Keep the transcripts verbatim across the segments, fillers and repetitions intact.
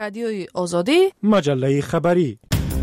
رادیوی آزادی، مجله خبری.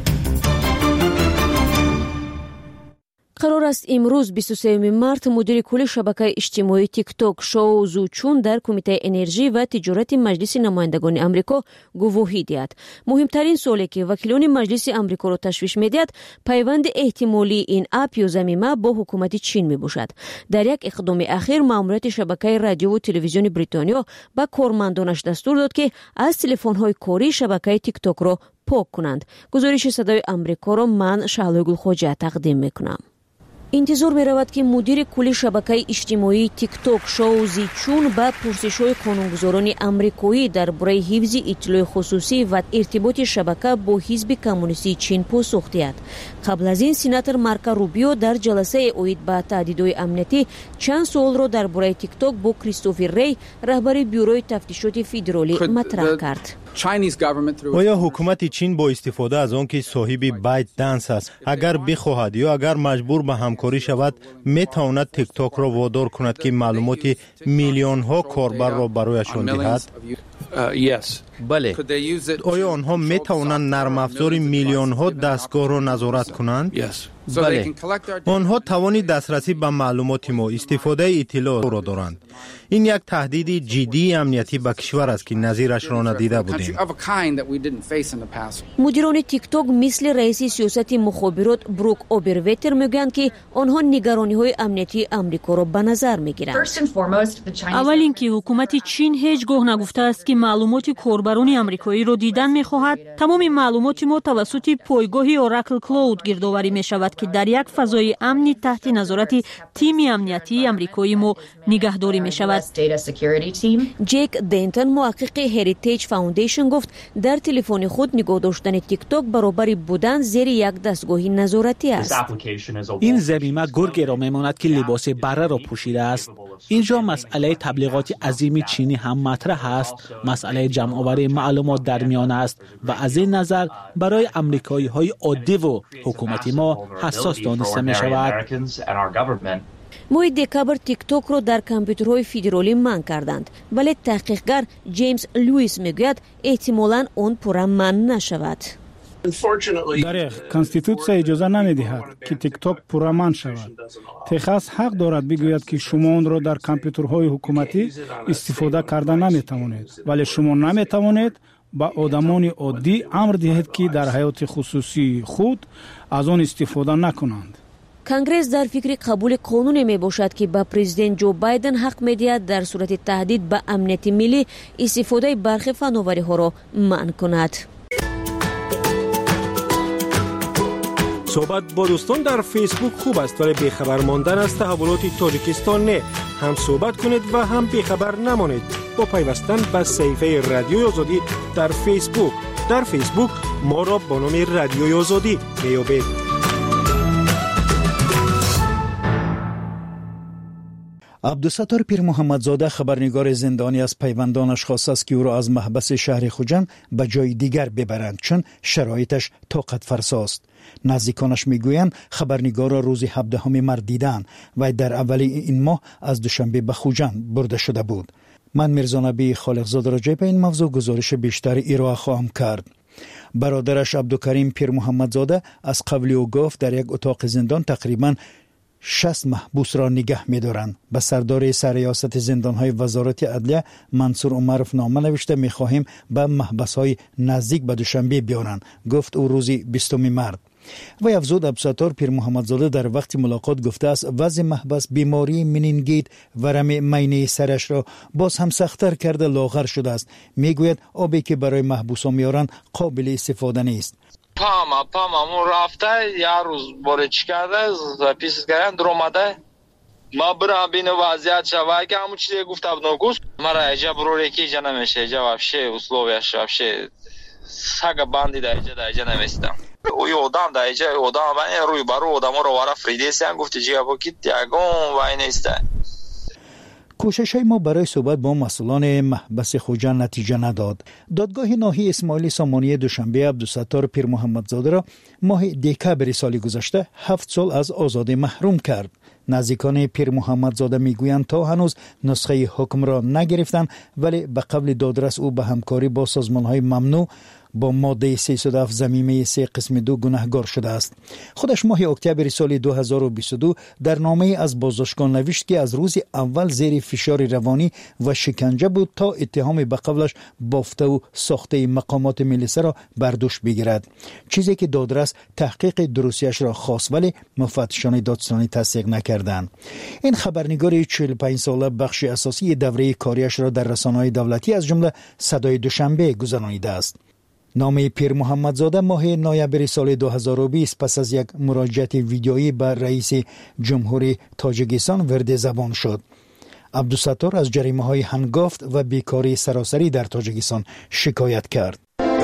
قرار است امروز بیست و سوم مارس مدیر کل شبکه اجتماعی تیک توک شاو زوچون در کمیته انرژی و تجارت مجلس نمایندگان آمریکا گواهی دهد. مهمترین سوالی که وکیلان مجلس آمریکا را تشویش می‌دهد پیوند احتمالی این اپ یا ضمیمه با حکومت چین میباشد. در یک اقدام اخیر ماموریت شبکه رادیو و تلویزیون بریتانیا به کارمندانش دستور داد که از تلفن‌های کاری شبکه تیک توک را پاک کنند. گزارش صدای آمریکا را من شهلوگل خوجه تقدیم میکنم. انتظار می رود که مدیر کل شبکه اجتماعی تیک توک شاو زیچون با پرسش‌های قانونگذاران آمریکایی درباره حفظ اطلاع خصوصی و ارتباط شبکه با حزب کمونیستی چین پاسخ دهد. قبل از این سناتور مارکو روبیو در جلسه عاید به تهدیدهای امنیتی چند سوال را درباره تیک توک با کریستوفر ری رهبر بیوروی تفتیشات فدرالی مطرح کرد. آیا حکومت چین با استفاده از آن که صاحب بایت دنس است اگر بخواهد یا اگر مجبور به همکاری شود می تواند تیک توک را وادار کند که معلومات میلیون ها کاربر را برایشان دهد؟ بله. آیا آنها می توانند نرم افزار میلیون ها دستگاه را نظارت کنند؟ بله. آنها توانی دسترسی به معلومات ما استفاده اطلاع را دارند. این یک تهدید جدی امنیتی به کشور است که نظیرش را ندیده بودیم. مدیران تیک توک مثل رئیس سیاست مخابرات بروک اوبرویتر میگویند که آنها نگرانی‌های امنیتی آمریکا را به نظر میگیرند. اول اینکه حکومت چین هیچگاه نگفته است که معلومات کاربران آمریکایی را دیدن می‌خواهد. تمام معلومات ما توسط پایگاه اوراکل کلاود گردآوری می‌شود که در یک فضای امنی تحت نظارت تیم امنیتی آمریکایی ما نگهداری می‌شود. جک دینتون محقق هریتیج فاوندیشن گفت در تلفن خود نگاه داشتن تیک توک برابر بودن زیر یک دستگاه نظارتی است. این ضمیمه گرگی را میماند که لباس بره را پوشیده است. اینجا مسئله تبلیغات عظیم چینی هم مطرح است. مسئله جمع آوری معلومات در میان است و از این نظر برای آمریکایی های عادی و حکومتی ما حساس دانسته می شود. ماه دکبر تیک توک را در کامپیوترهای فدرالی منع کردند، ولی تحقیقگر جیمز لوئیس میگوید احتمالاً آن پورا منع نشود. در کانستیتوسیا اجازه نمیدهد که تیک توک پورا منع شود. تخص حق دارد بگوید که شما آن را در کامپیوترهای حکومتی استفاده کردن نمیتوانید، ولی شما نمیتوانید با آدمان عادی امر دهید که در حیات خصوصی خود از آن استفاده نکنند. کنگره در فکر قبول قانون می باشد که با پرزیدنت جو بایدن حق می دهد در صورت تهدید به امنیت ملی استفاده برخی فناوری ها را منع کند. صحبت با دوستان در فیسبوک خوب است ولی بیخبر ماندن از تحولات تاجیکستان نه. هم صحبت کنید و هم بیخبر نمانید با پیوستن به صفحه رادیوی آزادی در فیسبوک. در فیسبوک ما را با نام رادیوی آزادی میابید. عبدالستار پیر محمدزاده خبرنگار زندانی از پیوندانش خواست است که او را از محبس شهر خوجند به جای دیگر ببرند چون شرایطش طاقت فرساست. نزدیکانش میگویند خبرنگار را روز هفدهم مارس دیدند و در اول این ماه از دوشنبه به خوجند برده شده بود. من میرزا نبی خالقزاده راجع به این موضوع گزارش بیشتر ارائه خواهم کرد. برادرش عبدالکریم پیر محمدزاده از قبل او گفت در یک اتاق زندان تقریباً شصت محبوس را نگه می‌دارند. به سردار سرریاست زندان‌های وزارت عدلیه منصور عمرف نامه نوشته می‌خواهیم به محبس‌های نزدیک به دوشنبه بیارند، گفت او روز بیستم مارس. و افزود عبدالستار پیر محمدزاده در وقت ملاقات گفته است وضع محبس بیماری منینگیت ورم مینه سرش را باز هم سخت‌تر کرده لاغر شده است. میگوید آبی که برای محبوسان میارند قابل استفاده نیست. پاما پاما مون رفته یه روز بارچ کرده پیس کردن در اومده ما برام بین وضعیت شوه که همون چیزی گفته بود نگوست مرا ایجا بروری که ایجا نمیشه ایجا وفشه اسلوبیش وفشه ساگه باندی دا ایجا دا ایجا نمیستم اوی آدم دا ایجا آدم من روی برو آدم رو وارا فریدی سیم گفتی جیگه با کیت یگون وای نیسته. کوشش‌های ما برای صحبت با مسئولان محبس خوجند نتیجه نداد. دادگاه ناحیه اسماعیل سامانی دوشنبه عبدالستار پیر محمدزاده را ماه دکبر سال گذشته هفت سال از آزادی محروم کرد. نزدیکان پیر محمدزاده میگویند تا هنوز نسخه حکم را نگرفتند، ولی به قبل دادرس او به همکاری با سازمان‌های ممنوع با ماده سیصد و هفت ضمیمه سه قسم دو گناهکار شده است. خودش ماه اکتبر سال دو هزار و بیست و دو در نامه از بازداشتگاه نوشت که از روز اول زیر فشار روانی و شکنجه بود تا اتهام به قبلش بافته و ساخته مقامات ملیسا را بر دوش بگیرد، چیزی که دادرس تحقیق درستیش را خواست ولی مفتشان دادستانی تصدیق نکردند. این خبرنگار چهل و پنج ساله بخش اساسی دوره کاریش را در رسانه‌های دولتی از جمله صدای دوشنبه گذرانیده است. نامه پیر محمدزاده ماه نوامبر سال دو هزار و بیست پس از یک مراجعت ویدیویی به رئیس جمهوری تاجیکستان ورد زبان شد. عبدالستار از جریمه‌های هنگافت و بیکاری سراسری در تاجیکستان شکایت کرد.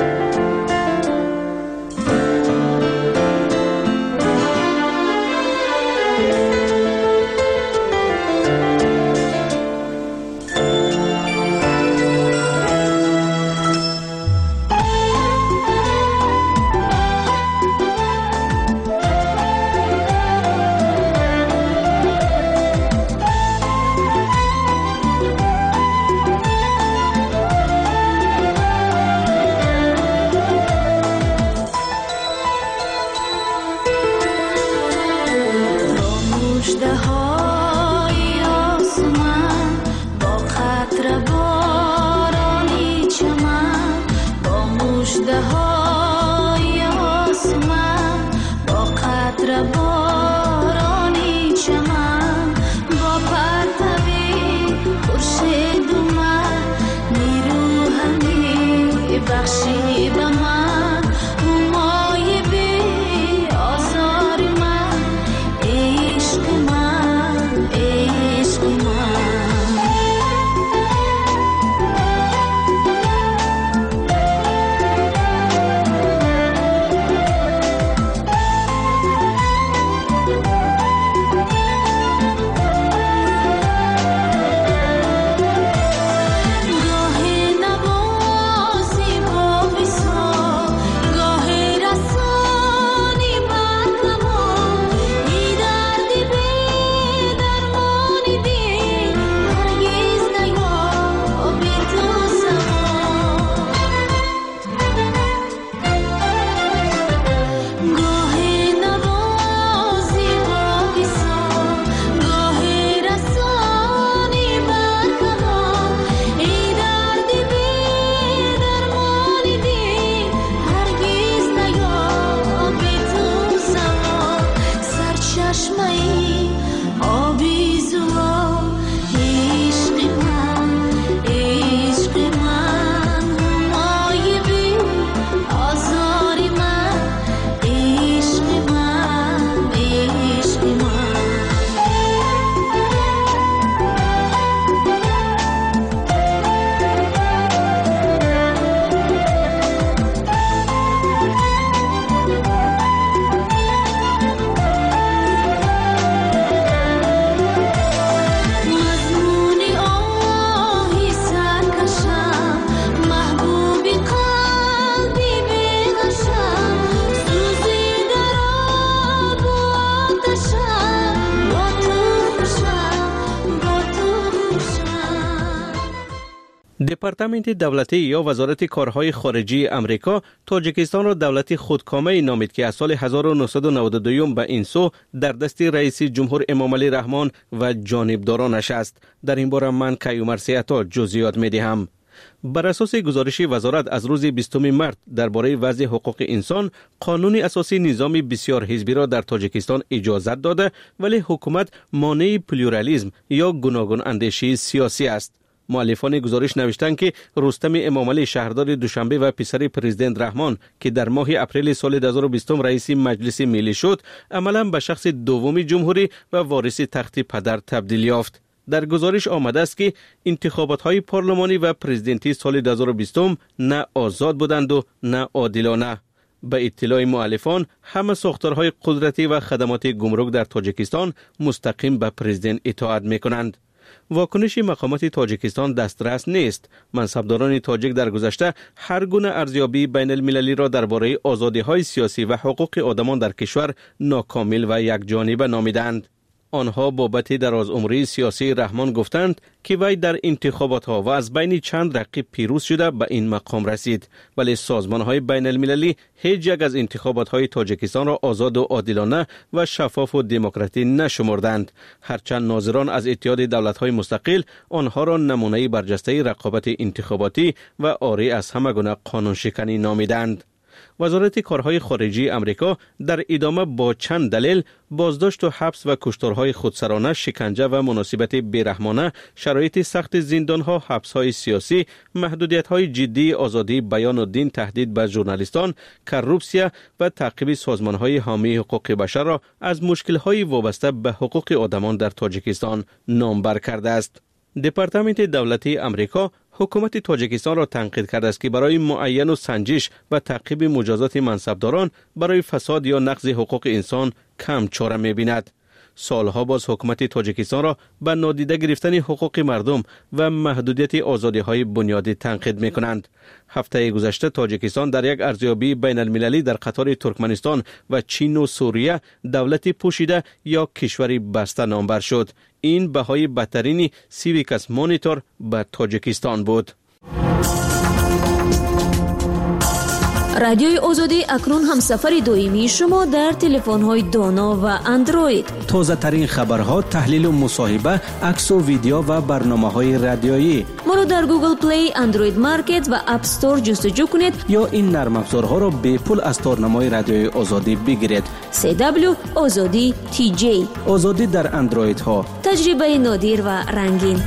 دپارتمنت دولتی یا وزارت کارهای خارجی امریکا تاجیکستان را دولت خودکامه نامید که از سال هزار و نهصد و نود و دو به این سو در دست رئیس جمهور امامعلی رحمان و جانبدارانش است. در این باره من کیومر سیاتا جزئیات می‌دهم. بر اساس گزارش وزارت از روز بیستم مارس درباره وضع حقوق انسان، قانون اساسی نظام بسیار حزبی را در تاجیکستان اجازت داده، ولی حکومت مانع پلورالیسم یا گوناگون اندیشی سیاسی است. مؤلفان گزارش نوشتند که رستم امامعلی شهردار دوشنبه و پسر پرزیدنت رحمان که در ماه اپریل سال دو هزار و بیست رئیس مجلس ملی شد، عملاً به شخص دوم جمهوری و وارث تخت پدر تبدیل یافت. در گزارش آمده است که انتخابات پارلمانی و پرزیدنتی سال دو هزار و بیست نه آزاد بودند و نه عادلانه. به اطلاع مؤلفان، همه ساختارهای قدرتی و خدمات گمرک در تاجیکستان مستقیم به پرزیدنت اطاعت می‌کنند. واکنش مقامات تاجیکستان دسترس نیست. منصبداران تاجیک در گذشته هر گونه ارزیابی بین المللی را درباره آزادی‌های سیاسی و حقوق آدمان در کشور ناکامل و یکجانبه نامیدند. آنها بابت دراز عمری سیاسی رحمان گفتند که وی در انتخابات ها و از بین چند رقیب پیروز شده به این مقام رسید، ولی سازمان های بین المللی هیچ یک از انتخابات های تاجیکستان را آزاد و عادلانه و شفاف و دموکراتی نشمردند، هرچند ناظران از اتحاد دولت های مستقل آنها را نمونه برجسته رقابت انتخاباتی و عاری از همه گونه قانون شکنی نامیدند. وزارت کارهای خارجی امریکا در ادامه با چند دلیل بازداشت و حبس و کشتارهای خودسرانه، شکنجه و مناسبت بیرحمانه، شرایط سخت زندانها، حبسهای سیاسی، محدودیت‌های جدی آزادی بیان و دین، تهدید به ژورنالیستان، کروپسیا و تعقیب سازمان‌های حامی حقوق بشر را از مشکل‌های وابسته به حقوق آدمان در تاجیکستان نامبر کرده است. دپارتمنت دولتی امریکا حکومت تاجیکستان را تنقید کرده است که برای معین و سنجش و تعقیب مجازات منصبداران برای فساد یا نقض حقوق انسان کم چاره می‌بیند. سالها باز حکومت تاجیکستان را به نادیده گرفتن حقوق مردم و محدودیت آزادی‌های بنیادی تنقید می‌کنند. هفته گذشته تاجیکستان در یک ارزیابی بین المللی در قطار ترکمنستان و چین و سوریه دولت پوشیده یا کشوری بسته نامبر شد. این بهای بدترین سیویکس مانیتور به تاجیکستان بود. رادیوی آزادی اکنون هم سفر دویمی شما در تلفن‌های دانا و اندروید. تازه ترین خبرها، تحلیل و مصاحبه، عکس و ویدیو و برنامه‌های رادیویی. ما رو در گوگل پلی، اندروید مارکت و اپ استور جستجو کنید یا این نرم افزارها را به پول از تارنمای رادیوی آزادی بگیرید. سی دبلیو آزادی تی جی. آزادی در اندروید ها. تجربه نادر و رنگین.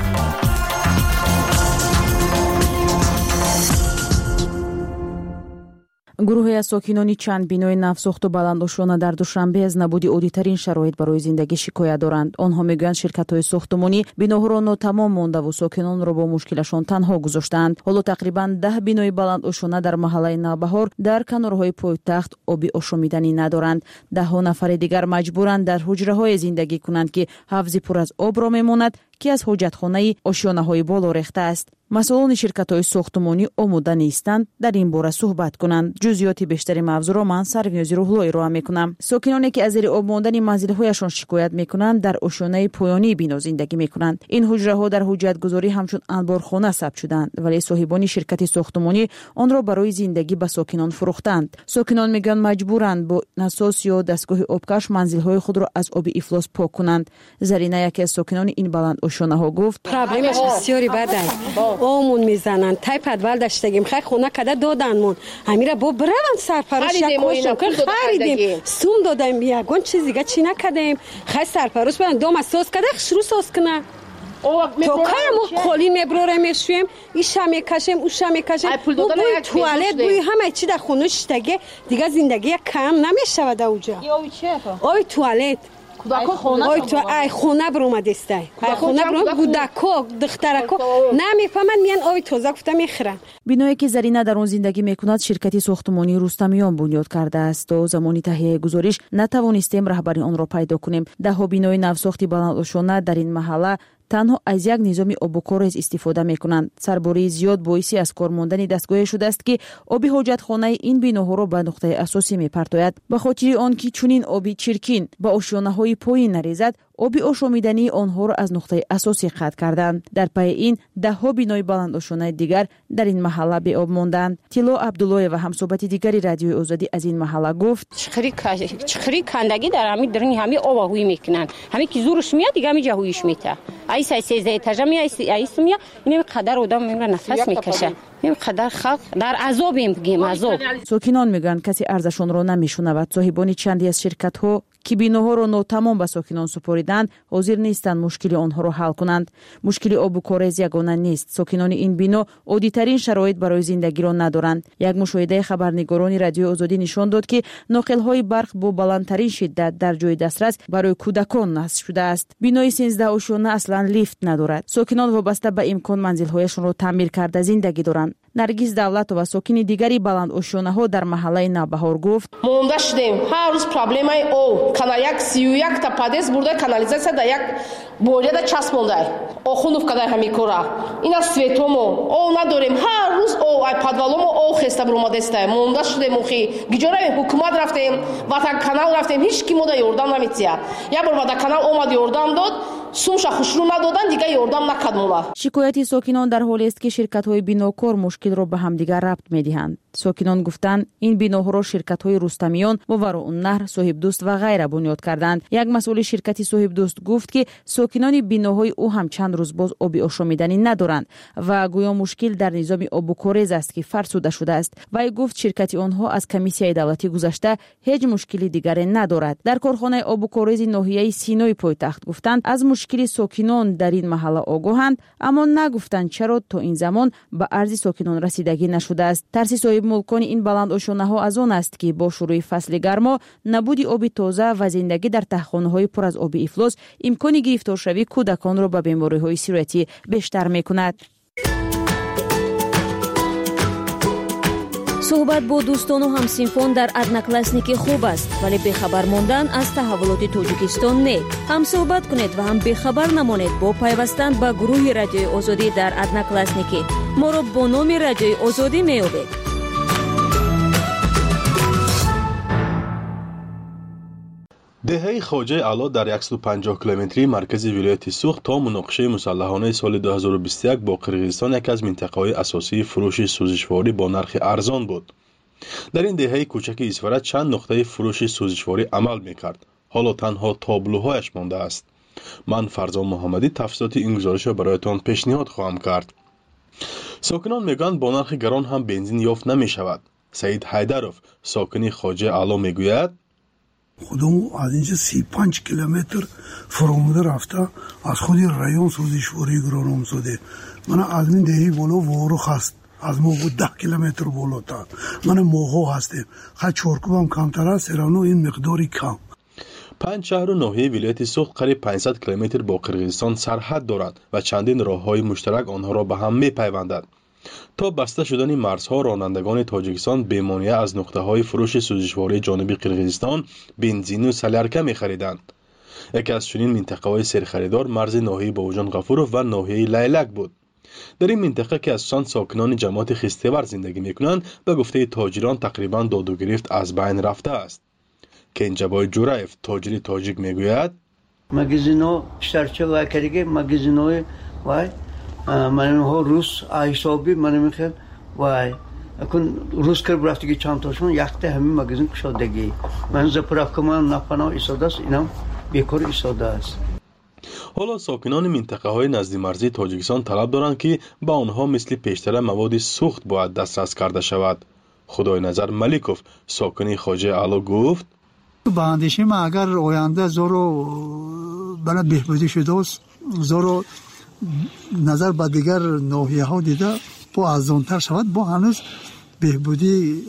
گروهی از ساکنان چند بینای نفسخت و بلندوشانه در دوشنبه از نبود عادی‌ترین شرایط برای زندگی شکایت دارند. آنها میگویند شرکت‌های ساختمانی بیناها را ناتمام مانده و ساکنان را با مشکلشان تنها گذاشتند. حالا تقریباً ده بینای بلندوشانه در محله نوبهار در کنارهای پایتخت آبی آشامیدنی ندارند. ده ها نفر دیگر مجبورند در حجره‌های زندگی کنند که حوض پر از آب را میماند که از حاجتخانه آشیانه‌های بالا ریخته است. مسئولان شرکت‌های ساختمانی آماده نیستند در این باره صحبت کنند. جزئیات بیشتری موضوع را من سرونیازی روحلوی ارائه می‌کنم. ساکنانی که از زیر آب ماندن منزل‌هایشان شکایت می‌کنند در آشیانه پایانی بنا زندگی می‌کنند. این حجره‌ها در حجت‌گذاری همچون انبارخانه ثبت شدند، ولی صاحبان شرکت ساختمانی آن را برای زندگی به ساکنان فروختند. ساکنان میگن مجبورند با نساس یا دستگاه آبکش منزل‌های خود را از آب افلاس پاک کنند. زرینه یکی از ساکنان این بلند آشیانه‌ها گفت: پرابلمش بسیاری بد است. آمون میزنن تای پدوال داشتگیم خیلی خونه کده دادنمون همیره با برون سرپروش یکوشم که خریدیم سوم دادیم یگون چیز دیگه چی نکدیم خیلی سرپروش بدن دوم سوز کده شروع سوز کنه تو کارمو خالی میبروره میشویم ایشا میکشیم اوشا میکشیم بوی توالت بوی همه چی در خونه شتگه دیگه زندگی کم نمیشود اوجا آی توالت آی تو ای خونه برومد است ای خونه برومد بودکو دخترکو نمیفهمن میان آی توزا گفته میخرن. بینایی که زرینه در آن زندگی میکند شرکت ساختمانی رستمیان بنیاد کرده است و زمانی تهیه گزارش نتوانستیم رهبری آن را پیدا کنیم. ده ها بینای نوساختی بلندوشانه در این محله تنها از یک نظام آبکار استفاده میکنند. سرباری زیاد باعثی از کار ماندن دستگاه شده است که آب حاجتخانه این بیناها را به نقطه اساسی میپرتاید. به خاطر آنکه چنین آبی چرکین به آشیانه‌های پایین نریزد، آبی آشامیدنی آنها را از نقطه اساسی قطع کردند. در پی این ده ها بینای بلندوشانه دیگر در این محله بی آب ماندند. تیلا عبدالله و همصحبت دیگری رادیوی آزادی از این محله گفت: چخری چخری کندگی در همین درنی همین آب هوی میکنن. همین کی زورش میاد دیگه همین جهویش میته. ای سه سه اتاج می ای ایس می این قدر آدم میره نفس میکشه. این قدر خلق در عذابیم بگیم عذاب. ساکنان میگن کسی ارزششون رو نمیشنود. صاحبان چندی از شرکت ها که بیناها را ناتمام به ساکنان سپاریدند حاضر نیستند مشکل آنها را حل کنند. مشکل آب و کاریز یگانه نیست. ساکنان این بنا عادی‌ترین شرایط برای زندگی را ندارند. یک مشاهده خبرنگاران رادیو آزادی نشان داد که ناقل‌های برق با بلندترین شدت در جای دسترس برای کودکان نصب شده است. بینای سیزده آشیانه اصلا لیفت ندارد. ساکنان وابسته به امکان منزل‌هایشان را تعمیر کرده زندگی دارند. наргиз давлатова сокини дигари баландошонаҳо дар маҳаллаи навбаҳор гуфт: монда шудем ҳар рӯз проблемаи об канал як сию якта падес бурда канализатсия да як бориада часп мондай охунов кадай ҳами кора ина светомо об надорем ҳар рӯз об ай подваломо об хеста бурмадестай монда шудем охи гиҷоравем ҳукумат рафтем ватаканал рафтем ҳеҷ ки мода ёрдам намития як бор ватаканал омад ёрдам дод сумша хушрӯ надодан дигар ёрдам накард мола. шикояти сокинон дар ҳоле аст ки ширкатҳои бинокор мушкилро ба ҳамдигар рабт медиҳанд. сокинон гуфтанд ин биноҳоро ширкатҳои рустамиён ва вароуннаҳр соҳибдӯст ва ғайра бунёд карданд. як масъули ширкати соҳибдӯст гуфт ки сокинони биноҳои ӯ ҳам чанд рӯз боз оби ошомиданӣ надоранд ва гӯё мушкил дар низоми обукорез аст ки фарсуда шудааст. вай гуфт ширкати онҳо аз комиссияи давлатӣ гузашта ҳеҷ мушкили дигаре надорад. дар корхонаи обукорези ноҳияи синои пойтахт гуфтанд аз мушкили сокинон дар ин маҳалла огоҳанд, аммо нагуфтанд чаро то ин замон ба арзи сокинон расидагӣ нашудааст. тарси соҳибмулкони ин баландошонаҳо аз он аст ки бо шурӯи фасли гармо набуди оби тоза ва зиндагӣ дар таҳхонаҳои пур аз оби ифлос имкони гирифторшавии кӯдаконро ба бемориҳои сироятӣ бештар мекунад. суҳбат бо дӯстону ҳамсинфон дар одноклассники хуб аст, вале бехабар мондан аз таҳаввулоти Тоҷикистон не. ҳам суҳбат кунед ва ҳам бехабар намонед бо пайвастан ба гурӯҳи Радиои Озодӣ дар одноклассники. моро бо номи Радиои Озодӣ меёбед. деҳаи хоҷаи аъло дар яксад و панҷоҳ километрии маркази вилояти Суғд то муноқишаи мусаллаҳонаи соли ду ҳазору бисту як бо Қирғизистон яке аз минтақаҳои асосии фурӯши сӯзишворӣ бо нархи арзон буд. дар ин деҳаи кӯчаки Исфара чанд нуқтаи фурӯши сӯзишворӣ амал мекард. ҳоло танҳо таблӯҳояш мондааст. ман Фарзон Муҳаммадӣ тафсилоти ин гузоришро бароятон пешниҳод хоҳам кард. сокинон мегӯянд бо нархи гарон ҳам бензин ёфт намешавад. Саид Ҳайдаров, сокини хоҷаи аъло, мегӯяд: خودم از اینجا سی پنج کیلومتر فراموده رفته از خودی رایون سوزشواری گران آمزاده من از این دهی بالا وارو هست از ما بود ده کیلومتر بالا تا من موها هستیم خواهد چورکوبم کمتر است سرانو این مقداری کم. پنج شهر و ناحیه ولایت سوخت قریب پانصد کیلومتر با قرقیزستان سرحد دارند و چندین راههای مشترک آنها را به هم می‌پیوندند. تا بسته شدن مرزها رانندگان تاجیکستان بی‌مانع از نقطه‌های فروش سوزشواری جانب قرقیزستان بنزین و سلیرکه می‌خریدند. یکی از چنین منطقه‌های سرخریدار مرز ناحیه باوجان غفورов و ناحیه لیلک بود. در این منطقه که اساساً ساکنان جماعت خیسته‌ور زندگی می‌کنند به گفته تاجران تقریباً داد و گرفت از بین رفته است. کنجبای جورایف تاجر تاجیک میگوید: مغازین‌ها شرچه و کریگه مغازین‌های وای من ها روز حسابی من میخواد وای اکن روز کار برفتگی چند تاشون یخته همین مغازین کشادگی من زپراکمان نفنا ایستاده است اینم بیکار ایستاده است. حالا ساکنان منطقه های نزدی مرزی تاجیکستان طلب دارند که با آنها مثل پیشتر مواد سوخت باید دسترس کرده شود. خدای نظر ملیکوف ساکنی خواجه اعلی گفت: با اندیشه ما اگر آینده زورو برای بهبودی شده است زورو نظر به دیگر ناحیه ها دیده با ارزان‌تر شود با هنوز بهبودی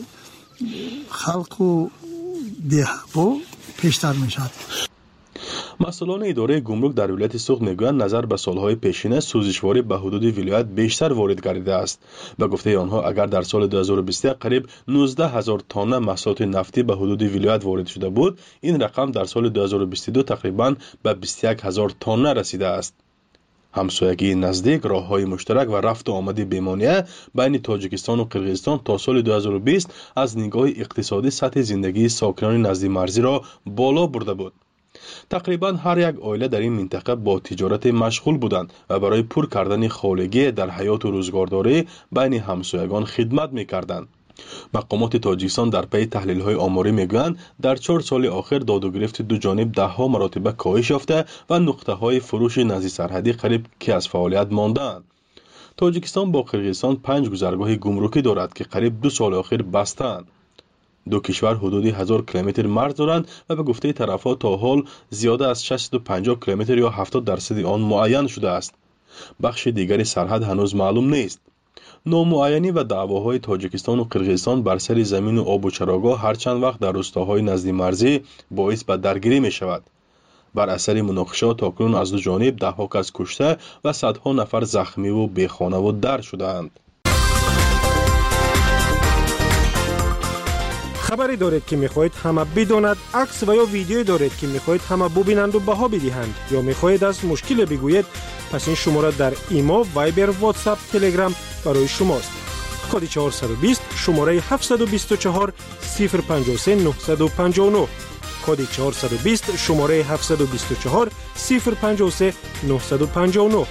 خلق و دیه با پیشتر می شود. مسئولان اداره گمرک در ولایت سوخت میگویند نظر به سالهای پیشین سوزشواری به حدود ولایت بیشتر وارد گردیده است. به گفته آنها اگر در سال دو هزار و بیست و یک قریب نوزده هزار تانه محصولات نفتی به حدود ولایت وارد شده بود، این رقم در سال دو هزار و بیست و دو تقریبا به بیست و یک هزار تانه رسیده است. همسایگی نزدیک، راههای مشترک و رفت و آمد بی‌مانع بین تاجیکستان و قرقیزستان تا سال دو هزار و بیست از نگاه اقتصادی سطح زندگی ساکنان نزدی مرزی را بالا برده بود. تقریبا هر یک عائله در این منطقه با تجارت مشغول بودند و برای پر کردن خالگی در حیات و روزگارداری بین همسایگان خدمت می‌کردند. مقامات تاجیکستان در پی تحلیل‌های آماری میگویند در چهار سال آخر داد و گرفت دو جانب ده ها مراتب کاهش یافته و نقطه‌های فروش نزدی سرحدی قریب که از فعالیت مانده‌اند. تاجیکستان با قرقیزستان پنج گذرگاه گمرکی دارد که قریب دو سال آخر بسته‌اند. دو کشور حدود هزار کیلومتر مرز دارند و به گفته طرف‌ها تا حال زیاده از ششصد و پنجاه کیلومتر یا هفتاد درصد آن معین شده است. بخش دیگری سرحد هنوز معلوم نیست. نامعینی و دعواهای تاجیکستان و قرقیزستان بر سر زمین و آب و چراگاه هر چند وقت در روستاهای نزدی مرزی باعث به درگیری می شود. بر اثر مناقشات تاکنون از دو جانب ده ها کس کشته و صدها نفر زخمی و بیخانه و در شده‌اند. خبری دارید که میخواهید همه بداند، عکس و یا ویدیویی دارید که میخواهید همه ببینند و بها بدهند، یا میخواهید از مشکل بگویید، پس این شماره در ایما، وایبر، واتساپ، تلگرام برای شماست. کد چهارصد و بیست شماره هفتصد و بیست و چهار صفر پنجاه و سه نهصد و پنجاه و نه. کد چهارصد و بیست شماره هفتصد و بیست و چهار صفر پنجاه و سه نهصد و پنجاه و نه.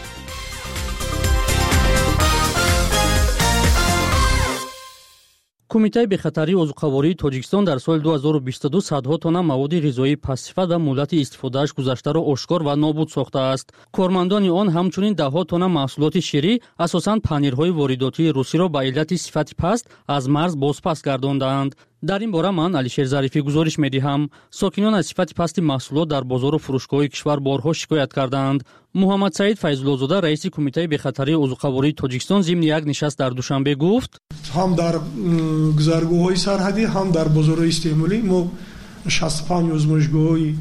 کمیته بخطری عضوقواری تاجیکستان در سال دو هزار و بیست و دو صدها تonna مواد غذایی پس‌صفت و مهلت استفادهش گذشته را آشکار و نابود ساخته است. کارمندان آن همچنین دهها تonna محصولات شیری، اساساً پنیرهای وارداتی روسی را به علت صفت پست از مرز بازپس گرداندند. در این باره من علیشیر ظریفی گزارش می‌دهم. ساکنان از صفت پست محصولات در بازار و فروشگاه کشور بارها شکایت کردند. محمد سعید فیض‌الله‌زاده رئیس کمیته بخطری عضوقواری تاجیکستان ضمن یک نشست در دوشنبه گفت: هم در گذرگاه‌های سرحدی هم در بازار استعمالی ما شصت و پنج آزمایشگاه‌های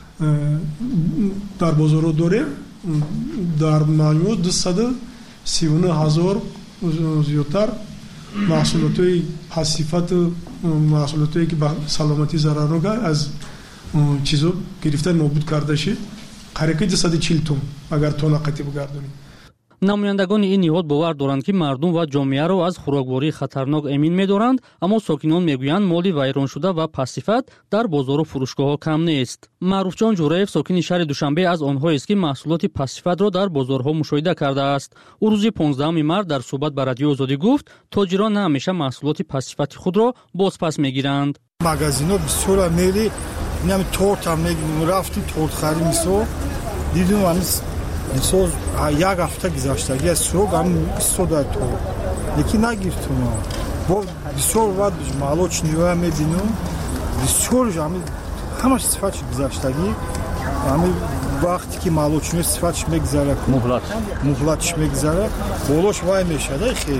در بازار داریم. در مجموع دویست و سی و نه هزار زیادتر محصولات پس‌صفت و محصولاتی که به سلامتی ضرر نگه از چیزو گرفته نابود کرده شد. قریب دویست و چهل تن اگر تن قطعی بگردونیم. намояндагони ин ниҳод бовар доранд ки мардум ва ҷомеаро аз хӯрокворӣ хатарнок эмин медоранд, аммо сокинон мегӯянд моли вайроншуда ва пассифат дар бозору фурӯшгоҳҳо кам нест. маъруфҷон ҷураев сокини шаҳри душанбе аз онҳоест ки маҳсулоти пассифатро дар бозорҳо мушоҳида кардааст. ӯ рӯзи понздаҳуми март дар суҳбат ба радиои озодӣ гуфт: тоҷирон на ҳамеша маҳсулоти пассифати худро бозпас мегиранд. магазинҳо бисёра мели нами тортам рафти тортхари мисол дидум ҳанӯз мисол як ҳафта гузаштаги аз сурок ҳам истода то лекин нагирифтум. бо бисёр вақт маҳло чиниёя мебинум бисёр ҳами ҳамаш сифати гузаштаги ҳами вақте ки маҳло чиниё сифатиш мегузара муҳлат муҳлатиш мегузара болош вай мешада хеле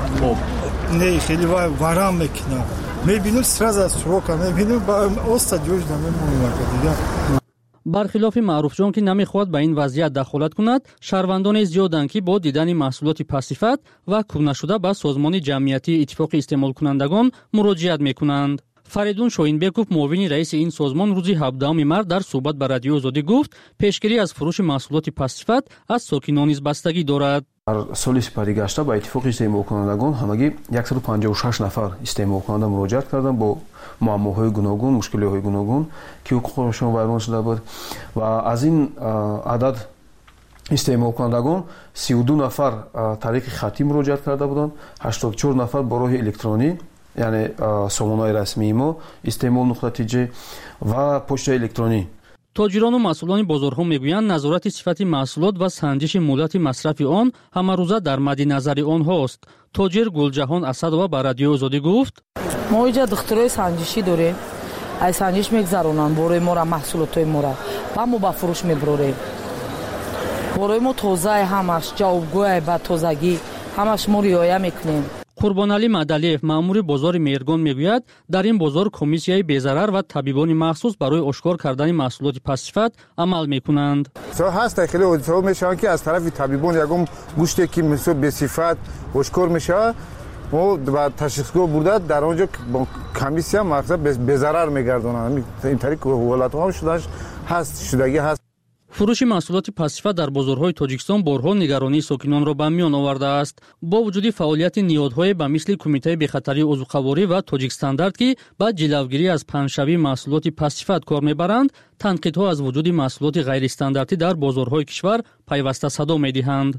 не хеле вай варам мекина мебинум сразу аз сурока мебинум оста ҷош намемонад дига. бархилофи маъруфҷон ки намехоҳад ба ин вазъият дахолат кунад, шаҳрвандоне зиёданд ки бо дидани маҳсулоти пассифат ва кӯбнашуда ба созмони ҷамъиятии иттифоқи истеъмолкунандагон муроҷиат мекунанд. фаридун шоҳинбеков муовини раиси ин созмон рӯзи ҳабдаҳуми март дар суҳбат ба радиои озодӣ гуфт: пешгирӣ аз фурӯши маҳсулоти пассифат аз сокинон низ бастагӣ дорад. дар соли сипари гашта ба иттифоқи истеъмолкунандагон ҳамагӣ яксаду панҷоҳу шаш нафар истеъмолкунанда муроҷиат карданд бо муаммоҳои гуногун, мушкилиҳои гуногун ки ҳуқуқҳояшон вайрон шуда буд ва аз ин адад истеъмолкунандагон си و دو нафар тариқи хатӣ муроҷиат карда буданд, ҳаштоду чор нафар бо роҳи электронӣ, яъне сомонаҳои расмии мо истеъмол нуқтаи тиҷ ва почтаи электронӣ. тоҷирону масъулони бозорҳо мегӯянд назорати сифати маҳсулот ва санҷиши муддати масрафи он ҳамарӯза дар мадди назари онҳост. тоҷир Гулҷаҳон Асадова ба радиои озодӣ гуфт: мо инҷа духтурои санҷишӣ дорем. ай санҷиш мегзаронанд борои мора маҳсулотои мора ва мо ба фурӯш мебурорем. борои мо тозаи ҳамаш ҷавобгӯяй ба тозагӣ ҳамаш мо риоя мекунем. қурбоналӣ Мадалиев, маъмури бозори Мергон, мегӯяд, дар ин бозор комиссияи безарар ва табибони махсус барои ошкор кардани маҳсулоти пассифат амал мекунанд. ҳаст хеле ҳодисаҳо мешаванд ки аз тарафи табибон ягон гӯште ки мисол бесифат ошкор мешавад, мо ба ташхисгоҳ бурда дар он ҷо комиссия мақсад безарар мегардонанд. ин тариқ ҳолатҳо ҳам шудааш ҳаст шудагӣ ҳаст. фурӯши маҳсулоти пассифат дар бозорҳои Тоҷикистон борҳо нигаронии сокинонро ба миён овардааст. бо вуҷуди фаъолияти ниҳодҳое ба мисли Кумитаи бехатарии ӯзуқаворӣ ва Тоҷикстандард ки ба ҷилавгирӣ аз панҷшавии маҳсулоти пассифат кор мебаранд, танқидҳо аз вуҷуди маҳсулоти ғайристандартӣ дар бозорҳои кишвар пайваста садо медиҳанд.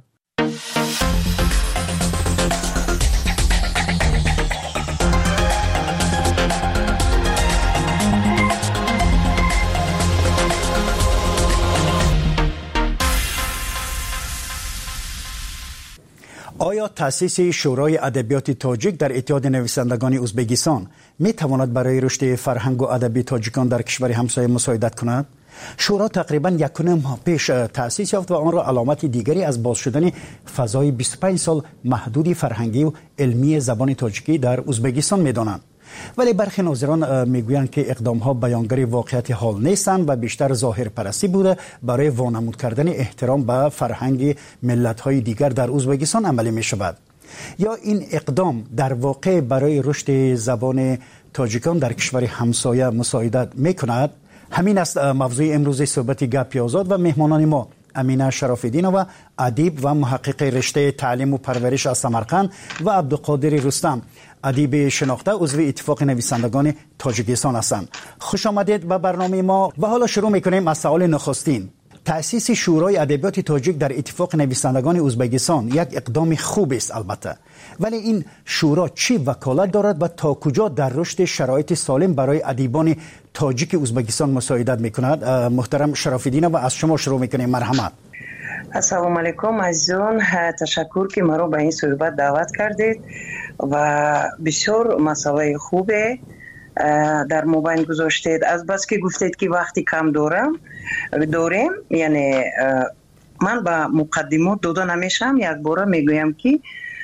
آیا تأسیس شورای ادبیات تاجیک در اتحاد نویسندگان ازبکستان می تواند برای رشد فرهنگ و ادبی تاجیکان در کشور همسایه مساعدت کند؟ شورا تقریبا یک ماه پیش تأسیس یافت و آن را علامت دیگری از باز شدن فضای بیست و پنج سال محدود فرهنگی و علمی زبان تاجیکی در ازبکستان می دانند. ولی برخی ناظران میگویند که اقدامها بیانگر واقعیت حال نیستند و بیشتر ظاهر پرستی بوده برای وانمود کردن احترام به فرهنگ ملت‌های دیگر در ازبکستان عملی می شود. یا این اقدام در واقع برای رشد زبان تاجیکان در کشور همسایه مساعدت میکند؟ همین است موضوع امروز صحبت گپ آزاد و مهمانان ما امینه شراف‌الدین و ادیب و محقق رشته تعلیم و پرورش از سمرقند و عبدالقادر رستم ادیب شناخته عضو اتفاق نویسندگان تاجیکستان هستند. خوش آمدید به برنامه ما و حالا شروع میکنیم از سوال نخستین. تأسیس شورای ادبیات تاجیک در اتفاق نویسندگان ازبکستان یک اقدام خوب است البته، ولی این شورا چی وکالت دارد و تا کجا در رشد شرایط سالم برای ادیبان تاجیک ازبکستان مساعدت میکند؟ محترم شراف‌الدین و از شما شروع میکنیم. مرحمت. السلام علیکم عزیزان، تشکر که مرا به این صحبت دعوت کردید و بسیار مسئله خوبه در مبین گذاشتید. از بس که گفتید که وقتی کم دارم داریم، یعنی من با مقدمات داده نمیشم. یک بار میگویم که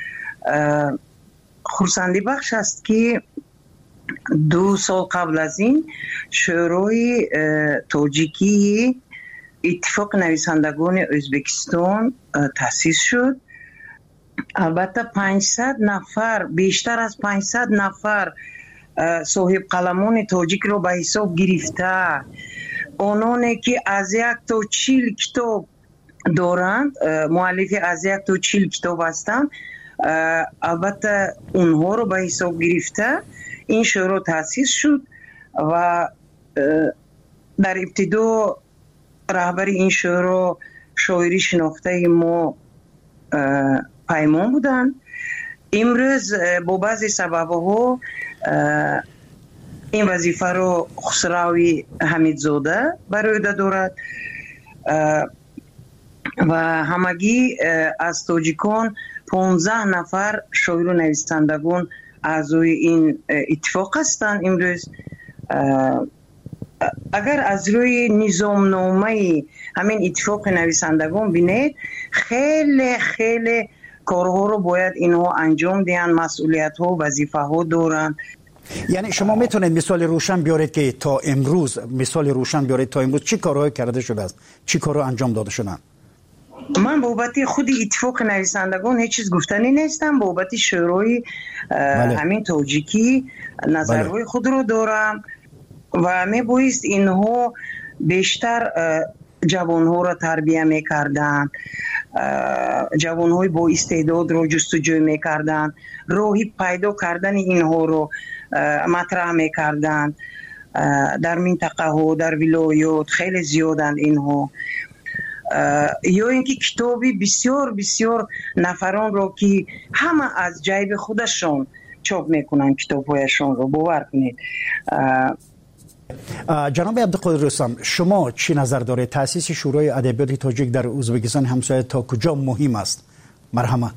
خرسندی بخش است که دو سال قبل از این شورای تاجیکی اتفاق نویسندگان ازبکستان تأسیس شد. البته پانصد نفر، بیشتر از پانصد نفر صاحب قلمان تاجیک رو به حساب گرفته، اونانی که از یک تا چهل کتاب دارند، مؤلف از یک تا چهل کتاب هستند، البته اونها رو به حساب گرفته این شورا تأسیس شد و در ابتدا رهبر این شورا شاعری شناخته ما پیمان بودند. امروز با بعضی سبب‌ها این وظیفه رو خسروی حمیدزاده بر عهده دارد و همگی از تاجیکان پانزده نفر شاعر و نویسندگان اعضای این اتفاق هستند. امروز اگر از روی نظام نامه همین اتفاق نویسندگان بینید، خیلی خیلی کارها رو باید اینها انجام دهند، مسئولیت ها و وظیفه ها دارند. یعنی شما میتونید مثال روشن بیارید که تا امروز مثال روشن بیارید تا امروز چی کارهایی کرده شده است، چی کارها انجام داده شدن؟ من بابت خود اتفاق نویسندگان هیچ چیز گفتنی نیستم. بابت شورای بله. همین تاجیکی نظرهای بله. خود رو دارم و می بایست اینها بیشتر جوانها را تربیه میکردن، جوانهای با استعداد رو جستجو میکردن، راهی پیدا کردن اینها رو مطرح میکردن. در منطقه ها، در ولایات خیلی زیادند اینها. یا اینکه کتابی بسیار بسیار نفران رو که همه از جیب خودشون چاپ میکنن کتابهایشون رو، باور کنید. جناب عبدالقادر رستم، شما چی نظر دارید؟ تأسیس شورای ادبیات تاجیک در ازبکستان همسایه تا کجا مهم است؟ مرحمت.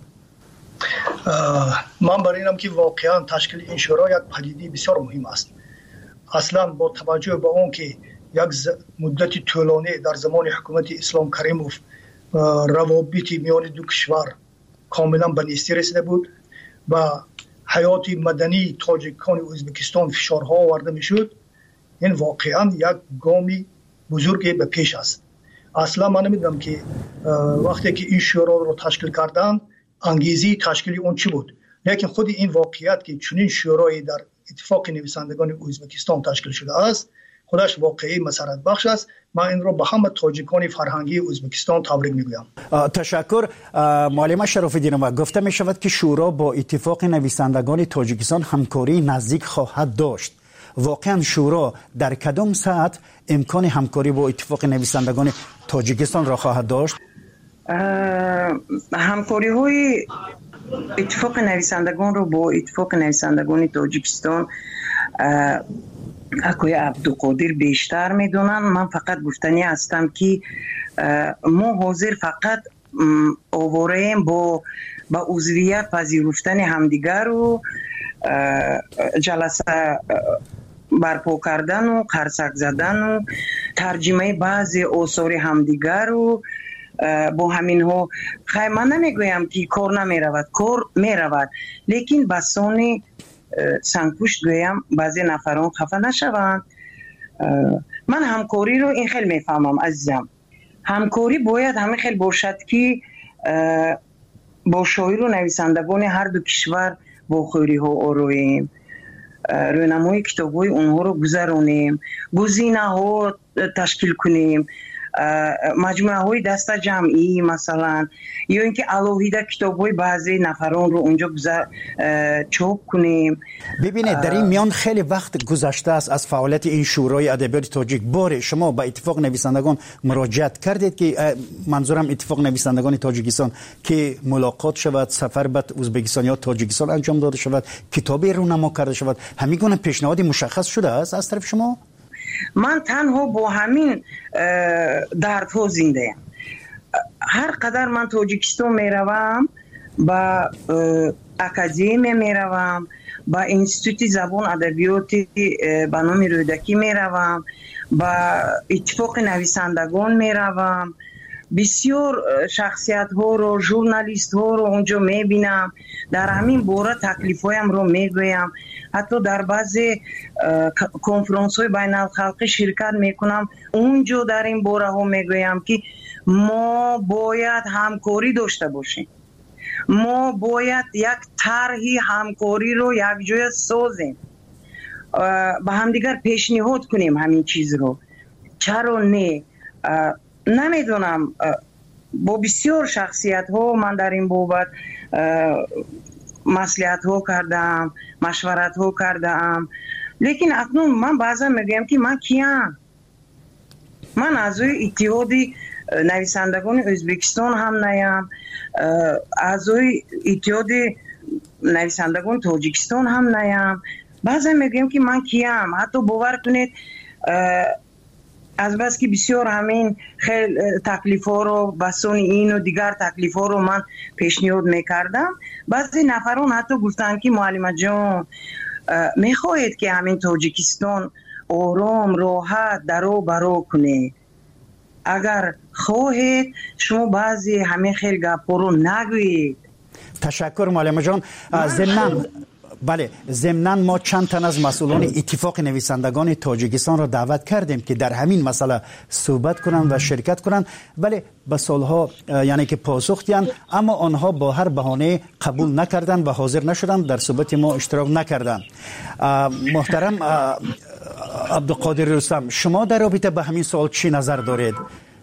من برای اینم که واقعا تشکیل این شورا یک پدیده بسیار مهم است. اصلا با توجه به اون که یک مدت طولانی در زمان حکومت اسلام کریموف روابط میان دو کشور کاملا به نیستی رسیده بود و حیات مدنی تاجیکان ازبکستان فشارها آورده میشد، این واقعا یک گامی بزرگی به پیش است. اصلا من نمیدونم که وقتی که این شورا رو تشکیل کردن انگیزه تشکیل اون چی بود، لیکن خود این واقعیت که چنین شورایی در اتفاق نویسندگان ازبکستان تشکیل شده است خودش واقعی مسرت بخش است. من این رو به همه تاجیکان فرهنگی ازبکستان تبریک میگویم. تشکر. معلم شراف‌الدین، و گفته می شود که شورا با اتفاق نویسندگان تاجیکستان همکاری نزدیک خواهد داشت. واقعا شورا در کدام ساعت امکان همکاری با اتفاق نویسندگان تاجیکستان را خواهد داشت؟ همکاری های اتفاق نویسندگان رو با اتفاق نویسندگان تاجیکستان اکوی عبدالقادر بیشتر میدونن. من فقط گفتنی هستم که ما حاضر فقط آواریم با با عضویت پذیرفتن همدیگر و جلسه برپا کردن و قرصک زدن و ترجمه بعضی آثار همدیگر و با همین ها خیلی من نمیگویم که کار نمی رود، کار می رود، لیکن بسان سنگپوشت گویم بعضی نفران خفه نشوند. من همکاری رو این خیلی میفهمم عزیزم. همکاری باید همه خیلی باشد که با شاعر و نویسندگان هر دو کشور با خوری ها آرویم، رونمای کتاب های اونها رو گذرانیم، گزینه ها تشکیل کنیم، مجموعه های دسته جمعی مثلا، یا اینکه الوهیده کتاب های بعضی نفران رو اونجا گذر چاپ کنیم. ببینید در این میان خیلی وقت گذشته است از فعالیت این شورای ادبیات تاجیک. باره شما با اتفاق نویسندگان مراجعت کردید که منظورم اتفاق نویسندگان تاجیکستان که ملاقات شود، سفر به ازبکستان یا تاجیکستان انجام داده شود، کتابی رونما کرده شود، همین گونه پیشنهادی مشخص شده است از طرف شما؟ من تنها با همین دردها زنده ام. هر قدر من تاجیکستان میروم، با اکادمی میروم، با انستیتوت زبان ادبیاتی به نام رودکی میروم، با اتفاق نویسندگان میروم، بسیار شخصیت ها رو، ژورنالیست ها رو اونجا میبینم، در همین باره تکلیف هایم رو میگویم، حتی در بعضی کنفرانس های بین الخلقی شرکت میکنم، اونجا در این باره ها میگویم که ما باید همکاری داشته باشیم، ما باید یک طرحی همکاری رو یک جای سازیم، با همدیگر پیشنهاد کنیم همین چیز رو. چرا نه؟ نمیدونم، با بسیار شخصیت ها من در این بابت مصلحت ها کردم، مشورت ها کردم، لیکن اکنون من بعضا میگم که من کیم؟ من اعضای اتحادی نویسندگان ازبکستان هم نیم، اعضای اتحادی نویسندگان تاجیکستان هم نیم. بعضا میگم که من کیم؟ حتی باور کنید از بس که بسیار همین خیلی تکلیف ها رو بسان این و دیگر تکلیف ها رو من پیشنهاد میکردم، بعضی نفران حتی گفتن که معلم جان میخواهید که همین تاجیکستان آرام راحت درو برو کنه، اگر خواهید شما بعضی همین خیلی گپا رو نگوید. تشکر معلم جان. ضمناً بله ضمناً ما چند تن از مسئولان اتفاق نویسندگان تاجیکستان را دعوت کردیم که در همین مسئله صحبت کنند و شرکت کنند، ولی به سالها یعنی که پاسخ دادند، اما آنها با هر بهانه قبول نکردند و حاضر نشدند، در صحبت ما اشتراک نکردند. محترم عبدالقادر رستم، شما در رابطه به همین سوال چی نظر دارید؟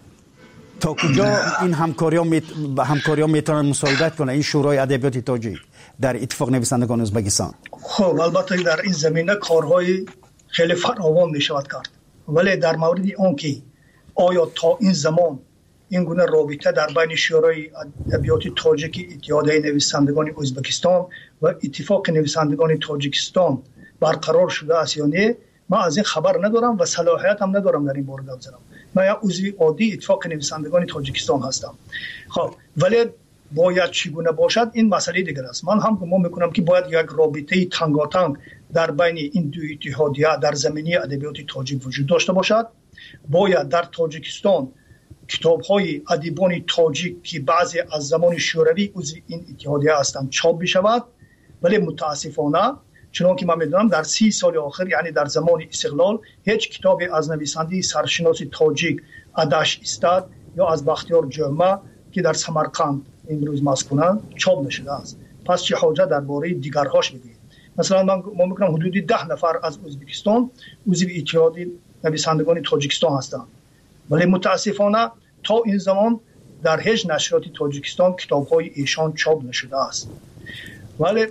تا کجا این همکاری‌ها می... همکاری‌ها میتونن مساعدت کنه این شورای ادبیات تاجیک در اتفاق نویسندگان ازبکستان؟ خب البته در این زمینه کارهای خیلی فراوان می شود کرد، ولی در مورد اون که آیا تا این زمان این گونه رابطه در بین شورای ادبیات تاجیک اتحادیه نویسندگان ازبکستان و اتفاق نویسندگان تاجیکستان برقرار شده است یا نه، من از این خبر ندارم و صلاحیت هم ندارم در این باره گپ بزنم. من یک عضو عادی اتفاق نویسندگان تاجیکستان هستم. خب ولی باید چگونه باشد این مسئله دیگر است. من هم گمان میکنم که باید یک رابطه تنگاتنگ در بین این دو اتحادیه در زمینه ادبیات تاجیک وجود داشته باشد. باید در تاجیکستان کتاب‌های ادیبان تاجیک که بعضی از زمان شوروی عضو این اتحادیه هستند چاپ بشود، ولی متاسفانه چون که من میدونم در سی سال آخر، یعنی در زمان استقلال، هیچ کتابی از نویسنده سرشناس تاجیک ادش استاد یا از بختیار جمعه که در سمرقند امروز مسکونند چاپ نشده است. پس چه حاجت درباره دیگرهاش بگید؟ مثلا من ما میگم حدود ده نفر از ازبکستان عضو اتحاد نویسندگان تاجیکستان هستند، ولی متاسفانه تا این زمان در هیچ نشریات تاجیکستان کتاب‌های ایشان چاپ نشده است. ولی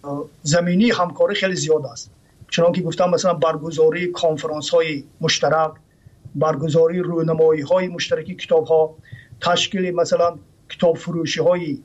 زمینی همکاری خیلی زیاد است، چون که گفتم مثلا برگزاری کنفرانس های مشترک، برگزاری رونمایی های مشترکی کتاب ها، تشکیل مثلا کتاب فروشی های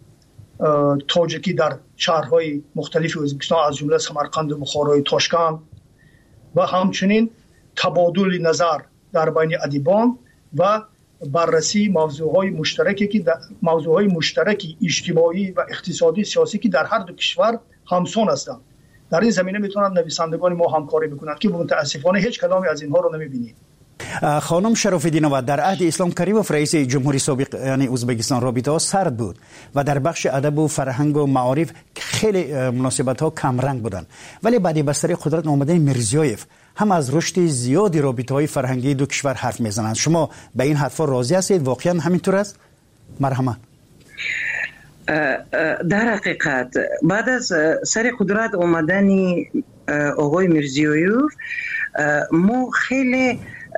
تاجیکی در شهرهای مختلف ازبکستان از جمله سمرقند و بخارا و تاشکند، و همچنین تبادل نظر در بین ادیبان و بررسی موضوعهای مشترکی که موضوعهای مشترکی اجتماعی و اقتصادی سیاسی که در هر دو کشور همسان هستند. در این زمینه میتونن نویسندگان ما همکاری بکنند که متاسفانه هیچ کدامی از اینها رو نمیبینیم. خانم شراف‌الدینова، در عهد اسلام کریموف رئیس جمهوری سابق یعنی ازبکستان رابطه ها سرد بود و در بخش ادب و فرهنگ و معارف خیلی مناسبت ها کم رنگ بودند، ولی بعد بستر قدرت آمدن میرزیایف هم از رشد زیادی رابطه های فرهنگی دو کشور حرف میزنند. شما به این حرفا راضی هستید؟ واقعا همینطور است؟ مرحمت. در حقیقت بعد از سر قدرت اومدن آقای میرزیویف ما خیلی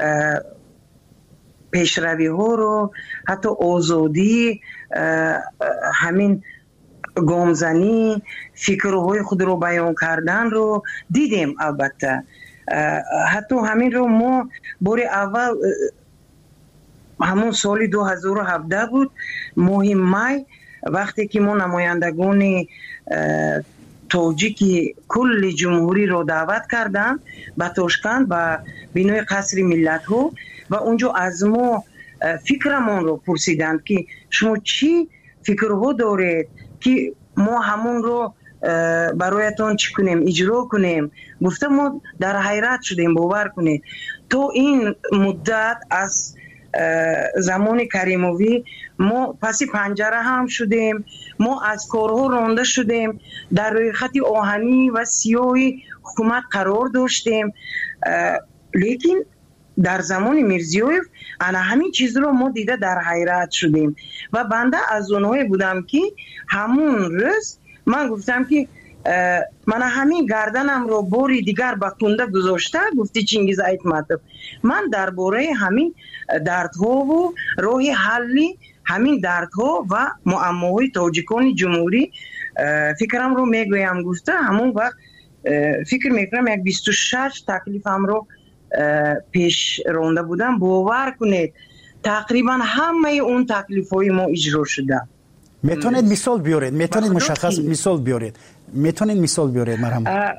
پیشروی ها رو حتی آزادی همین گامزنی فکرهای خود رو بیان کردن رو دیدیم. البته حتی همین رو ما بار اول همون سال دو هزار و هفده بود ماه می وقتی که ما نمایندگان تاجیکی کل جمهوری رو دعوت کردن به تاشکند به بینای قصر ملت ها و اونجا از ما فکرمون رو پرسیدند که شما چی فکرها دارید که ما همون رو برایتان چی کنیم اجرا کنیم. گفته ما در حیرت شدیم باور کنید تو این مدت از زمان کریموی ما پسی پنجره هم شدیم، ما از کارها رانده شدیم، در روی خط آهنی و سیاهی حکومت قرار داشتیم، لیکن در زمان میرزیویف انا همین چیز رو ما دیده در حیرت شدیم و بنده از اونهایی بودم که همون روز من گفتم که من همین گردنم رو باری دیگر به کنده گذاشته. گفتی چینگیز ایتمتب من درباره همین دردها و راه حلی همین دردها و معماهای تاجیکان جمهوری فکرم رو میگویم. گفته همون وقت فکر میکنم یک بیست و شش تکلیفم رو پیش رونده بودم. باور کنید تقریبا همه اون تکلیف های ما اجرا شده. میتونید مثال بیارید؟ میتونید مشخص مثال بیارید؟ میتونید مثال بیارید مرحبا؟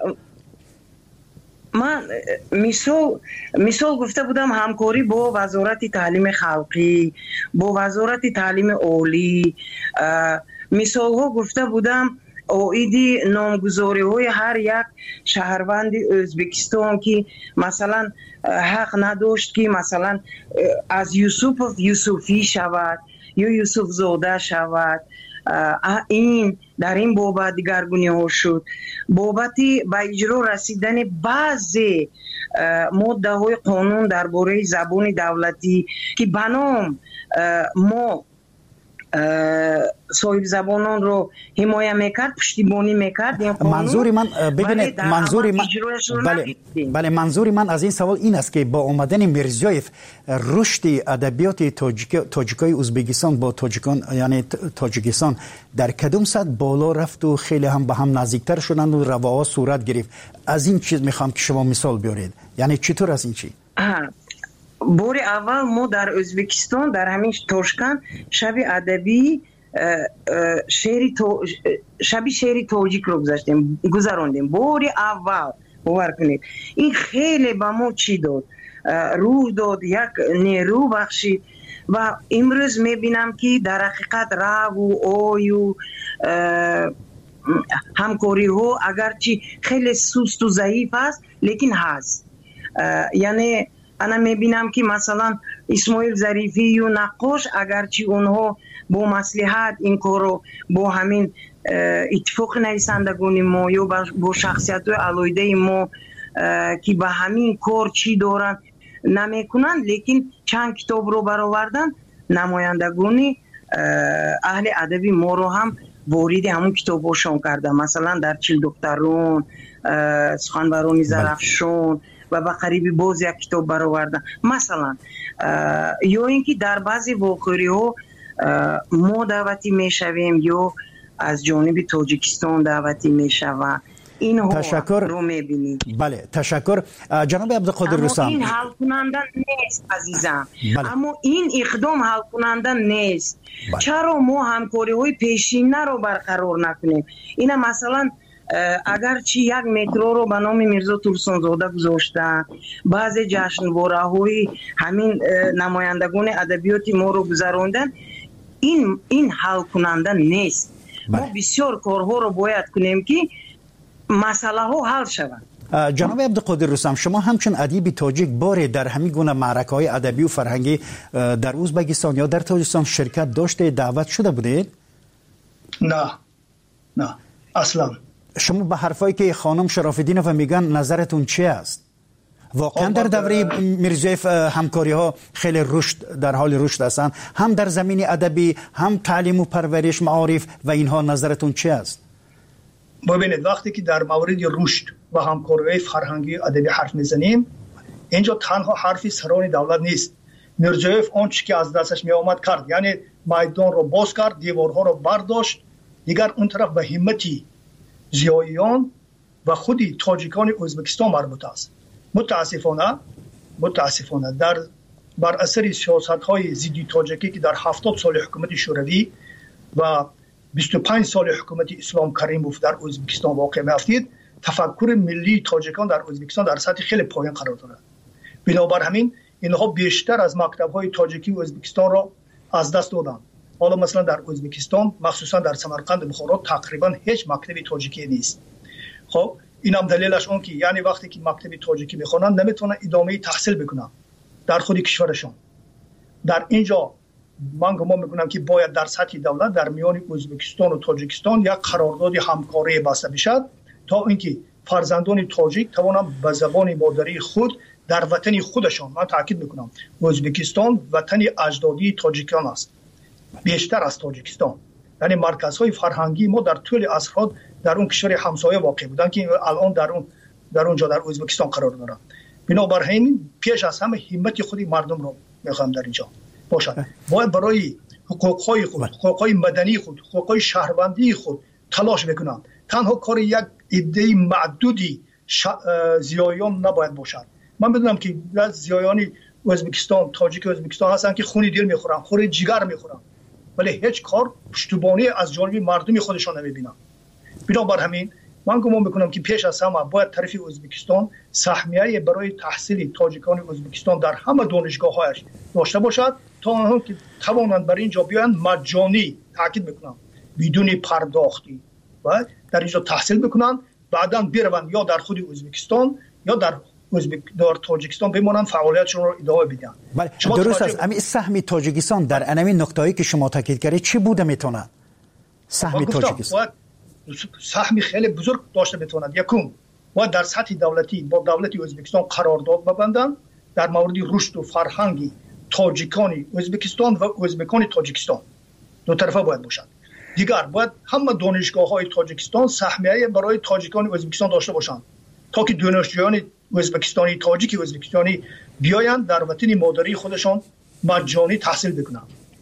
من مثال مثال گفته بودم همکاری با وزارت تعلیم خلقی، با وزارت تعلیم عالی، مثال ها گفته بودم اویدی نامگذاری های هر یک شهروند ازبکستان که مثلا حق نداشت که مثلا از یوسف یوسفی شود یا یوسف زاده شود. این در این بابت دیگرگونی ها شد. بابتی به اجرا رسیدن بعضی ماده های قانون درباره زبان دولتی که بنام ما صاحب زبانان رو حمایت میکرد، پشتیبانی میکرد. منظور من ببینید منظور من بله بله منظور من از این سوال این است که با آمدن میرزیویف رشد ادبیات تاجیک تاجیکای ازبکستان با تاجیکان یعنی تاجیکستان در کدوم سطح بالا رفت و خیلی هم به هم نزدیکتر شدند و رواها صورت گرفت. از این چیز میخوام که شما مثال بیارید. یعنی چطور از این چی؟ بار اول ما در ازبکستان در همین تاشکند شب ادبی شعری شب شعری تاجیک رو گذاشتیم گذراندیم. بار اول باور کنید این خیلی به ما چی داد، روح داد، یک نیرو بخشید و امروز میبینم که در حقیقت رو و آی و همکاری ها اگرچه خیلی سست و ضعیف است لیکن هست. یعنی انا میبینم که مثلا اسماعیل ظریفی و نقاش اگرچه اونها با مصلحت این کارو با همین اتفاق نویسندگان ما یا با شخصیت های علایده ما که به همین کار چی دارن نمیکنن، لیکن چند کتاب رو برآوردن نمایندگان اهل ادبی ما رو هم وارد همون کتاباشون کردن. مثلا در چیل دکترون، سخنوران زرفشان و به قریبی باز یک کتاب برآوردن. مثلا یا اینکه در بعضی واقعی ها ما دعوتی میشویم یا از جانب تاجیکستان دعوتی میشوند. این تشکر رو میبینید. بله تشکر جناب عبدالقادر رستم. اما این حل کننده نیست عزیزم. بله. اما این اقدام حل کننده نیست. بله. چرا ما همکاری های پیشینه رو برقرار نکنیم؟ اینا مثلا اگر چی یک مترو رو به نام میرزا ترسانزاده گذاشتن، بعضی جشنواره های همین نمایندگان ادبیات ما رو گذراندن، این این حل کننده نیست. بله. ما بسیار کارها رو باید کنیم که مسئله ها حل شود. جناب عبدالقادر رستم، شما همچون ادیب تاجیک باره در همین گونه معرکه‌های ادبی و فرهنگی در ازبکستان یا در تاجیکستان شرکت داشته، دعوت شده بودید؟ نه نه اصلا. شما به حرفایی که خانم شراف‌الدینوف میگن نظرتون چی است؟ واقعا در دوره میرزایف همکاری ها خیلی رشد در حال رشد هستند، هم در زمین ادبی، هم تعلیم و پرورش، معارف و اینها. نظرتون چی است؟ ببینید وقتی که در مورد رشد و همکاری فرهنگی ادبی حرف میزنیم، اینجا تنها حرفی سران دولت نیست. میرزایف اون چی که از دستش می آمد کرد، یعنی میدان رو باز کرد، دیوارها رو برداشت. دیگر اون طرف به همتی زیاییان و خودی تاجیکان ازبکستان مربوط است. متاسفانه متاسفانه در بر اثر سیاست‌های ضد تاجیکی که در هفتاد سال حکومت شوروی و بیست و پنج سال حکومت اسلام کریموف در ازبکستان واقع می‌افتید، تفکر ملی تاجیکان در ازبکستان در سطح خیلی پایین قرار دارد. بنابر همین اینها بیشتر از مکتب‌های تاجیکی و ازبکستان را از دست دادند. حالا مثلا در ازبکستان مخصوصا در سمرقند و بخارا تقریبا هیچ مکتبی تاجیکی نیست. خب اینم دلیلش اون که یعنی وقتی که مکتبی تاجیکی میخونن نمیتونن ادامه تحصیل بکنن در خود کشورشون. در اینجا من گمان میکنم که باید در سطح دولت در میان ازبکستان و تاجیکستان یک قرارداد همکاری بسته بشد تا اینکه فرزندان تاجیک توانند به زبان مادری خود در وطن خودشان، من تاکید میکنم ازبکستان وطن اجدادی تاجیکان است بیشتر از تاجیکستان، یعنی مرکزهای فرهنگی ما در طول عصرها در اون کشور همسایه واقع بودن که الان در اون در اونجا در ازبکستان قرار دارن. بنابر همین پیش از همه همت خودی مردم رو میخوام در اینجا باشد. باید برای حقوقهای خود، حقوقهای مدنی خود، حقوقهای شهروندی خود تلاش بکنن. تنها کار یک عده معدودی ش... زیایان نباید باشد. من بدونم که زیایانی ازبکستان، تاجیک ازبکستان هستن که خون دل میخورن، خون جگر میخورن، ولی هیچ کار پشتیبانی از جانب مردم خودشان نمیبینن. بنابر همین من گمان میکنم که پیش از همه باید طرف ازبکستان سهمیه برای تحصیل تاجیکان ازبکستان در همه دانشگاه‌هایش داشته باشد تا آنها که توانند برای اینجا بیایند مجانی، تاکید میکنم بدون پرداختی و در اینجا تحصیل بکنن، بعداً بروند یا در خود ازبکستان یا در ازبک در تاجیکستان بمانند فعالیتشون رو ادامه بدن. بله درست است. اما سهم تاجیکستان در انمی نکته‌ای که شما تاکید کردید چی بوده میتونه؟ سهم تاجیکستان سهمی خیلی بزرگ داشته بتواند. یکم باید در سطح دولتی با دولت ازبکستان قرارداد ببندند در مورد رشد و فرهنگی تاجیکان ازبکستان و ازبکان تاجیکستان، دو طرفه باید باشد. دیگر باید همه دانشگاه‌های تاجیکستان سهمیه برای تاجیکان ازبکستان داشته باشند تا که دانشجویان ازبکستانی، تاجیک ازبکستانی بیایند در وطن مادری خودشان مجانی تحصیل بکنند.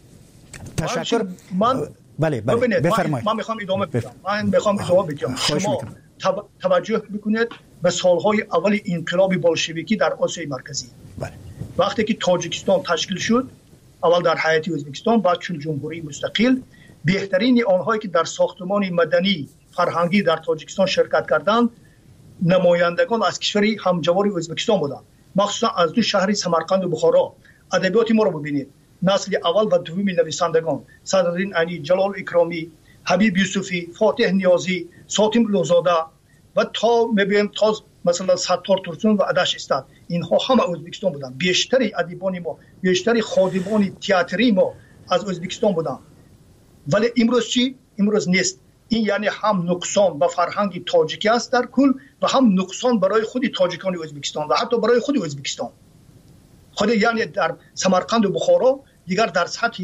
تشکر. من بله بله بفرمایید. من میخوام ادامه بدم. من میخوام ادامه بدم. شما توجه بکنید به سالهای اول انقلاب بولشویکی در آسیای مرکزی. بله. وقتی که تاجیکستان تشکیل شد، اول در هیئت ازبکستان، بعد چون جمهوری مستقل، بهترین آنهایی که در ساختمان مدنی فرهنگی در تاجیکستان شرکت کردند نمایندگان از کشوری همجوار ازبکستان بودند، مخصوصا از دو شهر سمرقند و بخارا. ادبیات ما رو ببینید، نسل اول و دوم نویسندگان صدرالدین علی، جلال اکرامی، حبیب یوسفی، فاتح نیازی، ساتم لوزاده و تا میبینیم تا مثلا ستار ترسون و عدش استاد، اینها همه ازبکستان بودن. بیشتری ادیبان ما، بیشتری خادمان تئاتری ما از ازبکستان بودن. ولی امروز چی؟ امروز نیست. این یعنی هم نقصان به فرهنگ تاجیکی است در کل و هم نقصان برای خود تاجیکان ازبکستان و حتی برای خود ازبکستان. خود یعنی در سمرقند و بخارا دیگر در سطح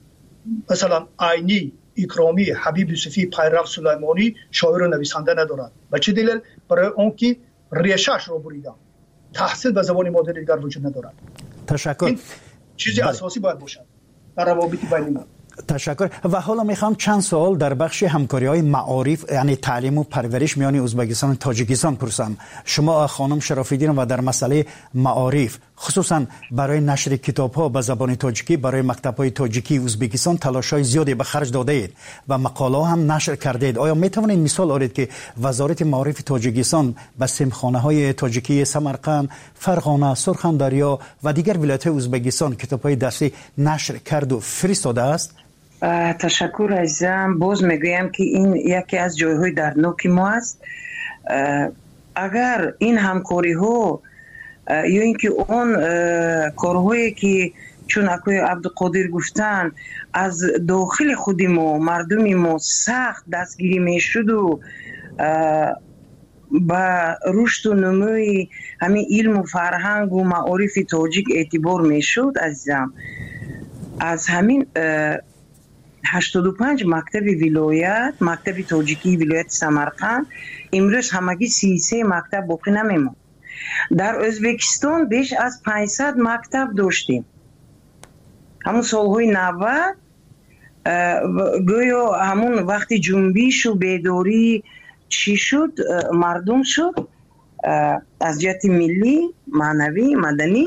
مثلا عینی، اکرامی، حبیب یوسفی، پیرو سلیمانی شاعر و نویسنده ندارند. و چه دلیل؟ برای اون که ریشه‌اش رو بریدن. تحصیل به زبان مادری دیگر وجود ندارد. تشکر. این چیزی اساسی باید باشد در روابط بین ما. تشکر. و حالا میخوام چند سوال در بخش همکاری های معارف یعنی تعلیم و پرورش میان ازبکستان و تاجیکستان پرسم. شما خانم شراف‌الدین و در مسئله معارف خصوصا برای نشر کتاب ها به زبان تاجیکی برای مکتب های تاجیکی ازبکستان تلاش های زیادی به خرج داده اید و مقاله هم نشر کرده اید. آیا میتوانید مثال آورید که وزارت معارف تاجیکستان به سیمخانه های تاجیکی سمرقند، فرغانه، سرخندریا و دیگر ولایت ازبکستان کتاب های دستی نشر کرد و فرستاده است؟ تشکر عزیزم. باز میگویم که این یکی از جایهای دردناک ما است. اگر این همکاری ها یا اینکه اون کارهایی که چون اکوی عبدالقادر گفتن از داخل خود ما مردم ما سخت دستگیری میشد و با رشد و نموی همین علم و فرهنگ و معارف تاجیک اعتبار میشد عزیزم، از همین هشتاد و پنج مکتب ولایت، مکتب تاجیکی ولایت سمرقند امروز همگی سی و سه مکتب باقی نمیموند. در ازبکستان بیش از پانصد مکتب داشتیم. همون سالهای نود گویا همون وقتی جنبش و بیداری چی شد، مردم شد از جهت ملی، معنوی، مدنی.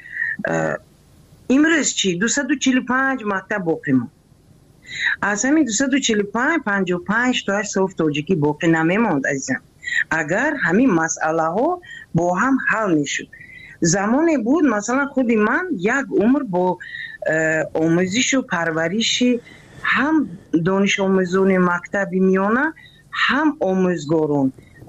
امروز چی؟ دویست و چهل و پنج مکتب باقی ماند. از همین دویست و چهل و پنج پنجاه و پنج تا صرف تاجیکی باقی نمیماند عزیزم. اگر همین مسئله ها با هم حل میشد. زمانی بود مثلا خود من یک عمر با آموزش و پرورش هم دانش آموزان مکتب میانه هم آموزگاران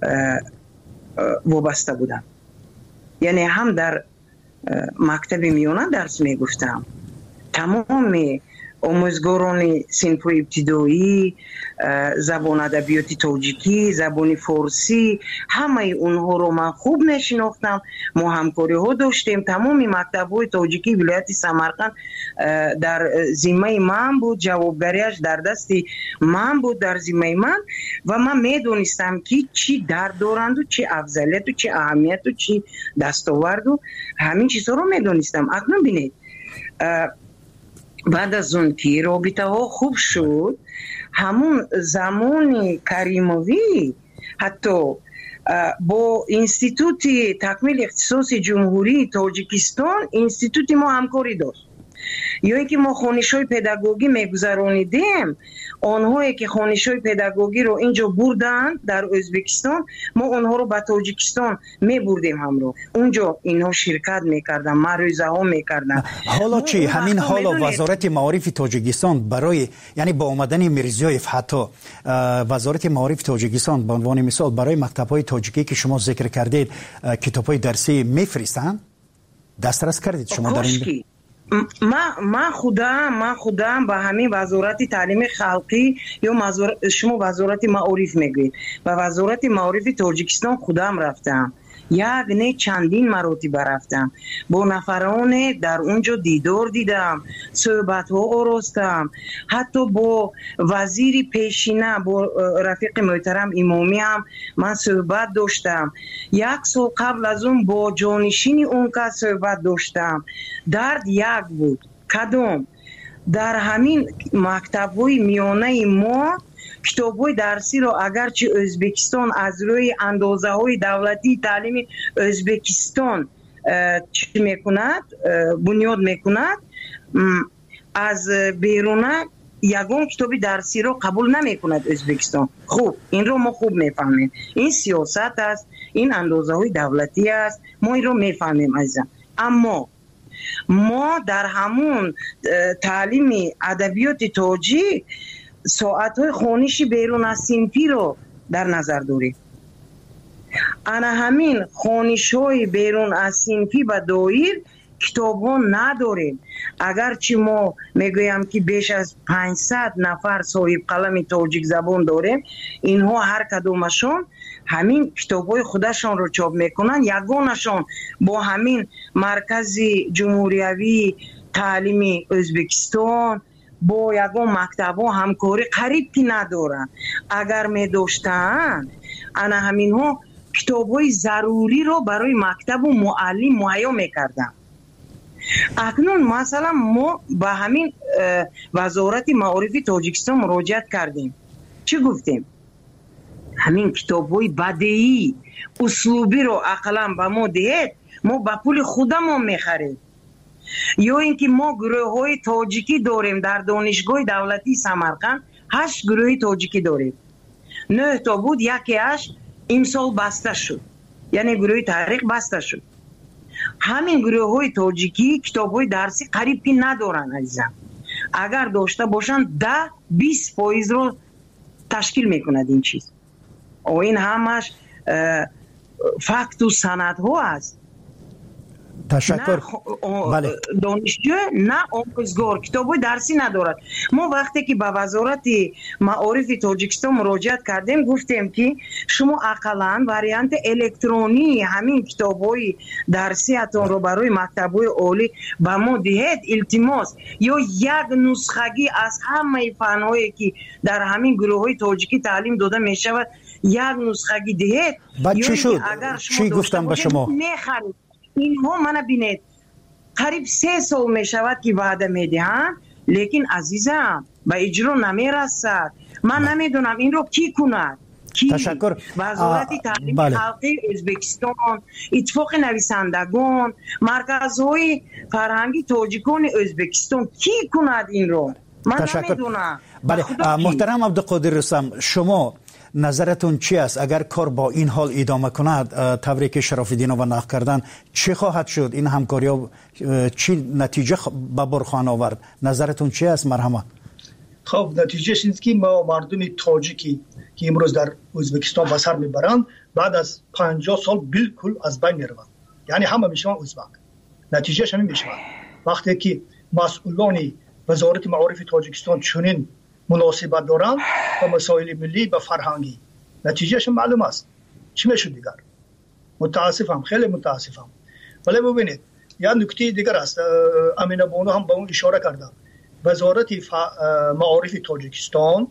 وابسته بودم. یعنی هم در مکتب میانه درس میگفتم. تمام آموزگاران صنف ابتدایی، زبان ادبیات تاجیکی، زبان فارسی، همه اونها رو من خوب نشناختم. ما همکاری ها داشتیم. تمام مکتب های تاجیکی ولایت سمرقند در ذمه من بود، جوابداریش در دست من بود، در ذمه من. و من میدونستم که چی در دارند و چی افضلیت و چی اهمیت و چی دستاورد و همین چیزها رو میدونستم. اکنون بینید بعد از اون که رابطه ها خوب شد، همون زمان کریموی حتی با انستیتوت تکمیل اختصاص جمهوری تاجیکستان انستیتوت ما همکاری داشت. یا اینکه ما خوانش‌های پداگوژی میگذرانیدیم، آنهایی که خوانش‌های پداگوژی رو اینجا بردن در ازبکستان، ما آنها رو به تاجیکستان میبردیم همراه. اونجا اینها شرکت میکردن، معروضه ها میکردن. حالا چی همین حالا وزارت معارف تاجیکستان برای یعنی با اومدن میرزیویف حتی وزارت معارف تاجیکستان به عنوان مثال برای مکتب‌های تاجیکی که شما ذکر کردید کتاب‌های درسی میفرستن؟ دسترس کردید شما در این؟ ما ما خودم ما خودم با همین وزارت تعلیم خلقی یا شما وزارت معارف میگید، با وزارت معارف تاجیکستان خودم رفتم، یک نه چندین مراتب رفتم، با نفران در اونجا دیدار دیدم، صحبت ها آراستم، حتی با وزیر پیشینه با رفیق محترم امامی هم من صحبت داشتم. یک سال قبل از اون با جانشین اون که صحبت داشتم. درد یک بود. کدام؟ در همین مکتب‌های میانه ما کتاب‌های درسی رو اگرچه ازبکستان از روی اندازه‌های دولتی تعلیم ازبکستان چی میکند، بنیاد میکند، از بیرونه یگان کتاب درسی رو قبول نمیکند ازبکستان. خوب این رو ما خوب میفهمیم، این سیاست است، این اندازه‌های دولتی است، ما این رو میفهمیم عزیزم. اما ما در همون تعلیم ادبیات تاجیک ساعت‌های خوانش بیرون از صنفی رو در نظر داریم. انا همین خوانش‌های بیرون از صنفی و دایر کتاب ها نداریم. اگرچه ما میگویم که بیش از پانصد نفر صاحب قلم تاجیک زبان داریم، اینها هر کدومشون همین کتاب‌های خودشان رو چاپ میکنن. یگانشان با همین مرکز جمهوریوی تعلیم ازبکستان با یگان مکتب‌ها همکاری قریب که ندارن. اگر می داشتن انا همین ها کتاب‌های ضروری رو برای مکتب و معلم مهیا میکردن. اکنون مثلا ما با همین وزارت معارف تاجیکستان مراجعت کردیم. چی گفتیم؟ همین کتاب‌های بدیعی اسلوبی رو اقلا به ما دهید، ما با پول خودمون میخریم. یا اینکه ما گروه های تاجیکی داریم در دانشگاه دولتی سمرقند، هشت گروه تاجیکی داریم. نه تا بود، یکی هشت امسال بسته شد، یعنی گروه تحریک بسته شد. همین گروه های تاجیکی کتاب های درسی قریب که ندارن عزیزم. اگر داشته باشن ده بیست فایز رو تشکیل میکند این چیز. و این همش فکت و سند ها است. تشکر. بله. دانشجو نه آموزگار کتاب درسی ندارد. ما وقتی که به وزارت معارف تاجیکستان مراجعت کردیم گفتیم که شما اقلا وریانت الکترونی همین کتاب‌های درسی اتون رو برای مکتب‌های عالی به ما دهید التماس، یا یک نسخگی از همه فن‌هایی که در همین گروه‌های تاجیکی تعلیم داده می‌شود یک نسخگی دهید. بعد چی شد؟ چی گفتم به شما؟ می‌خرید. اینها منو بینید قریب سه سال می شود که وعده میدهند لیکن عزیزم به اجرا نمیرسد. من نمیدونم این رو کی کند. کی؟ تشکر. وزارت تعلیم بله. خلقی ازبکستان، اتفاق نویسندگان، مرکزهای فرهنگی تاجیکان ازبکستان کی کند این رو؟ من تشکر. نمیدونم. بله محترم عبدالقادر رستم، شما نظرتون چی است؟ اگر کار با این حال ادامه کند، تبریک شراف‌الدین و نقد کردن چی خواهد شد؟ این همکاری ها چی نتیجه به بار خواهند آورد؟ نظرتون چی است مرحمت؟ خب نتیجهش اینه که ما مردم تاجیکی که امروز در ازبکستان به سر میبرند بعد از پنجاه سال بالکل از بین میروند، یعنی همه میشوند ازبک. نتیجهش همین میشود وقتی که مسئولان وزارت معارف تاجیکستان چنین مناسبت دارند با مسائل ملی و فرهنگی، نتیجهش معلوم است چی میشه دیگر. متاسفم، خیلی متاسفم. ولی ببینید یا نکته دیگر است، امینه بانو هم به اون اشاره کردم. وزارت معارف تاجیکستان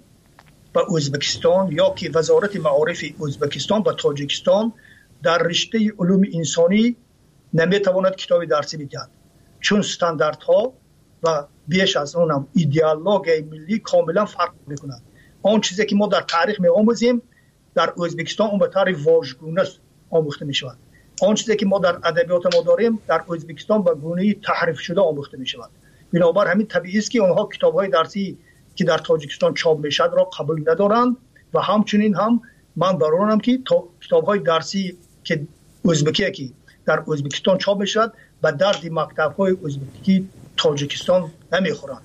و ازبکستان یا که وزارت معارف ازبکستان و تاجیکستان در رشته علوم انسانی نمیتواند کتاب درسی بدهد، چون استانداردها و بیش از اونم ایدئولوژی ملی کاملا فرق میکنند. آن چیزی که ما در تاریخ می آموزیم در ازبکستان اون به طور واژگونه آموخته می شود. آن چیزی که ما در ادبیات ما داریم در ازبکستان به گونه تحریف شده آموخته می شود. بنابر همین طبیعی است که اونها کتاب‌های درسی که در تاجیکستان چاپ میشد را قبول ندارند و همچنین هم من برانم که کتاب‌های درسی که ازبکی که در ازبکستان چاپ میشد به درد مکتب‌های ازبکی تاجیکستان نمیخورند.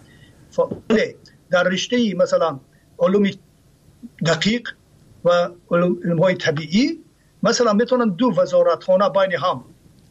در رشته مثلا علوم دقیق و علوم‌های طبیعی مثلا میتونن دو وزارتخانه بین هم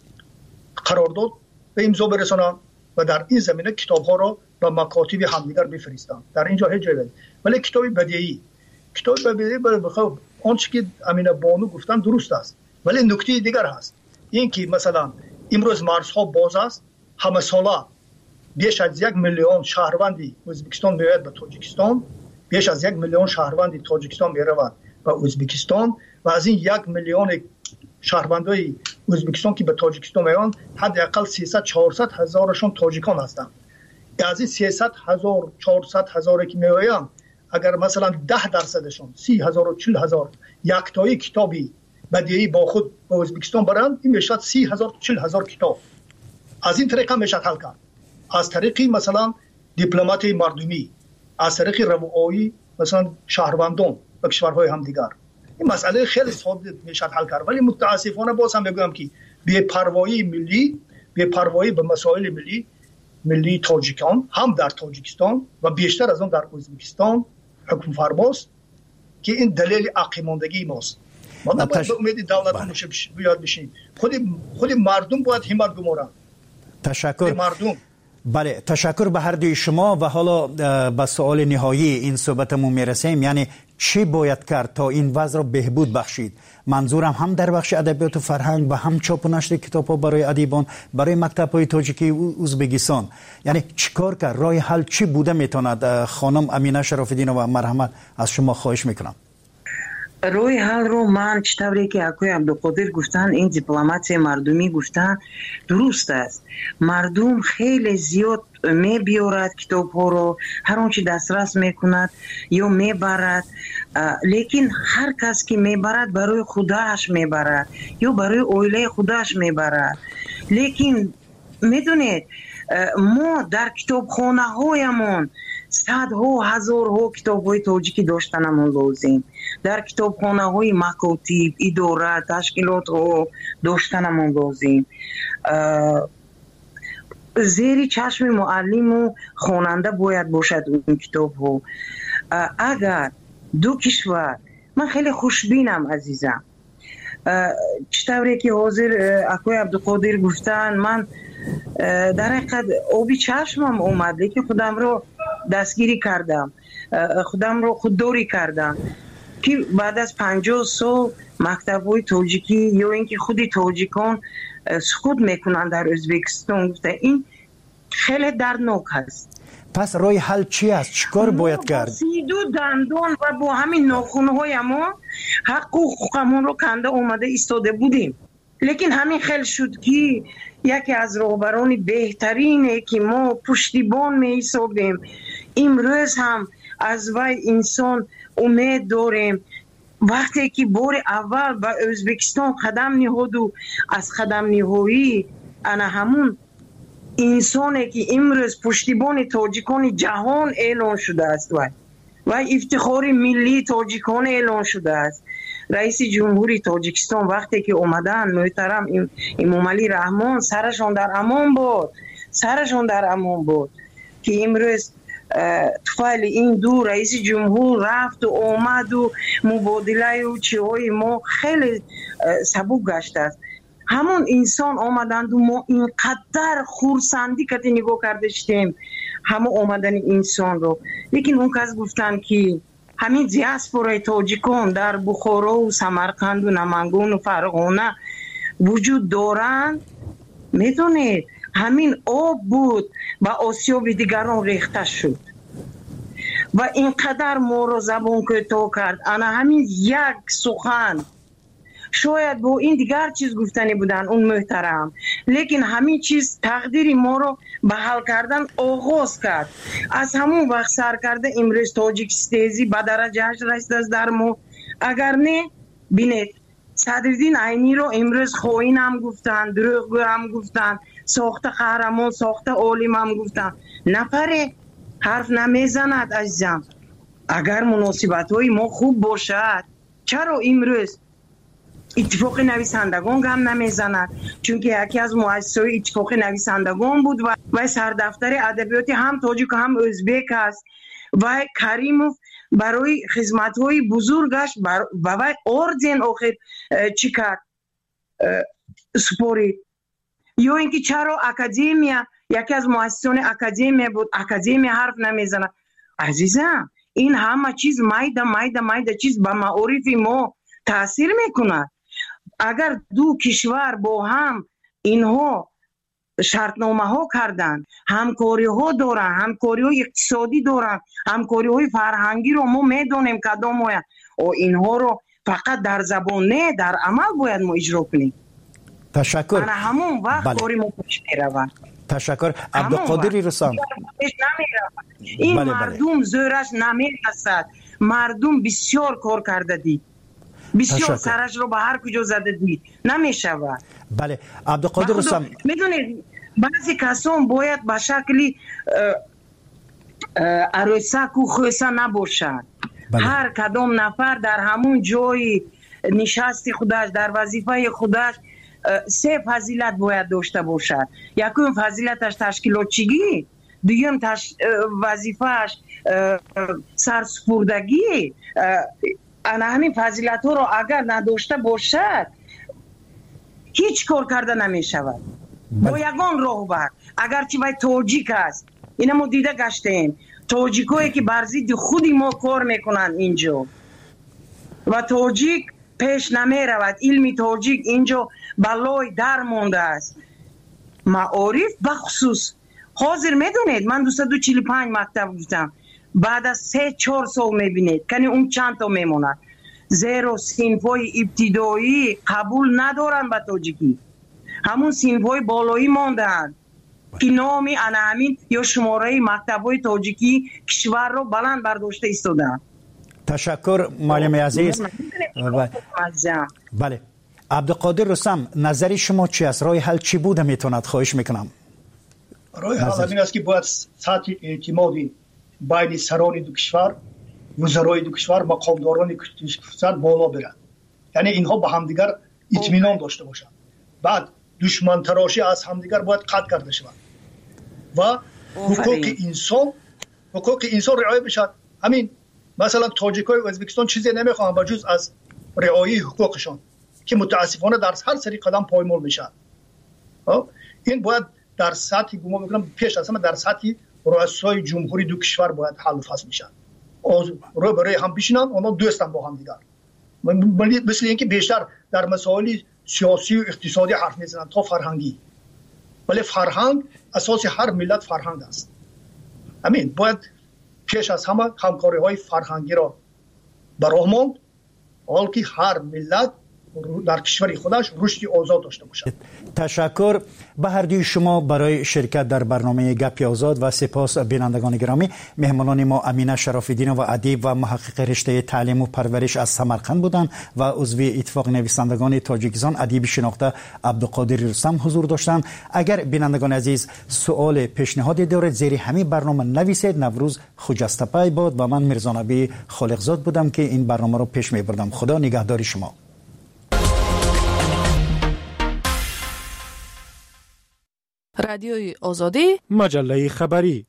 قرارداد به امضا برسونن و در این زمینه کتاب‌ها را به مکاتب همدیگر بفرستند. در اینجا هیچ جایی نیست. ولی کتاب بدیعی کتاب بدیعی بخوام آنچه که امینه بانو گفتن درست است، ولی نکته دیگر هست، این که مثلا امروز مرزها باز است، همه ساله بیش از یک میلیون شهروندی ازبکستان میآید به تاجیکستان، بیش از یک میلیون شهروندی تاجیکستان میروند به ازبکستان و از این یک میلیون شهروندای ازبکستان که به تاجیکستان میآیند حداقل سیصد چهارصد هزارشون تاجیکان هستند. از این سیصد هزار چهارصد هزار که میآیند اگر مثلا ده درصدشون سی هزار و چهل هزار یک تایی کتابی بدیعی با خود به ازبکستان برند، این میشد سی هزار چهل هزار کتاب. از این طریقه میشد حل کرد، از طریقی مثلا دیپلمات مردمی، از طریق روایی مثلا شهروندان و کشورهای همدیگر. این مسئله خیلی ساده میشد حل کرد، ولی متاسفانه باز هم میگم که بی پروایی ملی، بی پروایی به مسائل ملی ملی تاجیکان هم در تاجیکستان و بیشتر از اون در ازبکستان حکم فرماست که این دلیل عقیماندگی ماست. ما نباید به امید دولت بیاد بشیم، خود خود مردم باید همت گمارن. تشکر مردم. بله تشکر به هر دوی شما و حالا به سوال نهایی این صحبتمون میرسیم، یعنی چی باید کرد تا این وضع را بهبود بخشید؟ منظورم هم در بخش ادبیات و فرهنگ و هم چاپ و نشر کتاب‌ها برای ادیبان، برای مکتب‌های تاجیکی و ازبکستان، یعنی چیکار کرد؟ راه حل چی بوده میتواند؟ خانم امینه شراف‌الدین و مرحمت از شما خواهش میکنم. روی حل رو من چطوری که اکوی عبدالقادر گفتن، این دیپلمات مردمی گفتن درست است. مردم خیلی زیاد می بیارد کتاب ها رو، هر اون چی دسترس میکند یا میبرد، لیکن هر کس که میبرد برای خودش میبرد یا برای اویله خودش میبرد. لیکن میدونید ما در کتاب خانه هایمون صدها هزارها کتاب های تاجیکی داشتنمون لازم، در کتاب خانه های مکاتب، اداره، تشکیلات ها داشتنمون لازم. زیر چشم معلم و خواننده باید باشد اون کتاب ها. اگر دو کشور، من خیلی خوشبینم عزیزم، چطوری که حاضر اکوی عبدالقادر گفتن من در حقیقت آبی چشمم اومد که خودم رو دستگیری کردم خودم رو خودداری کردم که بعد از پنجاه سال مکتب‌های تاجیکی یا اینکه خودی تاجیکان سقوط میکنن در ازبکستان گفته این خیلی دردناک هست. پس رای حل چی است؟ چیکار باید کرد؟ سیدو دندان و با همین ناخون‌های ما حق و حقوقمون رو کنده اومده ایستاده بودیم، لیکن همین خیلی شد که یکی از رهبران بهترینه که ما پشتیبان می‌حسابیم امروز هم از وی انسان امید داریم. وقتی که بار اول به ازبکستان قدم نهاد و از قدم نهایی انا همون انسانی که امروز پشتیبان تاجیکان جهان اعلان شده است و و افتخار ملی تاجیکان اعلان شده است. رئیس جمهوری تاجیکستان وقتی که اومدن محترم امام علی رحمان سرشون در امان بود سرشون در امان بود که امروز طفل این دو رئیس جمهور رفت و آمد و مبادله و چیهای ما خیلی سبک گشت است. همون انسان آمدند و ما اینقدر خورسندی که نگاه کردشتیم همه آمدن انسان رو، لیکن اون کس گفتن که همین دیاسپورای تاجیکان در بخارا و سمرقند و نمنگان و فرغانه وجود دارند. میدونید همین آب بود و آسیاب دیگران ریخته شد و اینقدر ما رو زبان کوتاه کرد. انا همین یک سخن شاید با این دیگر چیز گفتنی بودن اون محترم، لیکن همین چیز تقدیر ما رو به حل کردن آغاز کرد. از همون وقت سر کرده امروز تاجیکستانی به درجهش رسیده است در ما. اگر نه بینید صدرالدین عینی رو امروز خائن هم گفتن، دروغگو هم گفتن، ساخته قهرمان ساخته عالم هم گفتن. نفره حرف نمیزند عزیزم. اگر مناسبت های ما خوب باشد چرا امروز اتفاق نویسندگان هم نمیزند؟ چون که یکی از مؤسسای اتفاق نویسندگان بود و و سردفتر ادبیات هم تاجیک هم ازبک است و کریموف برای خدمت‌های بزرگش بر... و و اردن آخر چی کرد سپورید. یا اینکه چرا اکادمیا یکی از مؤسسان اکادمیا بود اکادمیا حرف نمیزند؟ عزیزم این همه چیز مایده مایده مایده چیز به معارف ما تاثیر میکنه. اگر دو کشور با هم اینها شرطنامه ها کردن، همکاری ها دارن، همکاری های اقتصادی دارن، همکاری های فرهنگی رو ما میدونیم کدام های و اینها رو فقط در زبان نه در عمل باید ما اجرا کنیم. تشکر. انا همون وقت بله. کاری ما پیش میروند. تشکر. عبدالقادر رسام. این بله مردم بله. زورش نمیرسد. مردم بسیار کار کرده دید، بسیار سرش رو به هر کجا زده دید، نمیشود. بله عبدالقادر رسام میدونید بعضی کسان باید به شکلی عروسک و خویسه نباشد. بله. هر کدام نفر در همون جای نشست خودش در وظیفه خودش سه فضیلت باید داشته باشد. یکم فضیلتش تشکیلاتچی، دویم تش... وظیفهش سرسپردگی. انا همین فضیلت ها رو اگر نداشته باشد هیچ کار کرده نمی شود. با یگان رهبر اگرچه باید تاجیک است، اینا ما دیده گشتیم تاجیک هایی که بر ضد خودی ما کار میکنن اینجا و تاجیک پیش نمی رود. علم تاجیک اینجا بلای در مونده است. معارف بخصوص حاضر میدونید من دویست و چهل و پنج مکتب گفتم، بعد از سه چهار سال میبینید کنی اون چند تا میمونن زیرا صنفای ابتدایی قبول ندارن به تاجیکی، همون صنفای بالایی ماندن که نامی انا همین یا شماره مکتبای تاجیکی کشور رو بلند برداشته ایستادن. تشکر معلم عزیز. بله عبدالقادر رسام نظری شما چی است؟ راه حل چی بوده میتوند؟ خواهش میکنم. راه حل این است که باید سطح اعتمادی بین سران دو کشور، وزرای دو کشور، مقامداران دو کشور بالا برند. یعنی اینها با همدیگر اطمینان داشته باشند. بعد دشمن تراشی از همدیگر باید قطع کرده شود و حقوق انسان حقوق انسان رعایت بشود. همین مثلا تاجیکای ازبکستان چیزی نمیخوان بجز از رعایت حقوقشان که متاسفانه در هر سری قدم پایمال میشه. این باید در سطح گمان میکنم پیش از همه در سطح رؤسای جمهوری دو کشور باید حل و فصل میشن. رو برای هم بشینن، اونا دوستن با هم دیگر. مثل اینکه بیشتر در مسائل سیاسی و اقتصادی حرف میزنن تا فرهنگی. ولی فرهنگ اساس هر ملت فرهنگ است. همین باید پیش از همه همکاری های فرهنگی را براه ماند، حال که هر ملت در کشور خودش رشد آزاد داشته باشد. تشکر به هر دوی شما برای شرکت در برنامه گپ آزاد و سپاس بینندگان گرامی. مهمانان ما امینه شراف‌الدین و ادیب و محقق رشته تعلیم و پرورش از سمرقند بودند و عضو اتفاق نویسندگان تاجیکستان ادیب شناخته عبدالقادر رستم حضور داشتند. اگر بینندگان عزیز سوال پیشنهادی دارید زیر همین برنامه نویسید. نوروز خجسته پی باد و من میرزا نبی خالقزاد بودم که این برنامه رو پیش میبردم. خدا نگهدار شما. رادیوی آزادی، مجله خبری.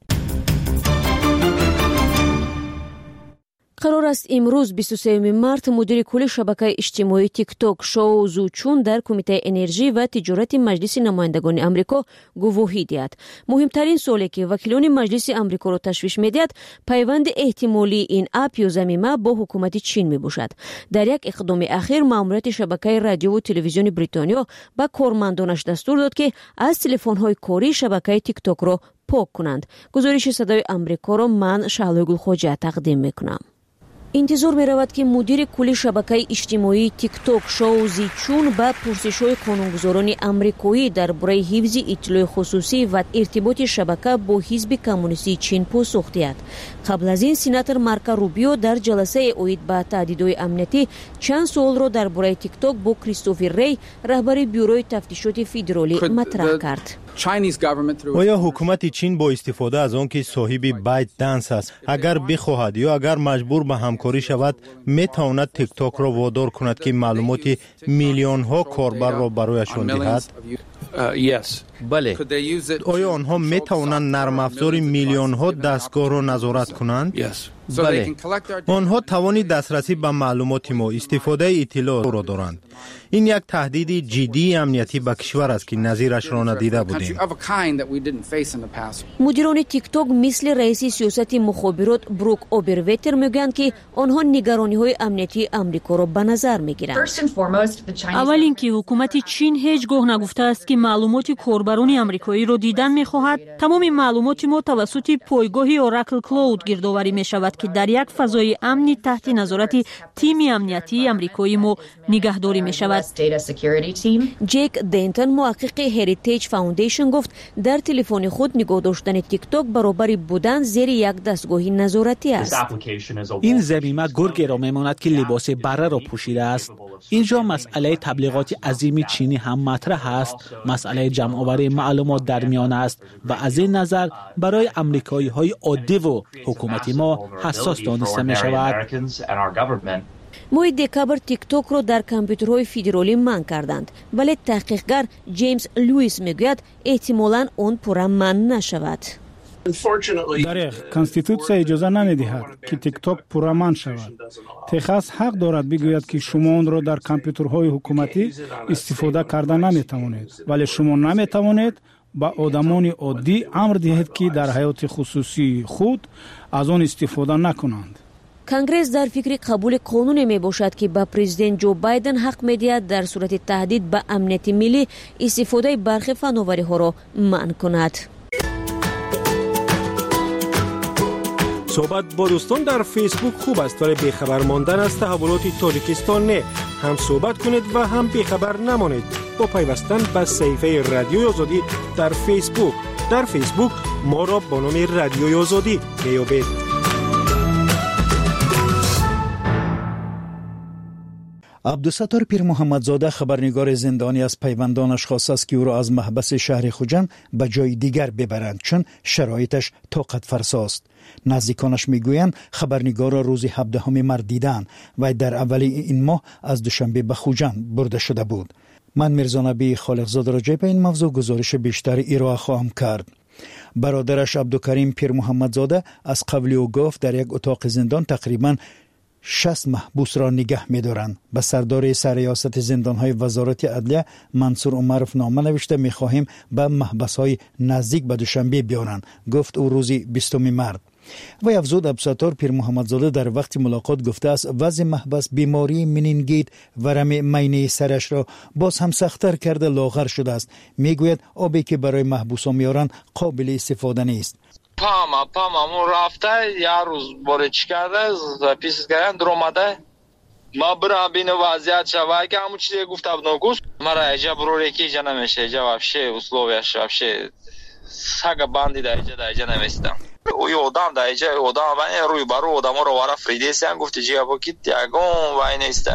قرار است امروز بیست و سوم مارت مدیر کل شبکه اجتماعی تیک توک شو زوچون در کمیته انرژی و تجارت مجلس نمایندگان آمریکا گواهی دهد. مهمترین سوالی که وکیلان مجلس آمریکا را تشویش می‌دهد پیوند احتمالی این اپ یا ضمیمه با حکومت چین میباشد. در یک اقدام اخیر ماموریت شبکه رادیو و تلویزیون بریتانیا به کارمندانش دستور داد که از تلفن‌های کاری شبکه تیک توک را پاک کنند. گزارش صدای آمریکا را من شهلوگل خوجه تقدیم میکنم. انتظار می رود که مدیر کل شبکه اجتماعی تیک توک شو زیچون با پرسش‌های قانونگذاران آمریکایی درباره حفظ اطلاع خصوصی و ارتباط شبکه با حزب کمونیستی چین پاسخ دهد. قبل از این سناتور مارکو روبیو در جلسه اوید با تهدیدهای امنیتی چند سوال را درباره تیک توک با کریستوفر ری رهبر بیوروی تفتیشات فدرالی مطرح کرد. آیا حکومت چین با استفاده از آن که صاحب بایت دنس است اگر بخواهد یا اگر مجبور به همکاری شود می تواند تیک توک را وادار کند که معلومات میلیون ها کاربر را برایشان دهد؟ بله. آیا آنها می توانند نرم افزار میلیون ها دستگاه را نظارت کنند؟ بله. آنها توانی دسترسی به معلومات ما استفاده اطلاع را دارند. این یک تهدید جدی امنیتی به کشور است که نظیرش را ندیده بودیم. مدیران تیک توک مثل رئیس سیاست مخابرات بروک اوبرویتر میگویند که آنها نگرانی‌های امنیتی آمریکا را به نظر میگیرند. اول اینکه حکومت چین هیچ گاه نگفته است که معلومات کاربران آمریکایی را دیدن می‌خواهد. تمام معلومات ما توسط پایگاه اوراکل کلاود گردآوری می‌شود که در یک فضای امنی تحت نظارت تیم امنیتی آمریکایی ما نگهداری می‌شود. جک دینتون محقق هریتیج فاوندیشن گفت در تلفن خود نگاه داشتن تیک توک برابر بودن زیر یک دستگاه نظارتی است. این ضمیمه گرگی را میماند که لباس بره را پوشیده است. اینجا مسئله تبلیغات عظیم چینی هم مطرح است. مسئله جمع آوری معلومات در میان است و از این نظر برای امریکایی های عادی و حکومت ما حساس دانسته می شود. ماه دکبر تیک توک را در کامپیوترهای فدرالی منع کردند، ولی تحقیقگر جیمز لوئیس میگوید احتمالاً آن پورا منع نشود. در کانستیتوسیا اجازه نمیدهد که تیک توک پورا منع شود. تخص حق دارد بگوید که شما آن را در کامپیوترهای حکومتی استفاده کردن نمیتوانید، ولی شما نمیتوانید با آدمان عادی امر دهید که در حیات خصوصی خود از آن استفاده نکنند. کنگره در فکر قبول قانون می باشد که با پرزیدنت جو بایدن حق می دهد در صورت تهدید به امنیت ملی استفاده برخی فناوری ها را منع کند. صحبت با دوستان در فیسبوک خوب است ولی بیخبر ماندن از تحولات تاجیکستان نه. هم صحبت کنید و هم بیخبر نمانید با پیوستن به صفحه رادیوی آزادی در فیسبوک. در فیسبوک ما را با نام رادیوی آزادی میابید. عبدالستار پیر محمدزاده خبرنگار زندانی از پیوندانش خواست است که او را از محبس شهر خوجند به جای دیگر ببرند چون شرایطش طاقت فرساست. نزدیکانش میگویند خبرنگار را روز هفدهم مارس دیدند و در اول این ماه از دوشنبه به خوجند برده شده بود. من میرزا نبی خالقزاد راجع به این موضوع گزارش بیشتر ارائه خواهم کرد. برادرش عبدالکریم پیر محمدزاده از قبل او گفت در یک اتاق زندان تقریباً شصت محبوس را نگه می‌دارند. به سردار سرریاست زندان‌های وزارت عدلیه منصور عمرف نامه نوشته می‌خواهیم به محبس‌های نزدیک به دوشنبه بیارند، گفت او روز بیستم مارس. و افزود عبدالستار پیر محمدزاده در وقت ملاقات گفته است وضع محبس بیماری منینگیت ورم مینه سرش را باز هم سخت‌تر کرده لاغر شده است. میگوید آبی که برای محبوسان میارند قابل استفاده نیست. پاما پاما مو رفته یه روز بارچ کرده پیس کردن در اومده ما برام بین وضعیت شوه که همون چیزی گفته بود نگوش مرا ایجا بروری که ایجا نمیشه ایجا وفشه اسلوبیش وفشه ساگه باندی دا ایجا دا ایجا نمیستم اوی آدم دا ایجا آدم بانی روی برو آدم رو وارا فریده سیم گفتی جیگه با کیت یکون وای نیسته.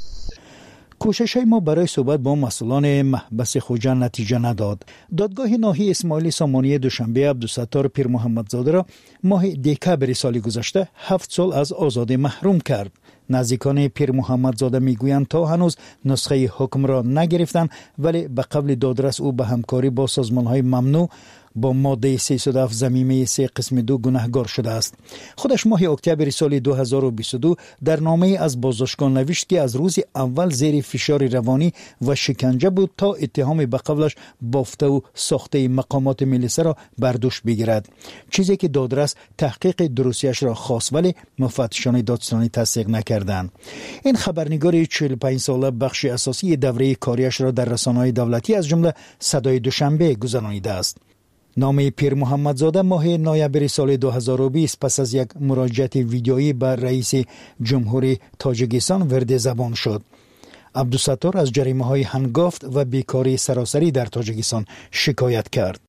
کوشش های ما برای صحبت با مسئولان محبس خوجند نتیجه نداد. دادگاه ناحیه اسماعیل سامانی دوشنبه عبدالستار پیر محمدزاده را ماه دکبر سال گذشته هفت سال از آزادی محروم کرد. نزدیکان پیر محمدزاده میگویند تا هنوز نسخه حکم را نگرفتند، ولی به قبل دادرس او به همکاری با سازمان‌های ممنوع با ماده سیصد و هفت ضمیمه سه قسم دو گناهکار شده است. خودش ماه اکتبر سال دو هزار و بیست و دو در نامه از بازداشتگاه نوشت که از روز اول زیر فشار روانی و شکنجه بود تا اتهام به قبلش بافته و ساخته مقامات ملیسه را بر دوش بگیرد، چیزی که دادرس تحقیق درستیش را خواست ولی مفتشان دادستانی تصدیق نکردند. این خبرنگار چهل و پنج ساله بخش اساسی دوره کاریش را در رسانه‌های دولتی از جمله صدای دوشنبه گذرانیده است. نامه پیر محمدزاده ماه نوامبر سال دو هزار و بیست پس از یک مراجعت ویدیویی به رئیس جمهوری تاجیکستان ورد زبان شد. عبدالستار از جریمه‌های هنگافت و بیکاری سراسری در تاجیکستان شکایت کرد.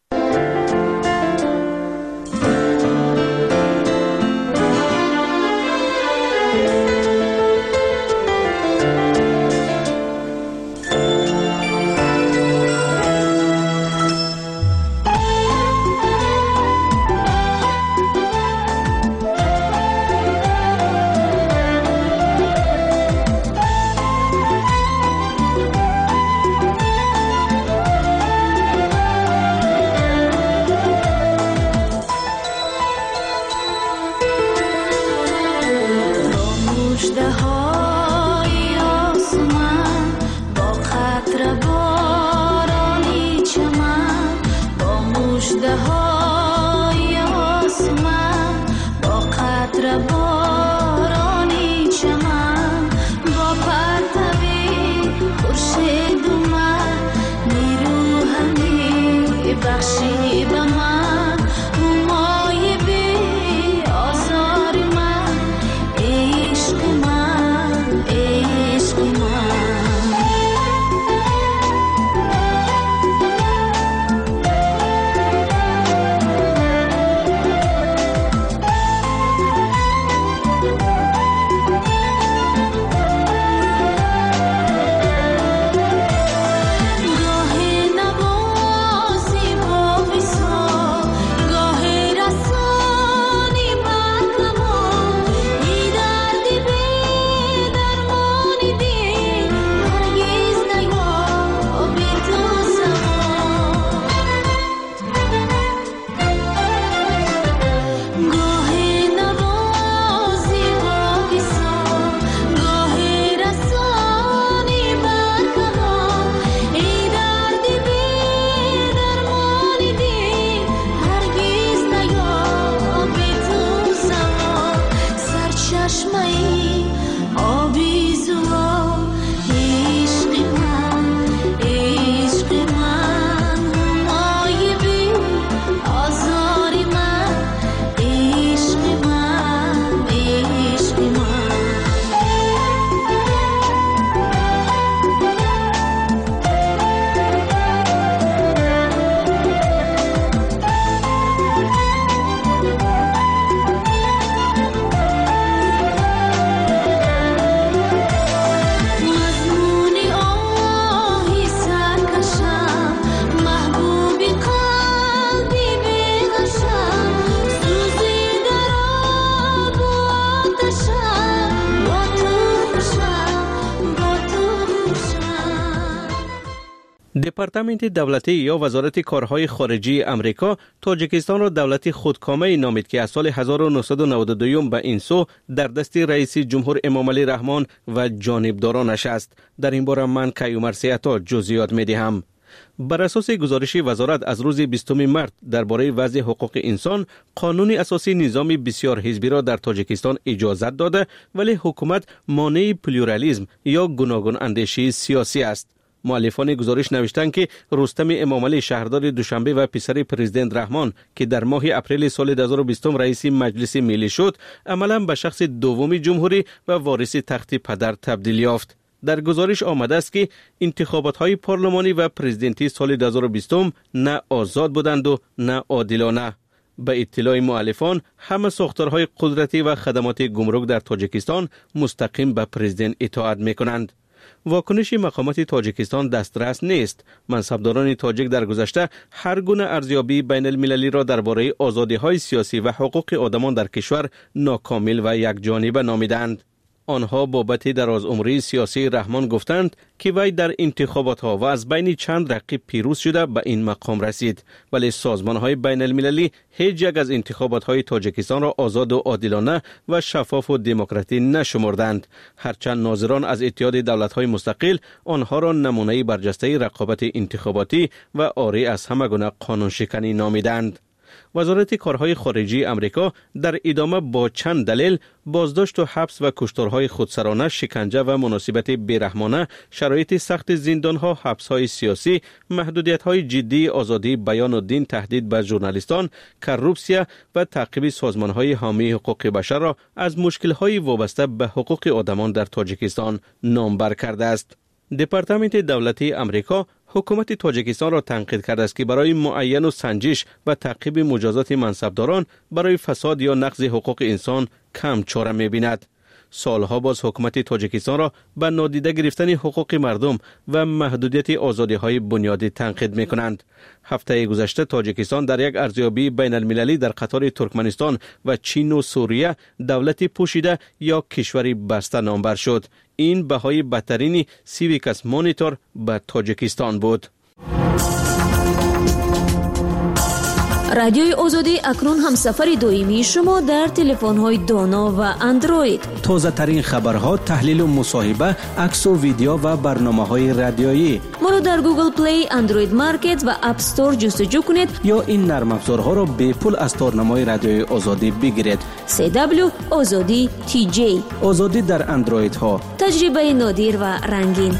گاه نوازی با وصال دپارتمنت دولتی یا وزارت کارهای خارجی امریکا تاجیکستان را دولت خودکامه نامید که از سال هزار و نهصد و نود و دو به این سو در دست رئیس جمهور امامعلی رحمان و جانبدارانش است. در این باره من کیومر سیاتا جزئیات می‌دهم. بر اساس گزارش وزارت از روز بیستم مارس درباره وضع حقوق انسان، قانون اساسی نظام بسیار حزبی را در تاجیکستان اجازت داده، ولی حکومت مانع پلورالیسم یا گوناگون اندیشی سیاسی است. مؤلفان گزارش نوشتند که رستم امامعلی شهردار دوشنبه و پسر پرزیدنت رحمان که در ماه اپریل سال دو هزار و بیست رئیس مجلس ملی شد، عملاً به شخص دوم جمهوری و وارث تخت پدر تبدیل یافت. در گزارش آمده است که انتخابات های پارلمانی و پرزیدنتی سال دو هزار و بیست نه آزاد بودند و نه عادلانه. به اطلاع مؤلفان، همه ساختارهای قدرتی و خدمات گمرک در تاجیکستان مستقیم به پرزیدنت اطاعت می‌کنند. واکنش مقامات تاجیکستان دسترس نیست. منصبداران تاجیک در گذشته هر گونه ارزیابی بین المللی را درباره آزادی‌های سیاسی و حقوق آدمان در کشور ناکامل و یکجانبه نامیدند. آنها بابت دراز عمری سیاسی رحمان گفتند که وی در انتخابات ها و از بین چند رقیب پیروز شده به این مقام رسید، ولی سازمان های بین المللی هیچ یک از انتخابات های تاجیکستان را آزاد و عادلانه و شفاف و دموکراتی نشمردند، هرچند ناظران از اتحاد دولت های مستقل آنها را نمونه برجسته رقابت انتخاباتی و عاری از همه گونه قانون شکنی نامیدند. وزارت کارهای خارجی امریکا در ادامه با چند دلیل بازداشت و حبس و کشتارهای خودسرانه، شکنجه و مناسبت بیرحمانه، شرایط سخت زندانها، حبسهای سیاسی، محدودیت‌های جدی آزادی بیان و دین، تهدید به ژورنالیستان، کروپسیا و تعقیب سازمان‌های حامی حقوق بشر را از مشکل‌های وابسته به حقوق آدمان در تاجیکستان نامبر کرده است. دپارتمنت دولتی امریکا حکومت تاجیکستان را تنقید کرده است که برای معین و سنجش و تعقیب مجازات منصبداران برای فساد یا نقض حقوق انسان کم چاره می‌بیند. سالها باز حکومت تاجیکستان را به نادیده گرفتن حقوق مردم و محدودیت آزادی‌های بنیادی تنقید می‌کنند. هفته گذشته تاجیکستان در یک ارزیابی بین المللی در قطار ترکمنستان و چین و سوریه دولت پوشیده یا کشوری بسته نامبر شد. این بهای بدترین سیویکس مانیتور به تاجیکستان بود. رادیوی آزادی اکنون هم سفر دائمی شما در تلفن‌های دانا و اندروید. تازه ترین خبرها، تحلیل و مصاحبه، عکس و ویدیو و برنامه‌های رادیویی. ما را در گوگل پلی، اندروید مارکت و اپ استور جستجو کنید یا این نرم افزارها را به پول از تارنمای رادیوی آزادی بگیرید. سی دبلیو آزادی تی جی. آزادی در اندروید ها. تجربه نادر و رنگین.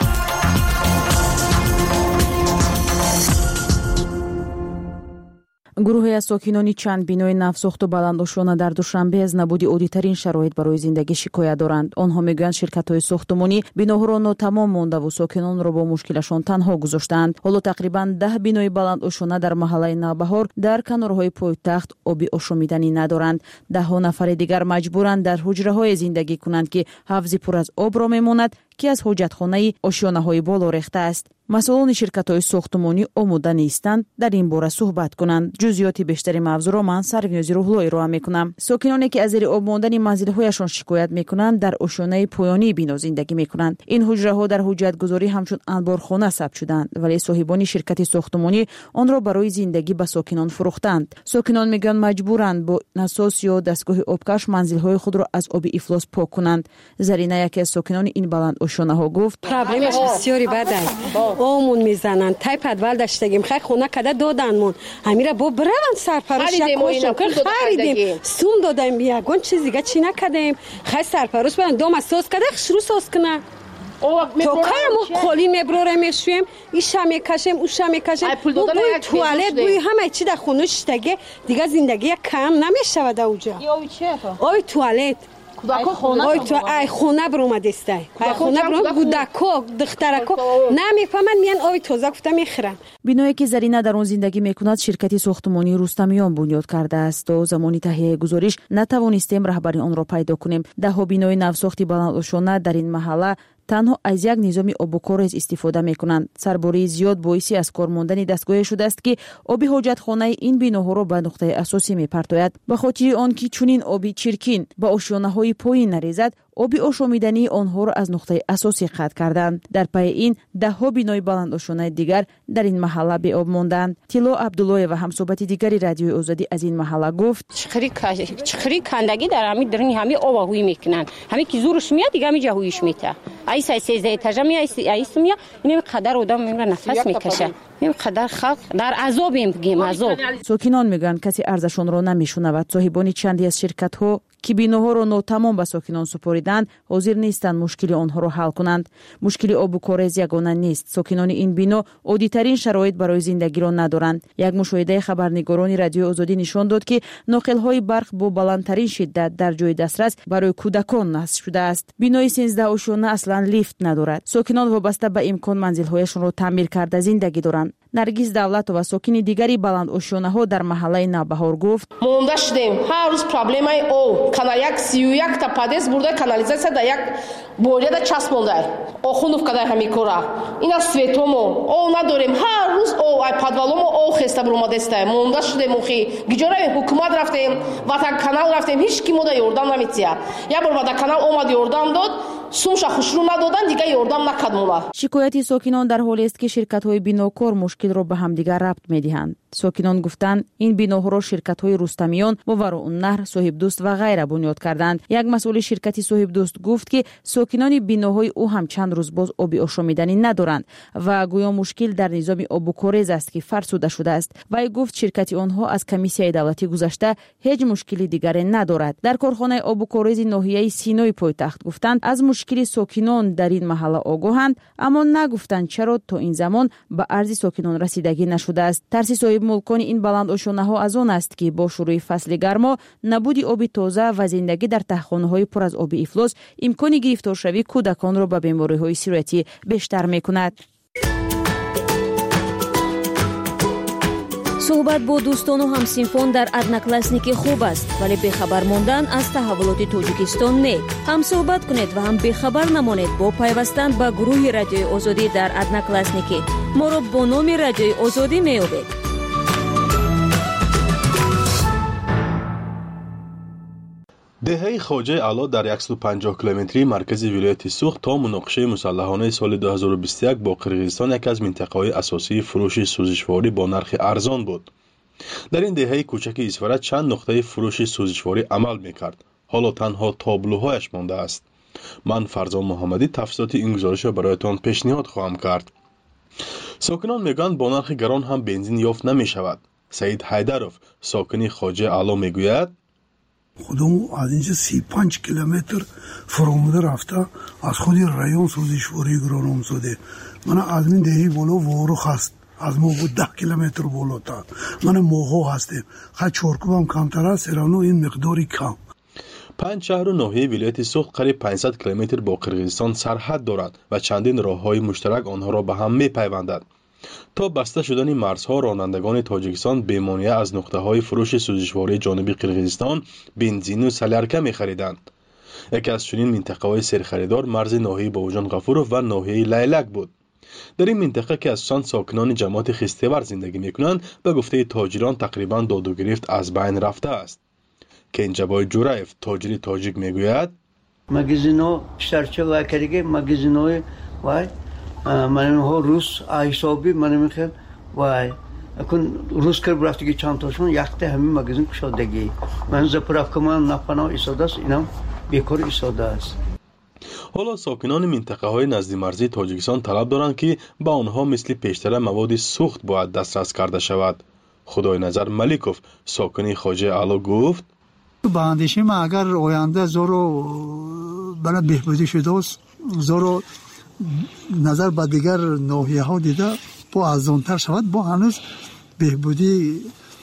گروهی از ساکنان چند بینای نفسخت و بلندوشانه در دوشنبه از نبودی عادی‌ترین شرایط برای زندگی شکایت دارند. آنها میگویند شرکت‌های ساختمانی بیناها را ناتمام مانده و ساکنان را با مشکلشان تنها گذاشتند. حالا تقریباً ده بینای بلندوشانه در محله نوبهار در کنارهای پایتخت آبی آشامیدنی ندارند. ده ها نفر دیگر مجبورند در حجره‌های زندگی کنند که حوضی پر از آب را میماند که از حاجتخانه آشیانه‌های بالا ریخته است. مسئولان شرکت‌های ساختمانی آماده نیستند در این باره صحبت کنند. جزئیات بیشتری موضوع را من سروینازی روحلوی را میکنم. ساکنانی که از زیر آب ماندن منزل‌هایشان شکایت میکنند در آشیانه پایانی بنا زندگی میکنند. این حجره‌ها در حجتگذاری همچون انبارخانه ثبت شدند، ولی صاحبان شرکت ساختمانی آن را برای زندگی به ساکنان فروختند. ساکنان میگن مجبورند با نساس یا دستگاه آبکش منزل‌های خود را از آب افلاس پاک کنند. زرینه یکی از ساکنان این بلند آشیانه‌ها گفت: پرابلمش بسیاری بد است. آمون میزنن تای پدوال داشتگیم خیلی خونه کده دادنمون همیره با برون سرپروش یک کوشم خریدیم سوم دادیم یگون چیز دیگه چی نکردیم خیلی سرپروش بدن دوم ساس کده شروع ساس کنه تو کارمو خالی میبروره میشویم ایشا میکشیم اوشا میکشیم بوی توالت بوی همه چی در خونه شتگه دیگه زندگی کم نمیشود اوجا اوی توالت اوی تو ای خونه برومده است ای خونه بروم گودکو دخترکو نمیفهمن میان اوی توزا گفته میخرن. بینایی که زرینه در آن زندگی میکند شرکت ساختمانی رستمیان بنیاد کرده است و زمانی تهیه گزارش نتوانستیم رهبری آن را پیدا کنیم. ده ها بینای نوساختی بلندوشانه در این محله تنها از یک نظام آبکارز استفاده میکنند. سرباری زیاد باعثی از کار ماندن دستگاه شده است که آب حاجتخانه این بیناها را به نقطه اساسی میپرتاید. به خاطر آنکه چنین آبی چرکین به آشیانه‌های پایین نریزد، оби ошомидани онҳоро аз нуқтаи асосӣ қатъ карданд. дар пайи ин даҳҳо бинои баландошонаи дигар дар ин маҳалла беоб монданд. тилло абдуллоева ҳамсоҳбати дигари радиои озодӣ аз ин маҳалла гуфт: чихри кандагӣ дар ҳами дирни ҳами оба ҳуй мекунанд. ҳами ки зурш мияд дига ҳамиҷа ҳуйиш мета. ай сай сездаҳ этажа мия айсу мия инами қадар одам мемра нафас мекаша. ин қадар халқ дар азобем бигем азоб. сокинон мегӯянд касе арзашонро намешунавад. соҳибони чанде аз ширкатҳо ки биноҳоро нотамом ба сокинон супориданд ҳозир нестанд мушкили онҳоро ҳал кунанд. мушкили обу корез ягона нест. сокинони ин бино оддитарин шароит барои зиндагиро надоранд. як мушоҳидаи хабарнигорони радиои озодӣ нишон дод ки ноқилҳои барқ бо баландтарин шиддат дар ҷои дастрас барои кӯдакон насб шудааст. бинои сенздаҳ ошёна аслан лифт надорад. сокинон вобаста ба имкон манзилҳояшонро таъмир карда зиндагӣ доранд. наргиз давлатова сокини дигари баландошонаҳо дар маҳаллаи навбаҳор гуфт: монда шудем ҳар рӯз проблемаи об кана як сию якта падест бурда канализация да як борияда часп мондай охуновка дар ҳами кора ина светомо об надорем ҳар рӯз об ай подваломо об хеста бурмадеста монда шудем охи гиҷораем ҳукумат рафтем ватанканал рафтем ҳеҷ ки мода ёрдам наметиҳад. як бор ватанканал омад ёрдам дод сумша хушрӯ надодан дига ёрдам накард мола. шикояти сокинон дар ҳоле аст ки ширкатҳои бинокор мушкилро ба ҳамдигар рабт медиҳанд. сокинон гуфтанд ин биноҳоро ширкатҳои рустамиён мувароуннаҳр соҳибдӯст ва ғайра бунёд карданд. як масъули ширкати соҳибдӯст гуфт ки сокинони биноҳои ӯ ҳам чанд рӯз боз оби ошомиданӣ надоранд ва гӯё мушкил дар низоми обукорез аст ки фарсуда шудааст. вай гуфт ширкати онҳо аз комиссияи давлатӣ гузашта ҳеҷ мушкили дигаре надорад. дар корхонаи обукорези ноҳияи синои пойтахт гуфтанд аз мушкили сокинон дар ин маҳалла огоҳанд, аммо нагуфтанд чаро то ин замон ба арзи сокинон расидагӣ нашудааст. тарси соҳибмулкони ин баландошонаҳо аз он аст ки бо шурӯи фасли гармо набуди оби тоза ва зиндагӣ дар таҳхонаҳои пур аз оби ифлос имкони гирифторшавии кӯдаконро ба бемориҳои сироятӣ бештар мекунад. суҳбат бо дӯстону ҳамсинфон дар одноклассники хуб аст, вале бехабар мондан аз таҳаввулоти тоҷикистон не. ҳам суҳбат кунед ва ҳам бехабар намонед бо пайвастан ба гурӯҳи радиои озодӣ дар одноклассники. моро бо номи радиои озодӣ меёбед. деҳаи хоҷаи аъло дар яксад و панҷоҳ километрии маркази вилояти суғд то муноқишаи мусаллаҳонаи соли ду ҳазору бисту як бо қирғизистон яке аз минтақаҳои асосии фурӯши сӯзишворӣ бо нархи арзон буд. дар ин деҳаи кӯчаки исфара чанд нуқтаи фурӯши сӯзишворӣ амал мекард. ҳоло танҳо таблӯҳояш мондааст. ман фарзон муҳаммадӣ тафсилоти ин гузоришро бароятон пешниҳод хоҳам кард. сокинон мегӯянд бо нархи гарон ҳам бензин ёфт намешавад. саид ҳайдаров сокини хоҷаи аъло мегӯяд: خودم از اینجا سی پنج کیلومتر فراموده رفته از خودی رایون سوزشواری گرانم شده. من از این دهی بالا وارخ هست از ما بود ده کیلومتر بالا تا من موها هستم خیلی چورکوبم کمتر است سرانو این مقداری کم. پنج شهر و ناحیه ولایت سوخت قریب پانصد کیلومتر با قرقیزستان سرحد دارد و چندین راههای مشترک آنها را به هم می‌پیوندد. تا بسته شدن مرزها رانندگان تاجیکستان بی‌مانع از نقطه‌های فروش سوزشواری جانب قرقیزستان بنزین و سلیرکه می‌خریدند. یکی از چنین منطقه‌های سرخریدار مرز ناحیه باوجان غفورов و ناحیه لیلک بود. در این منطقه که اساساً ساکنان جماعت خیسته‌ور زندگی می‌کنند به گفته تاجران تقریباً داد و گرفت از بین رفته است. کنجبای جورایف تاجری تاجیک میگوید: مغازین‌ها شرچه و کریگه مغازین‌های وای من ها روز حسابی من میخوام وای اکن روز کار برفتگی چند تاشون یخته همین مغازین کشادگی من زپرافکمان نفنا ایستاده است اینم بیکار ایستاده است. حالا ساکنان منطقه های نزدی مرزی تاجیکستان طلب دارند که با آنها مثل پیشتر مواد سوخت باید دسترس کرده شود. خدای نظر ملیکوف ساکنی خواجه اعلی گفت: با اندیشه ما اگر آینده زورو برای بهبودی شده است زورو نظر به دیگر ناحیه ها دیده با ارزان‌تر شود با هنوز بهبودی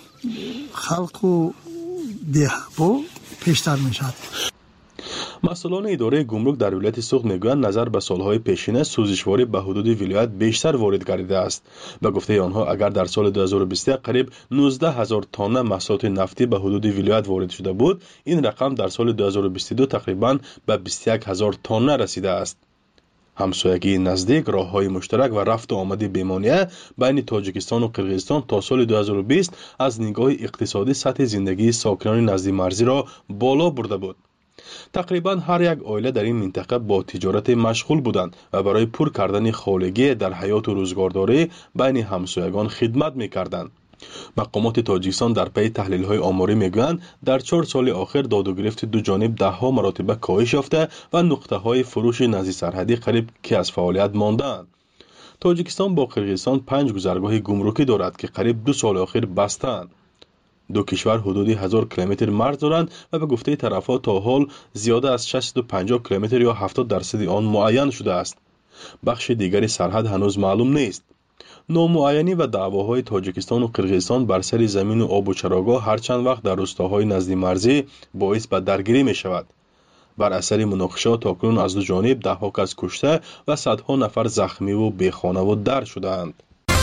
خلق و دیه با پیشتر می شود. مسئولان اداره گمرک در ولایت سوخت میگویند نظر به سالهای پیشین سوزشواری به حدود ولایت بیشتر وارد گردیده است. به گفته آنها اگر در سال دو هزار و بیست و یک قریب نوزده هزار تانه محصولات نفتی به حدود ولایت وارد شده بود، این رقم در سال دو هزار و بیست و دو تقریبا به بیست و یک هزار تانه رسیده است. همسایگی نزدیک، راههای مشترک و رفت و آمد بی‌مانع بین تاجیکستان و قرقیزستان تا سال دو هزار و بیست از نگاه اقتصادی سطح زندگی ساکنان نزدی مرزی را بالا برده بود. تقریبا هر یک عائله در این منطقه با تجارت مشغول بودند و برای پر کردن خانگی در حیات و روزگارداری بین همسایگان خدمت می‌کردند. مقامات تاجیکستان در پی تحلیل‌های آماری میگویند در چهار سال اخیر داد و گرفت دو جانب ده ها مراتب کاهش یافته و نقطه‌های فروش نزدیک سرحدی قریب که از فعالیت مانده‌اند. تاجیکستان با قرقیزستان پنج گذرگاه گمرکی دارد که قریب دو سال اخیر بستند. دو کشور حدود هزار کیلومتر مرز دارند و به گفته طرف‌ها تا حال زیاده از ششصد و پنجاه کیلومتر یا هفتاد درصد آن معین شده است. بخش دیگری سرحد هنوز معلوم نیست. نامعینی و دعواهای تاجیکستان و قرقیزستان بر سر زمین و آب و چراگاه هر چند وقت در روستاهای نزدیک مرزی باعث به درگیری می شود. بر اثر مناقشات تاکنون از دو جانب ده ها کس کشته و صدها نفر زخمی و بیخانه و در شدند.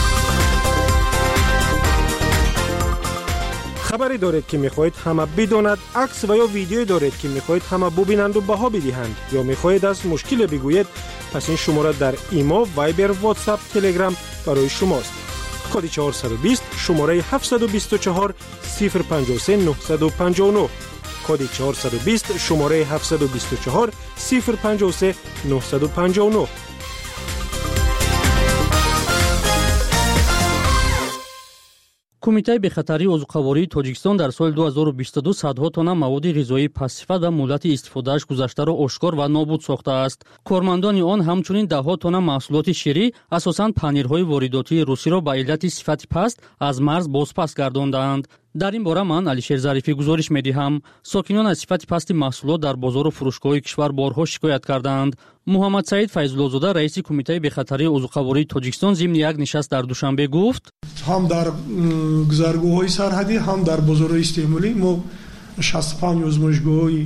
خبری دارید که میخواهید همه بداند، عکس و یا ویدیویی دارید که میخواهید همه ببینند و بها بدهند یا میخواهید از مشکل بگویید، پس این شماره در ایما، وایبر، واتساپ، تلگرام برای شماست. کد چهارصد و بیست شماره هفتصد و بیست و چهار صفر پنجاه و سه نهصد و پنجاه و نه. کد چهارصد و بیست شماره هفتصد و بیست و چهار صفر پنجاه و سه نهصد و پنجاه و نه. کمیته بخطری عضوقواری تاجیکستان در سال دو هزار و بیست و دو صدها تonna مواد غذایی پس‌صفت و مدت استفادهش گذشته را آشکار و نابود ساخته است. کارمندان آن همچنین ده ها تonna محصولات شیری، اساساً پنیرهای وارداتی روسی را به علت صفت پست از مرز بازپس گرداندند. در این باره من علیشیر ظریفی گزارش می‌دهم. ساکنان از صفت پست محصولات در بازار و فروشگاه کشور بارها شکایت کردند. محمد سعید فیض‌الله‌زاده رئیس کمیته بخطری عضوقواری تاجیکستان ضمن یک نشست در دوشنبه گفت: هم در گذرگاه‌های سرحدی هم در بازار استعمالی ما شصت و پنج آزمایشگاه‌های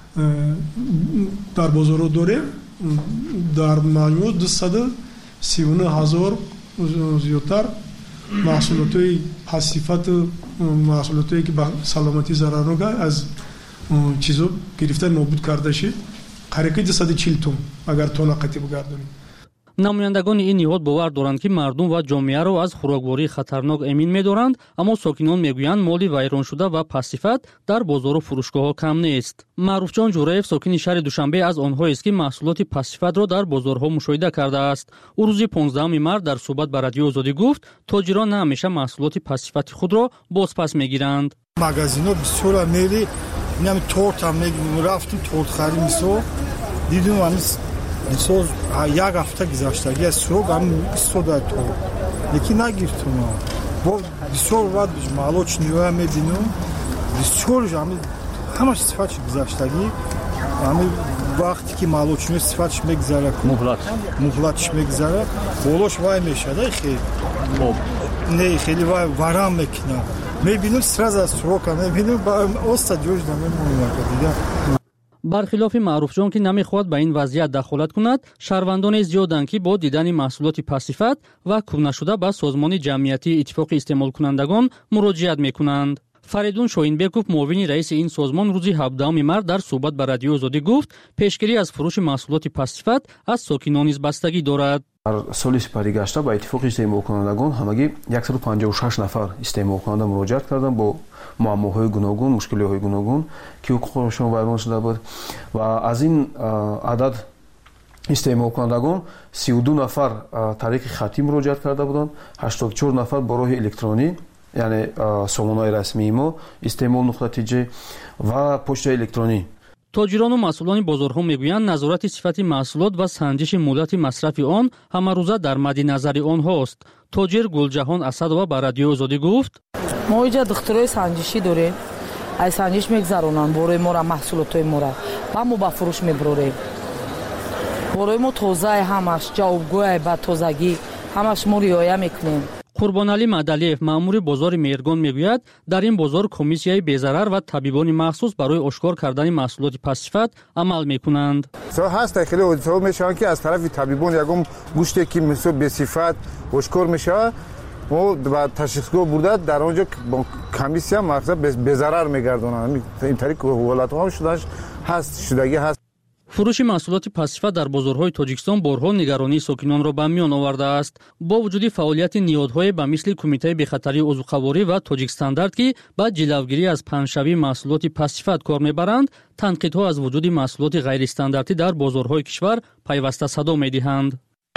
در بازار داریم. در مجموع دویست و سی و نه هزار زیادتر محصولات پس‌صفت، محصولاتی که به سلامتی ضرر نگه از چیزا گرفته نابود کرده شد، قریب دویست و چهل تن اگر تن قطعی بگردانیم. намояндагони ин ниҳод бовар доранд ки мардум ва ҷомеаро аз хӯроквории хатарнок эмин медоранд, аммо сокинон мегӯянд моли вайроншуда ва пастсифат дар бозору фурӯшгоҳҳо кам нест. маъруфҷон ҷураев сокини шаҳри душанбе аз онҳоест ки маҳсулоти пастсифатро дар бозорҳо мушоҳида кардааст. ӯ рӯзи понздаҳуми март дар суҳбат ба радиои озодӣ гуфт тоҷирон на ҳамеша маҳсулоти пастсифати худро бозпас мегиранд. магазинҳо бисёра мели инами тортам рафтим тортхарӣ мисол дидум ҳамис мисол як ҳафта гузаштаги аз сурок ҳамин истода то лекин нагиртум бо бисёр вад малоч ниҳоя мебинум бисёр ҳамин ҳамаш сифатш гузаштаги ҳамин вақте ки малочниҳо сифатш мегузара муҳлат муҳлатш мегузара болош вай мешада хеле не хеле вай варам мекина мебинум сразу аз сурока мебинум оста ҷош намемонад дида. бархилофи маъруфҷон ки намехоҳад ба ин вазъият дахолат кунад, шаҳрвандоне зиёданд ки бо дидани маҳсулоти пастсифат ва кӯбнашуда ба созмони ҷамъиятии иттифоқи истеъмолкунандагон муроҷиат мекунанд. фаридун шоҳинбеков муовини раиси ин созмон рӯзи ҳабдаҳуми март дар суҳбат ба радиои озодӣ гуфт пешгирӣ аз фурӯши маҳсулоти пастсифат аз сокинон низ бастагӣ дорад. дар соли сипари гашта ба иттифоқи истеъмолкунандагон ҳамагӣ яксаду панҷоҳу шаш нафар истеъмолкунанда муроҷиат карданд бо муаммоҳои гуногун, мушкилиҳои гуногун ки ҳуқуқҳояшон вайрон шуда буд ва аз ин адад истеъмолкунандагон сию ду нафар тариқи хатӣ муроҷиат карда буданд, ҳаштоду чор нафар бо роҳи электронӣ яъне сомонаҳои расмии мо истеъмол нуқта тиҷ ва почтаи электронӣ. тоҷирону масъулони бозорҳо мегӯянд назорати сифати маҳсулот ва санҷиши муддати масрафи он ҳамарӯза дар мадди назари онҳост. тоҷир гулҷаҳон асадова ба радиои озодӣ гуфт: мо инҷа духтурои санҷишӣ дорем, аз санҷиш мегзаронанд борои мора маҳсулотои мора ва мо ба фурӯш мебурорем. борои мо тозае, ҳамаш ҷавобгӯе ба тозагӣ ҳамаш мо риоя мекунем. қурбоналӣ маъдалиев маъмури бозори мергон мегӯяд дар ин бозор комиссияи безарар ва табибони махсус барои ошкор кардани маҳсулоти пастсифат амал мекунанд. ҳаст хеле ҳодисаҳо мешаванд ки аз тарафи табибон ягон гӯште ки мисол бесифат ошкор мешавад мо ба ташхисгоҳ бурда дар онҷо комиссия мақсад безарар мегардонанд. ин тариқ ҳолатҳо шудааш ҳаст шудагӣ ҳаст. фурӯши маҳсулоти пасифа дар бозорҳои тоҷикистон борҳо нигаронии сокинонро ба миён овардааст. Бо вуҷуди фаъолияти ниҳодҳое ба мисли Кумитаи бехатарии узуқаворӣ ва Тоҷикстандард ки ба ҷилавгирӣ аз панҷшавии маҳсулоти пасифат кор мебаранд, танқидҳо аз вуҷуди маҳсулоти ғайристандартӣ дар бозорҳои кишвар пайваста садо медиҳанд.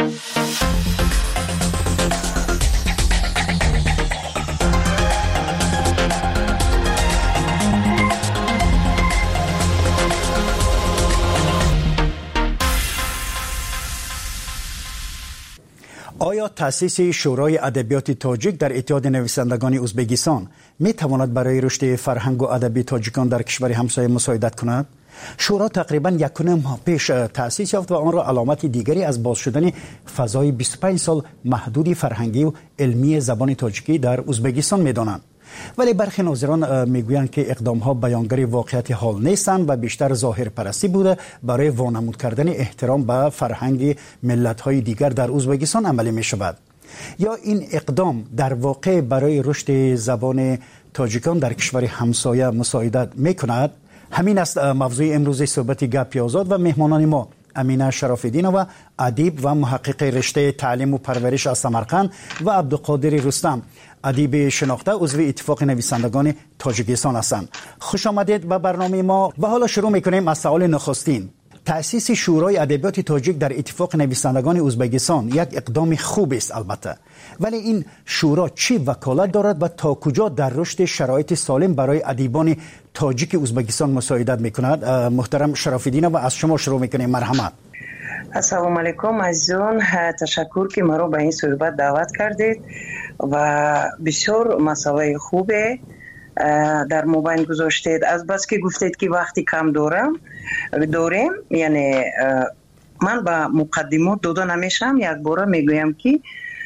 آیا تأسیس شورای ادبیات تاجیک در اتحاد نویسندگان ازبکستان می تواند برای رشد فرهنگ و ادبی تاجیکان در کشور همسایه مساعدت کند؟ شورا تقریبا یک ماه پیش تأسیس یافت و آن را علامت دیگری از باز شدن فضای بیست و پنج سال محدود فرهنگی و علمی زبان تاجیکی در ازبکستان می دانند. ولی برخی ناظران میگویند که اقدام ها بیانگر واقعیت حال نیستند و بیشتر ظاهر پرستی بوده برای وانمود کردن احترام به فرهنگ ملت های دیگر در ازبکستان عملی می شود. یا این اقدام در واقع برای رشد زبان تاجیکان در کشور همسایه مساعدت می کند؟ همین است موضوع امروز صحبت گپ آزاد و مهمانان ما امینه شراف‌الدینова ادیب و محقق رشته تعلیم و پرورش از سمرقند و عبدالقادر رستم ادیب شناخته عضو اتفاق نویسندگان تاجیکستان هستند. خوش آمدید به برنامه ما و حالا شروع میکنیم از سوال نخستین. تأسیس شورای ادبیات تاجیک در اتفاق نویسندگان ازبکستان یک اقدام خوب است البته، ولی این شورا چی وکالت دارد و تا کجا در رشد شرایط سالم برای ادیبان تاجیک ازبکستان مساعدت میکند؟ محترم شراف‌الدینова از شما شروع میکنیم. مرحمت. السلام علیکم عزیزان، تشکر که مرا به این صحبت دعوت کردید و بسیار مسئله خوبه در مبین گذاشتید. از بس که گفتید که وقتی کم دارم داریم، یعنی من با مقدمات داده نمیشم. یک بار میگویم که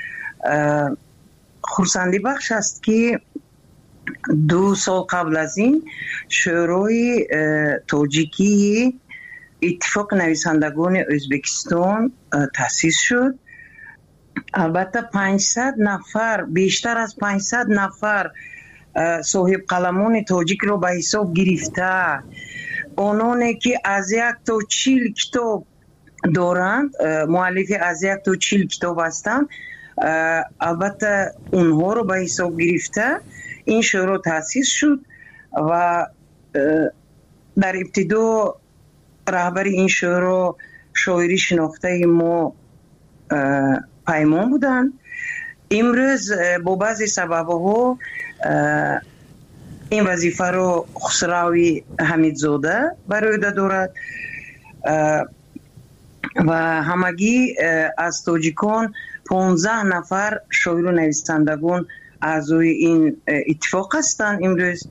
خرسندی بخش است که دو سال قبل از این شورای تاجیکی اتفاق نویسندگان ازبکستان تأسیس شد. البته پانصد نفر، بیشتر از پانصد نفر صاحب قلمان تاجیک رو به حساب گرفته، آنانی که از یک تا چهل کتاب دارند، مؤلف از یک تا چهل کتاب هستند، البته اونها رو به حساب گرفته این شورا تأسیس شد و در ابتدا رهبر این شورا شاعری شناخته ما پیمان بودند. امروز با بعضی سببها این وظیفه رو خسروی حمیدزاده بر عهده دارد و همگی از تاجیکان پانزده نفر شاعر و نویسندگان اعضای این اتفاق هستند. امروز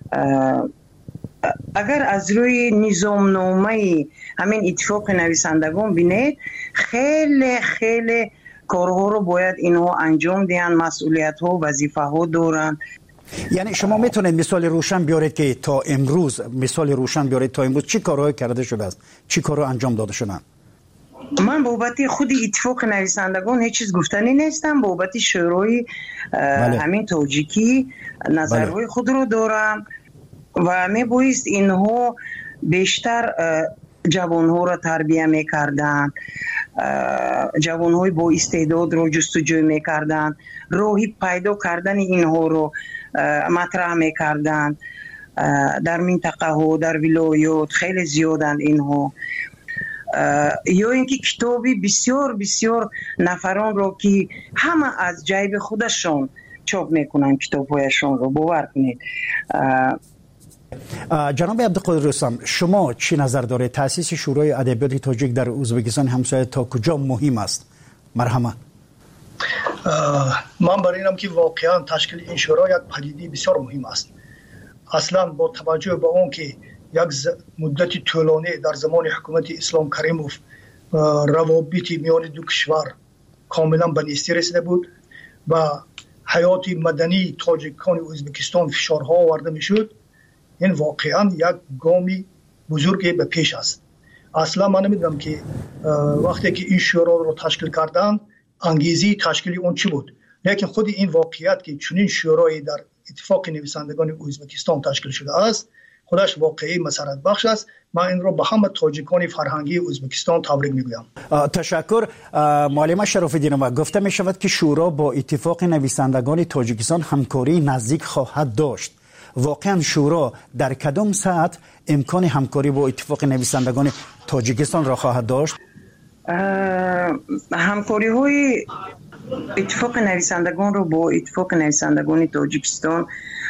اگر از روی نظامنامه همین اتفاق نویسندگان بینید، خیلی خیلی کارها رو باید اینها انجام دهند، مسئولیت ها، وظیفه ها دارند. یعنی شما میتونید مثال روشن بیارید که تا امروز مثال روشن بیارید تا امروز چی کارهایی کرده شده است، چی کارها انجام داده شدن؟ من بابت خود اتفاق نویسندگان هیچ چیز گفتنی نیستم. بابت شورای همین تاجیکی نظرهای خود رو دارم و می بایست اینها بیشتر جوانها را تربیه میکردن، جوانهای با استعداد رو جستجو میکردن، راهی پیدا کردن اینها رو مطرح میکردن. در منطقه ها، در ولایات خیلی زیادند اینها. یا اینکه کتابی بسیار بسیار نفران رو که همه از جیب خودشون چاپ میکنن کتابهایشون رو، باور کنید. جناب عبدالقادر رستم، شما چی نظر داره؟ تأسیس شورای ادبیات تاجیک در ازبکستان همسایه تا کجا مهم است؟ مرحمت. من برای اینم که واقعا تشکیل این شورا یک پدیده بسیار مهم است. اصلا با توجه به اون که یک مدت طولانی در زمان حکومت اسلام کریموف روابط میان دو کشور کاملا به نیستی رسیده بود و حیات مدنی تاجیکان ازبکستان فشارها آورده میشد. این واقعا یک گامی بزرگی به پیش است. اصلا من نمیدونم که وقتی که این شورا رو تشکیل کردن انگیزه تشکیل اون چی بود، لیکن خود این واقعیت که چنین شورای در اتفاق نویسندگان ازبکستان تشکیل شده است خودش واقعی مسرت بخش است. من این رو به همه تاجیکان فرهنگی ازبکستان تبریک میگویم. تشکر. معلم شراف‌الدینова، گفته می شود که شورا با اتفاق نویسندگان تاجیکستان همکاری نزدیک خواهد داشت. واقعا شورا در کدام ساعت امکان همکاری با اتفاق نویسندگان تاجیکستان را خواهد داشت؟ همکاری های اتفاق نویسندگان رو با اتفاق نویسندگان تاجیکستان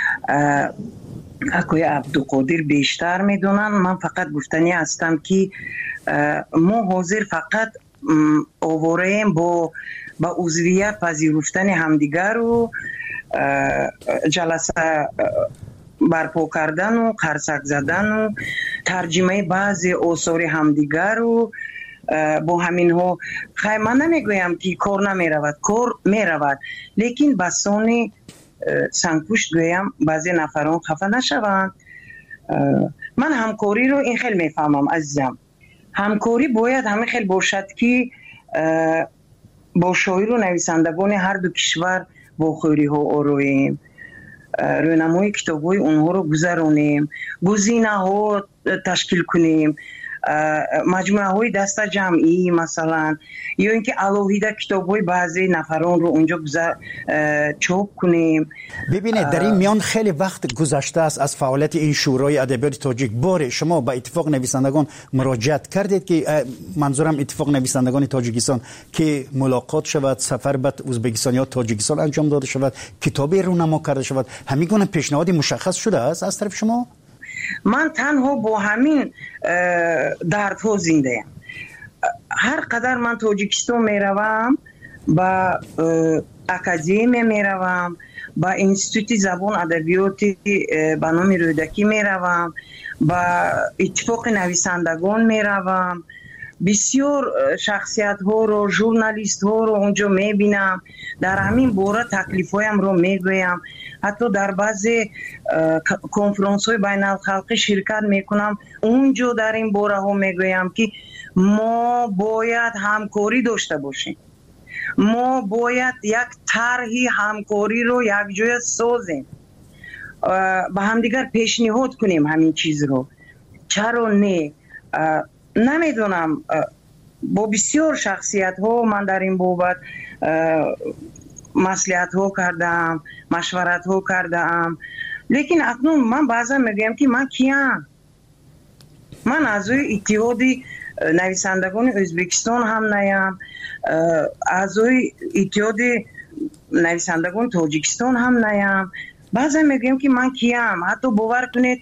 اکوی عبدالقادر بیشتر میدونن. من فقط گفتنی هستم که ما حاضر فقط آواریم با با عضویت پذیرفتن همدیگر و جلسه برپا کردن و قرصک زدن و ترجمه بعضی آثار همدیگر و با همین ها خیلی من نمیگویم که کار نمی رود، کار می رود، لیکن بسان سنگپوشت گویم بعضی نفران خفه نشوند. من همکاری رو این خیلی میفهمم عزیزم. همکاری باید همه خیلی باشد که با شاعر و نویسندگان هر دو کشور با خوری ها آرویم، رونمای کتاب های اونها رو گذرانیم، گزینه ها تشکیل کنیم، مجموعه های دست جمعی مثلا، یا اینکه علاوه کتاب های بعضی نفران رو اونجا چاپ کنیم. ببینید در این میان خیلی وقت گذشته است از فعالیت این شورای ادبیات تاجیک. باره شما با اتفاق نویسندگان مراجعت کردید که منظورم اتفاق نویسندگان تاجیکستان که ملاقات شود، سفر به ازبکستان یا تاجیکستان انجام داده شود، کتابی رونما کرده شود، همین گونه پیشنهادی مشخص شده است از طرف شما؟ من تنها با همین دردها زنده ام. هر قدر من تاجیکستان میروم، با اکادمی میروم، با انستیتوت زبان ادبیات به نام رودکی میروم، با اتفاق نویسندگان میروم، بسیار شخصیت ها رو، ژورنالیست ها رو اونجا میبینم، در همین باره تکلیف هایم رو میگویم، حتی در بعضی کنفرانس های بین الخلقی شرکت میکنم، اونجا در این باره ها میگویم که ما باید همکاری داشته باشیم، ما باید یک طرحی همکاری رو یک جای سازیم، با همدیگر پیشنهاد کنیم همین چیز رو. چرا نه؟ نمیدونم، با بسیار شخصیت ها من در این بابت مصلحت ها کردم، مشورت ها کردم، لیکن اکنون من بعضا میگم که من کیم؟ من اعضای اتحادی نویسندگان ازبکستان هم نیم، اعضای اتحاد نویسندگان تاجیکستان هم نیم. بعضا میگم که من کیم؟ حتی باور کنید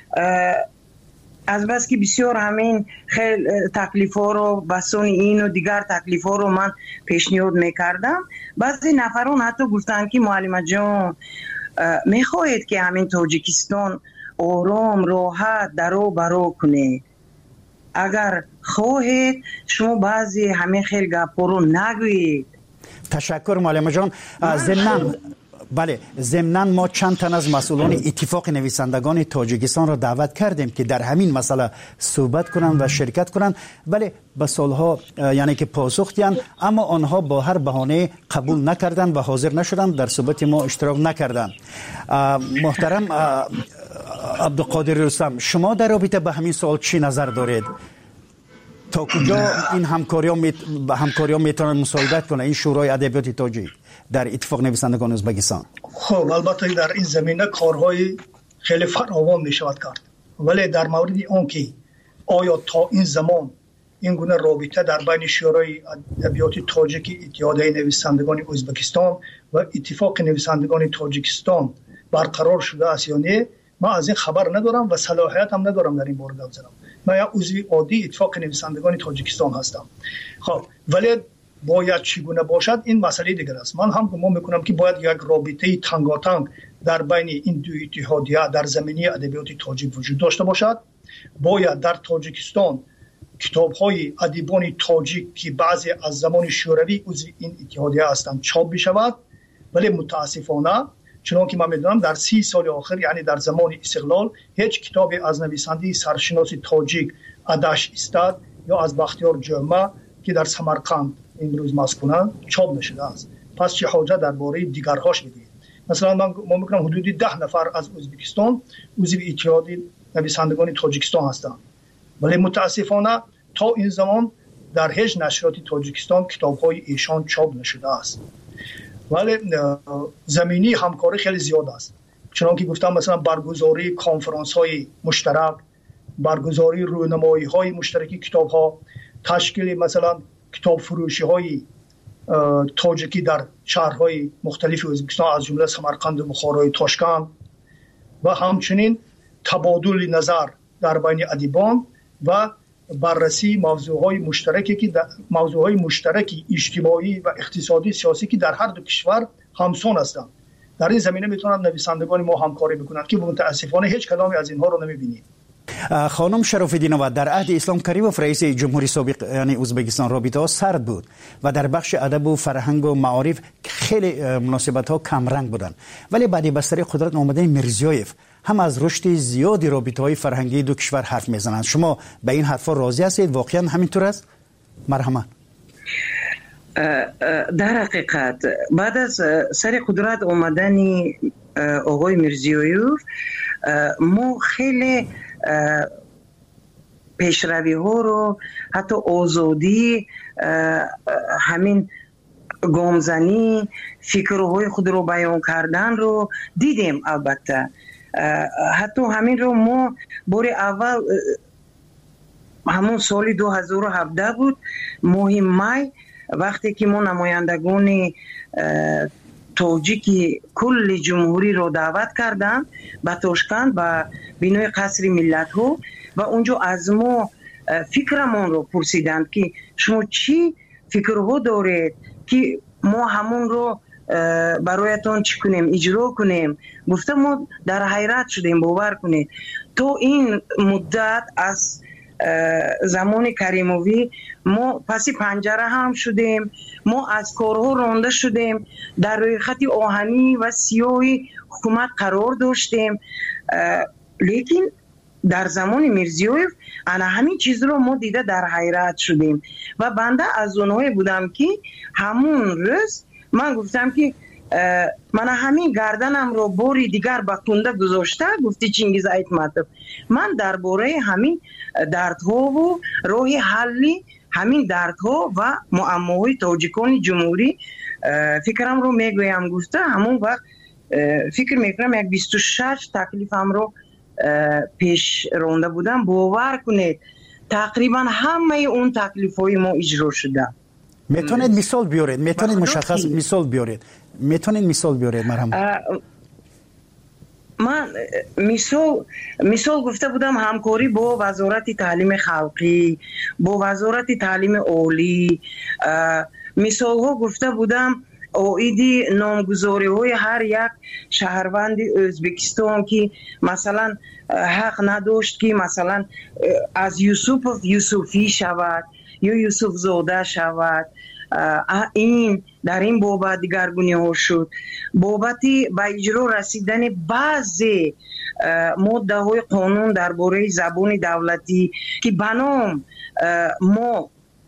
از بس که بسیار همین خیلی تکلیف ها رو بسان این و دیگر تکلیف ها رو من پیشنهاد میکردم، بعضی نفران حتی گفتن که معلم جان میخواهید که همین تاجیکستان آرام راحت درو برو کنه، اگر خواهید شما بعضی همین خیلی گپا رو نگویید. تشکر معلم جان. ضمناً بله ضمناً ما چند تن از مسئولان اتفاق نویسندگان تاجیکستان را دعوت کردیم که در همین مسئله صحبت کنند و شرکت کنند، ولی به سالها یعنی که پاسخ دادند، اما آنها با هر بهانه قبول نکردند و حاضر نشدند، در صحبت ما اشتراک نکردند. محترم عبدالقادر رستم، شما در رابطه به همین سوال چی نظر دارید؟ تا کجا این همکاری ها می... همکاری ها میتونن مساعدت کنه این شورای ادبیات تاجیک در اتفاق نویسندگان ازبکستان؟ خب البته در این زمینه کارهای خیلی فراوان می شود کرد، ولی در مورد اون که آیا تا این زمان این گونه رابطه در بین شورای ادبیات تاجیک اتحادیه نویسندگان ازبکستان و اتفاق نویسندگان تاجیکستان برقرار شده است یا نه، من از این خبر ندارم و صلاحیت هم ندارم در این باره گپ بزنم. من یک عضو عادی اتفاق نویسندگان تاجیکستان هستم. خب ولی باید چگونه باشد این مسئله دیگر است. من هم گمان میکنم که باید یک رابطه تنگاتنگ در بین این دو اتحادیه در زمینه ادبیات تاجیک وجود داشته باشد. باید در تاجیکستان کتاب‌های ادیبان تاجیک که بعضی از زمان شوروی عضو این اتحادیه هستند چاپ بشود، ولی متاسفانه چون که من میدونم در سی سال آخر، یعنی در زمان استقلال، هیچ کتابی از نویسنده سرشناس تاجیک ادش استاد یا از بختیار جمعه که در سمرقند امروز مسکونن چاپ نشده است. پس چه حاجت درباره دیگرهاش بگید؟ مثلا من ما میگم حدود ده نفر از ازبکستان عضو اتحاد نویسندگان تاجیکستان هستند، ولی متاسفانه تا این زمان در هیچ نشریات تاجیکستان کتاب‌های ایشان چاپ نشده است. ولی زمینی همکاری خیلی زیاد است. چنانکه گفتم مثلا برگزاری کنفرانس‌های مشترک، برگزاری رونمایی‌های مشترکی کتاب‌ها، تشکیل مثلا کتاب فروشی‌های تاجیکی در شهرهای مختلف ازبکستان از جمله سمرقند، بخارا، تاشکند و همچنین تبادل نظر در بین ادیبان و بررسی موضوعهای مشترکی که موضوعهای مشترکی اجتماعی و اقتصادی سیاسی که در هر دو کشور همسان هستند. در این زمینه میتونن نویسندگان ما همکاری بکنند که متاسفانه هیچ کدامی از اینها رو نمیبینیم. خانم شراف‌الدینова در عهد اسلام کریموف رئیس جمهوری سابق یعنی ازبکستان رابطه ها سرد بود و در بخش ادب و فرهنگ و معارف خیلی مناسبت ها کم رنگ بودند، ولی بعد بستر قدرت آمدن میرزیویف هم از رشد زیادی رابطه های فرهنگی دو کشور حرف میزنند. شما به این حرفا راضی هستید؟ واقعا همینطور است؟ مرحمت. در حقیقت بعد از سر قدرت آمدن آقای میرزیویف ما خیلی پیشروی ها رو، حتی آزادی، همین گامزنی، فکرهای خود رو بیان کردن رو دیدیم. البته حتی همین رو ما بار اول همون سال دو هزار و هفده بود ماه می، وقتی که ما نمایندگان تاجیکی کل جمهوری رو دعوت کردن به تاشکند و بینای قصر ملت ها و اونجا از ما فکرمون رو پرسیدند که شما چی فکرها دارید که ما همون رو برایتان چی کنیم، اجرا کنیم. گفتم ما در حیرت شدیم، باور کنید تو این مدت از زمان کریموی ما پسی پنجره هم شدیم، ما از کارها رانده شدیم، در روی خط آهنی و سیاهی حکومت قرار داشتیم، لیکن در زمان میرزیویف انا همین چیز رو ما دیده در حیرت شدیم و بنده از اونهایی بودم که همون روز من گفتم که من همین گردنم رو باری دیگر به کنده گذاشته. گفتی چینگیز ایتمتب من درباره همین دردها و راه حلی همین دردها و معماهای تاجیکان جمهوری فکرم رو میگویم. گفته همون وقت فکر میکنم یک بیست و شش تکلیفم رو پیش رونده بودم. باور کنید تقریبا همه اون تکلیف های ما اجرا شده. میتونید مثال بیارید؟ میتونید مشخص مثال بیارید؟ میتونید مثال بیارید؟ مرحبا. من مثال مثال گفته بودم همکاری با وزارت تعلیم خلقی، با وزارت تعلیم عالی، مثال ها گفته بودم اویدی نامگذاری های هر یک شهروند ازبکستان که مثلا حق نداشت که مثلا از یوسف یوسفی شود یا یوسف زاده شود. این در این بابت دیگرگونی ها شد. بابتی به اجرا رسیدن بعضی ماده های قانون درباره زبان دولتی که بنام ما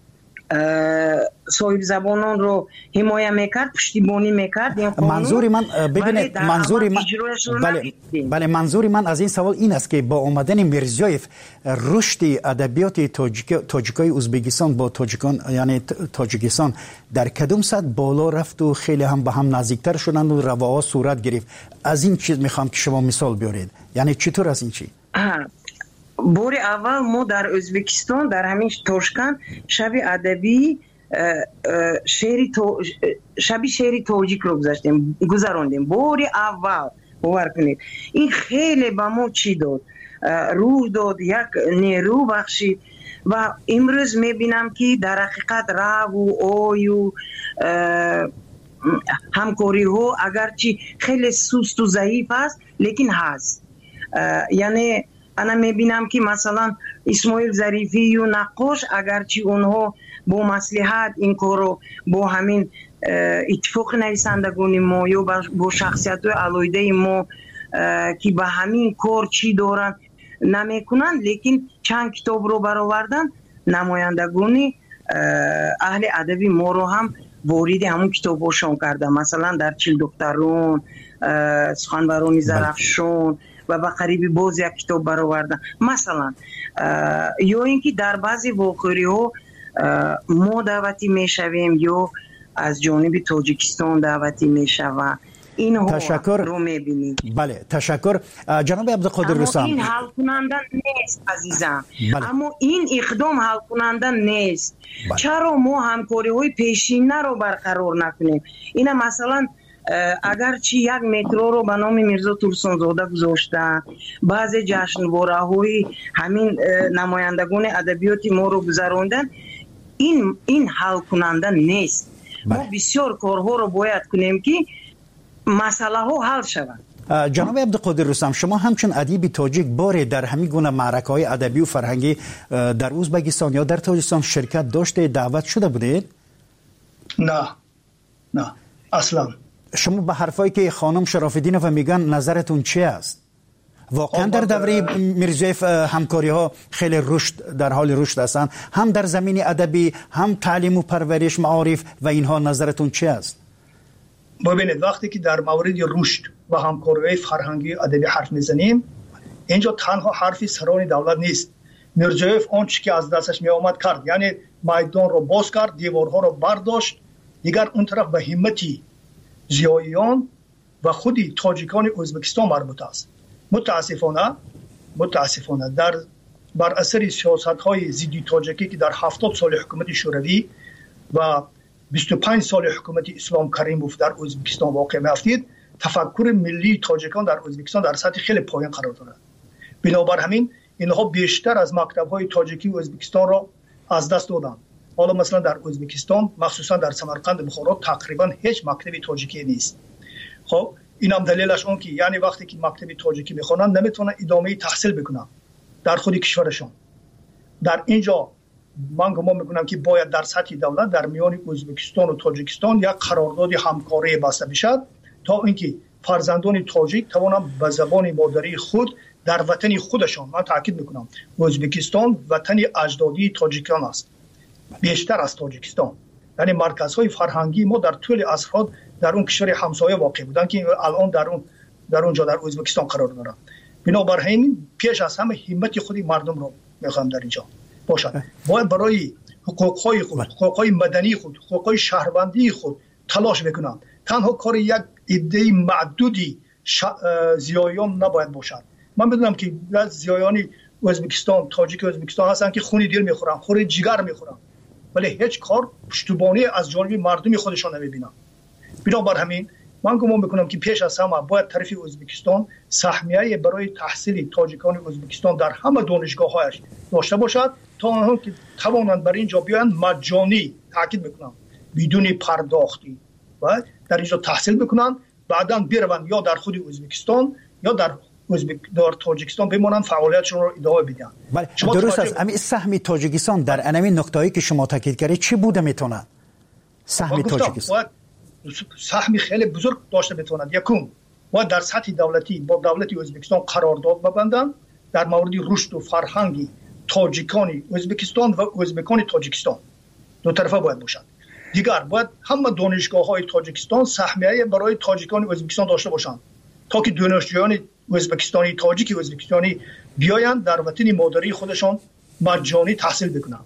صاحب زبانان رو حمایت میکرد، پشتیبانی میکرد. منظور من ببینید منظور من بله بله منظور من از این سوال این است که با آمدن میرزیویف رشد ادبیات تاجیک تاجیکای ازبکستان با تاجیکان یعنی تاجیکستان در کدوم سطح بالا رفت و خیلی هم به هم نزدیکتر شدند و رواها صورت گرفت. از این چیز میخوام که شما مثال بیارید. یعنی چطور از این چی؟ بار اول ما در ازبکستان در همین تاشکند شب ادبی شعری تو شبی شعری تاجیک رو گذاشتیم گذراندیم. بار اول باور کنید این خیلی به ما چی داد، روح داد، یک نیرو بخشید و امروز میبینم که در حقیقت رو و آی و همکاری ها اگرچه خیلی سست و ضعیف است لیکن هست. یعنی انا میبینم که مثلا اسماعیل ظریفی و نقاش اگرچه اونها با مصلحت این کارو با همین اتفاق نویسندگان ما یا با شخصیت های علایده ما که به همین کار چی دارن نمیکنن، لیکن چند کتاب رو برآوردن نمایندگان اهل ادبی ما رو هم وارد همون کتاباشون کرده، مثلا در چیل دخترون، سخنورانی زرفشون و به قریبی باز یک کتاب برآوردن مثلا. یا اینکه در بعضی واقعی ها ما دعوتی میشویم یا از جانب تاجیکستان دعوتی میشوه، این تشکر رو میبینید. بله تشکر جناب عبدالقادر رسام. اما این حل کننده نیست عزیزم. بله. اما این اقدام حل کننده نیست. بله. چرا ما همکاری های پیشینه رو برقرار نکنیم؟ این مثلا اگر چی یک مترو رو به نام میرزا ترسانزاده گذاشتن، بعض جشنواره های همین نمایندگان ادبیات ما رو گذراندن، این این حل کننده نیست. بله. ما بسیار کارها رو باید کنیم که مسئله ها حل شود. جناب عبدالقادر رسام، شما همچون ادیب تاجیک باره در همین گونه معرکه های ادبی و فرهنگی در ازبکستان یا در تاجیکستان شرکت داشته، دعوت شده بودید؟ نه نه اصلا. شما به حرفایی که خانم شراف‌الدینووا میگن نظرتون چی است؟ واقعا در دوره میرزایف همکاری ها خیلی رشد در حال رشد هستند، هم در زمین ادبی، هم تعلیم و پرورش، معارف و اینها، نظرتون چی است؟ ببینید وقتی که در مورد رشد و همکاری فرهنگی ادبی حرف میزنیم، اینجا تنها حرفی سران دولت نیست. میرزایف اون چی که از دستش می آمد کرد، یعنی میدان رو باز کرد، دیوارها رو برداشت. دیگر اون طرف به همتی زیاییان و خودی تاجیکان ازبکستان مربوط است. متاسفانه متاسفانه در بر اثر سیاست‌های ضد تاجیکی که در هفتاد سال حکومت شوروی و بیست و پنج سال حکومت اسلام کریموف در ازبکستان واقع می‌افتید، تفکر ملی تاجیکان در ازبکستان در سطح خیلی پایین قرار دارد. بنابر همین اینها بیشتر از مکتب‌های تاجیکی ازبکستان را از دست دادند. حالا مثلا در ازبکستان، مخصوصا در سمرقند بخارا، تقریبا هیچ مکتبی تاجیکی نیست. خب اینم دلیلش اون که یعنی وقتی که مکتبی تاجیکی میخونن نمیتونن ادامه تحصیل بکنن در خود کشورشون. در اینجا من گمان میکنم که باید در سطح دولت در میان ازبکستان و تاجیکستان یک قرارداد همکاری بسته بشد تا اینکه فرزندان تاجیک توانند به زبان مادری خود در وطن خودشان، من تاکید میکنم ازبکستان وطن اجدادی تاجیکان است بیشتر از تاجیکستان، یعنی مرکزهای فرهنگی ما در طول عصرها در اون کشور همسایه واقع بودن که الان در اون در اونجا در ازبکستان قرار دارن. بنابراین پیش از همه همت خودی مردم رو میخوام در اینجا باشد. باید برای حقوقهای خود، حقوقهای مدنی خود، حقوقهای شهروندی خود تلاش بکنن. تنها کار یک عده معدودی ش... زیایان نباید باشد. من بدونم که از زیایانی ازبکستان، تاجیک ازبکستان هستن که خون دل میخورن، خون جگر میخورن، ولی هیچ کار پشتیبانی از جانب مردم خودشان نمیبینن. بنابر همین من گمان میکنم که پیش از همه باید طرف ازبکستان سهمیه برای تحصیل تاجیکان ازبکستان در همه دانشگاه‌هایش داشته باشد تا آنها که توانند برای اینجا بیان مجانی، تاکید میکنم بدون پرداختی و در اینجا تحصیل بکنن، بعداً بروند یا در خود ازبکستان یا در ازبک در تاجیکستان بمانند فعالیتشون رو ادامه بدن. بله درست است. اما سهم تاجیکستان در انمی نکته‌ای که شما تاکید کردید چی بوده میتونه؟ سهم تاجیکستان سهمی خیلی بزرگ داشته بتواند. یکم باید در سطح دولتی با دولت ازبکستان قرارداد ببندن در مورد رشد و فرهنگی تاجیکان ازبکستان و ازبکان تاجیکستان، دو طرفه باید باشد. دیگر باید همه دانشگاه‌های تاجیکستان سهمیه برای تاجیکان ازبکستان داشته باشند تا که دانشجویان ازبکستانی، تاجیک ازبکستانی بیایند در وطن مادری خودشان مجانی تحصیل بکنند.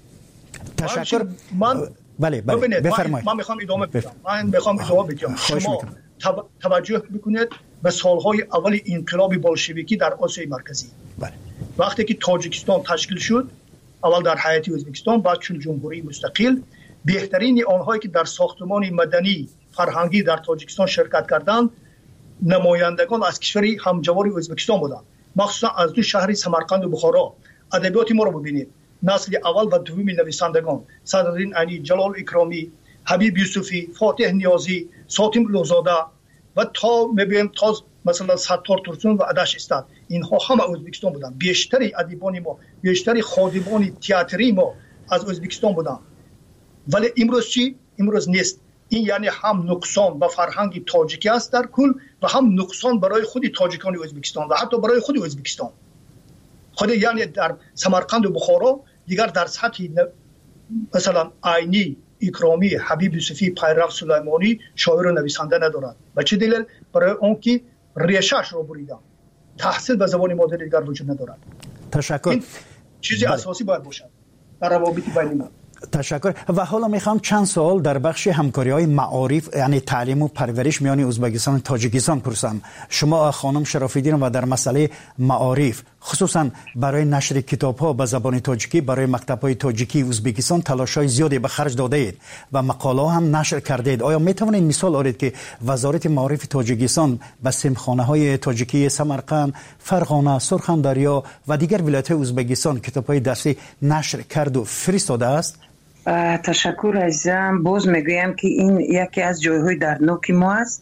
تشکر. من بله بله بفرمایید. من میخوام ادامه بدم. من میخوام ادامه بدم. شما توجه بکنید به سالهای اول انقلاب بولشویکی در آسیای مرکزی. بله. وقتی که تاجیکستان تشکیل شد، اول در حیات ازبکستان، بعد چون جمهوری مستقل، بهترین آنهایی که در ساختمان مدنی فرهنگی در تاجیکستان شرکت کردند نمایندگان از کشوری همجوار ازبکستان بودند، مخصوصا از دو شهر سمرقند و بخارا. ادبیات ما رو ببینید، نسل اول و دوم نویسندگان صدرالدین علی، جلال اکرامی، حبیب یوسفی، فاتح نیازی، ساتم لوزاده و تا میبینیم تا مثلا ستار ترسون و عدش استاد، اینها همه ازبکستان بودن. بیشتری ادیبان ما، بیشتری خادمان تئاتری ما از ازبکستان بودن. ولی امروز چی؟ امروز نیست. این یعنی هم نقصان به فرهنگ تاجیکی است در کل و هم نقصان برای خود تاجیکان ازبکستان و حتی برای خود ازبکستان. خود یعنی در سمرقند و بخارا دیگر در سطح مثلا آینی اکرامی حبیب یوسفی پیرو سلیمانی شاعر و نویسنده ندارد. به چه دلیل؟ برای آنکه ریشه‌اش را بریدند. تحصیل به زبان مادری دیگر وجود ندارد. تشکر. این چیزی اساسی باید باشد در روابط بین ما. تشکر. و حالا میخوام چند سوال در بخش همکاری های معارف یعنی تعلیم و پرورش میان ازبکستان و تاجیکستان پرسم. شما خانم شراف‌الدین و در مسئله معارف خصوصا برای نشر کتاب ها به زبان تاجیکی برای مکتب های تاجیکی ازبکستان تلاش های زیادی به خرج داده اید و مقاله هم نشر کرده اید. آیا میتوانید مثال آورید که وزارت معارف تاجیکستان به سیمخانه های تاجیکی سمرقند، فرغانه، سرخندریا و دیگر ولایت ازبکستان کتاب های درسی نشر کرد و فرستاده است؟ تشکر عزیزم. باز میگویم که این یکی از جایهای دردناک ما است.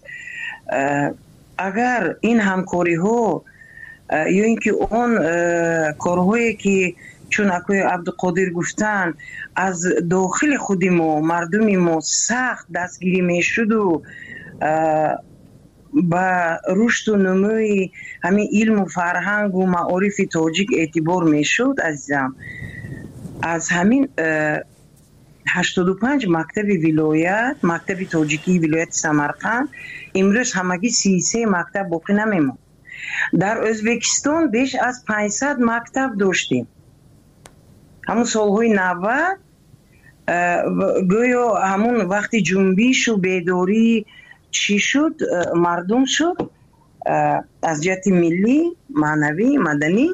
اگر این همکاری ها یا اینکه اون کارهایی که چون اکوی عبدالقادر گفتن از داخل خودی ما مردم ما سخت دستگیری میشد و با رشد و نموی همین علم و فرهنگ و معارف تاجیک اعتبار میشد عزیزم، از همین هشتاد و پنج مکتب ولایت مکتب تاجیکی ولایت سمرقند امروز همگی سی و سه مکتب باقی نمیموند. در ازبکستان بیش از پانصد مکتب داشتیم. همون سالهای نود گویا همون وقتی جنبش و بیداری چی شد مردم شد از جهت ملی معنوی مدنی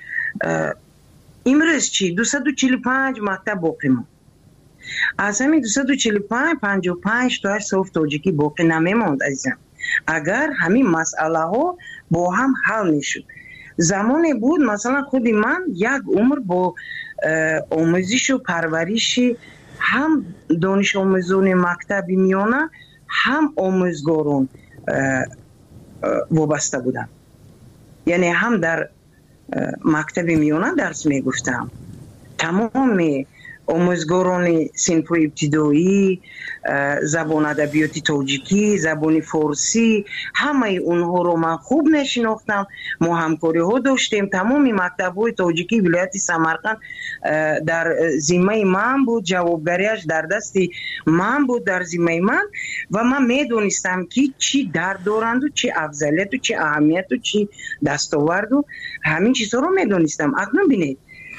امروز چی دویست و چهل و پنج مکتب باقی ماند. از همین دویست و چهل و پنج پنجاه و پنج تا صرف تاجیکی باقی نمیموند عزیزم. اگر همین مسئله ها با هم حل میشد. زمانی بود مثلا خود من یک عمر با آموزش و پرورش هم دانش آموزان مکتب میانه هم آموزگاران وابسته بودم، یعنی هم در مکتب میانه درس میگفتم. تمام آموزگاران صنف ابتدایی، زبان ادبیات تاجیکی، زبان فارسی، همه اونها رو من خوب نشناختم. ما همکاری ها داشتیم. تمام مکتب های تاجیکی ولایت سمرقند در ذمه من بود، جوابداریش در دست من بود، در ذمه من، و من میدونستم که چی درد دارند و چی افضلیت و چی اهمیت و چی دستاورد و همین چیزها رو میدونستم. اکنون بینید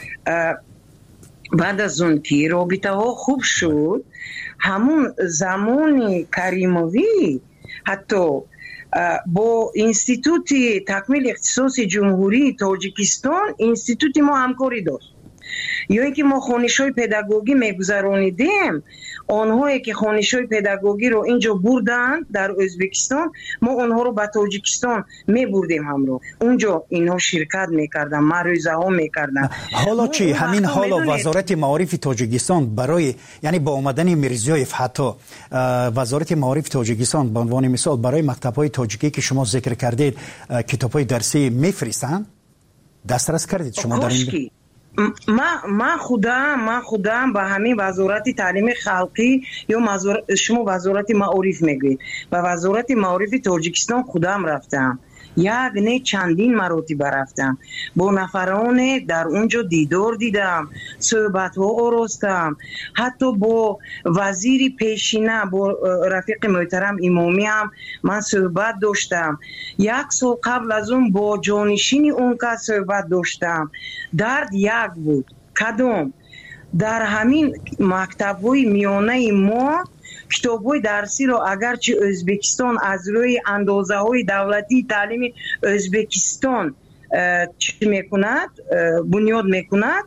بعد از اون که رابطه ها خوب شد، همون زمان کریموی حتی با انستیتوت تکمیل اختصاص جمهوری تاجیکستان انستیتوت ما همکاری داشت. یا اینکه ما خوانش‌های پداگوژی میگذرانیدیم، آنهایی که خوانش‌های پداگوژی رو اینجا بردن در ازبکستان، ما آنها رو به تاجیکستان میبردیم همراه. اونجا اینها شرکت میکردن، معروضه ها میکردن. حالا چی همین حالا وزارت معارف تاجیکستان برای یعنی با آمدن میرزیویف حتی وزارت معارف تاجیکستان به عنوان مثال برای مکتب‌های تاجیکی که شما ذکر کردید کتاب‌های درسی میفرستن؟ دسترس کردید شما در این؟ ما ما خودم ما خودم با همین وزارت تعلیم خلقی یا مزور... شما وزارت معارف میگید، با وزارت معارف تاجیکستان خودم رفتم، یک نه چندین مراتب رفتم، با نفران در اونجا دیدار دیدم، صحبت ها آراستم، حتی با وزیر پیشینه با رفیق محترم امامی هم من صحبت داشتم. یک سال قبل از اون با جانشین اون که صحبت داشتم. درد یک بود. کدام؟ در همین مکتب‌های میانه ما کتاب‌های درسی رو اگرچه ازبکستان از روی اندازه‌های دولتی تعلیم ازبکستان چی میکند بنیاد میکند،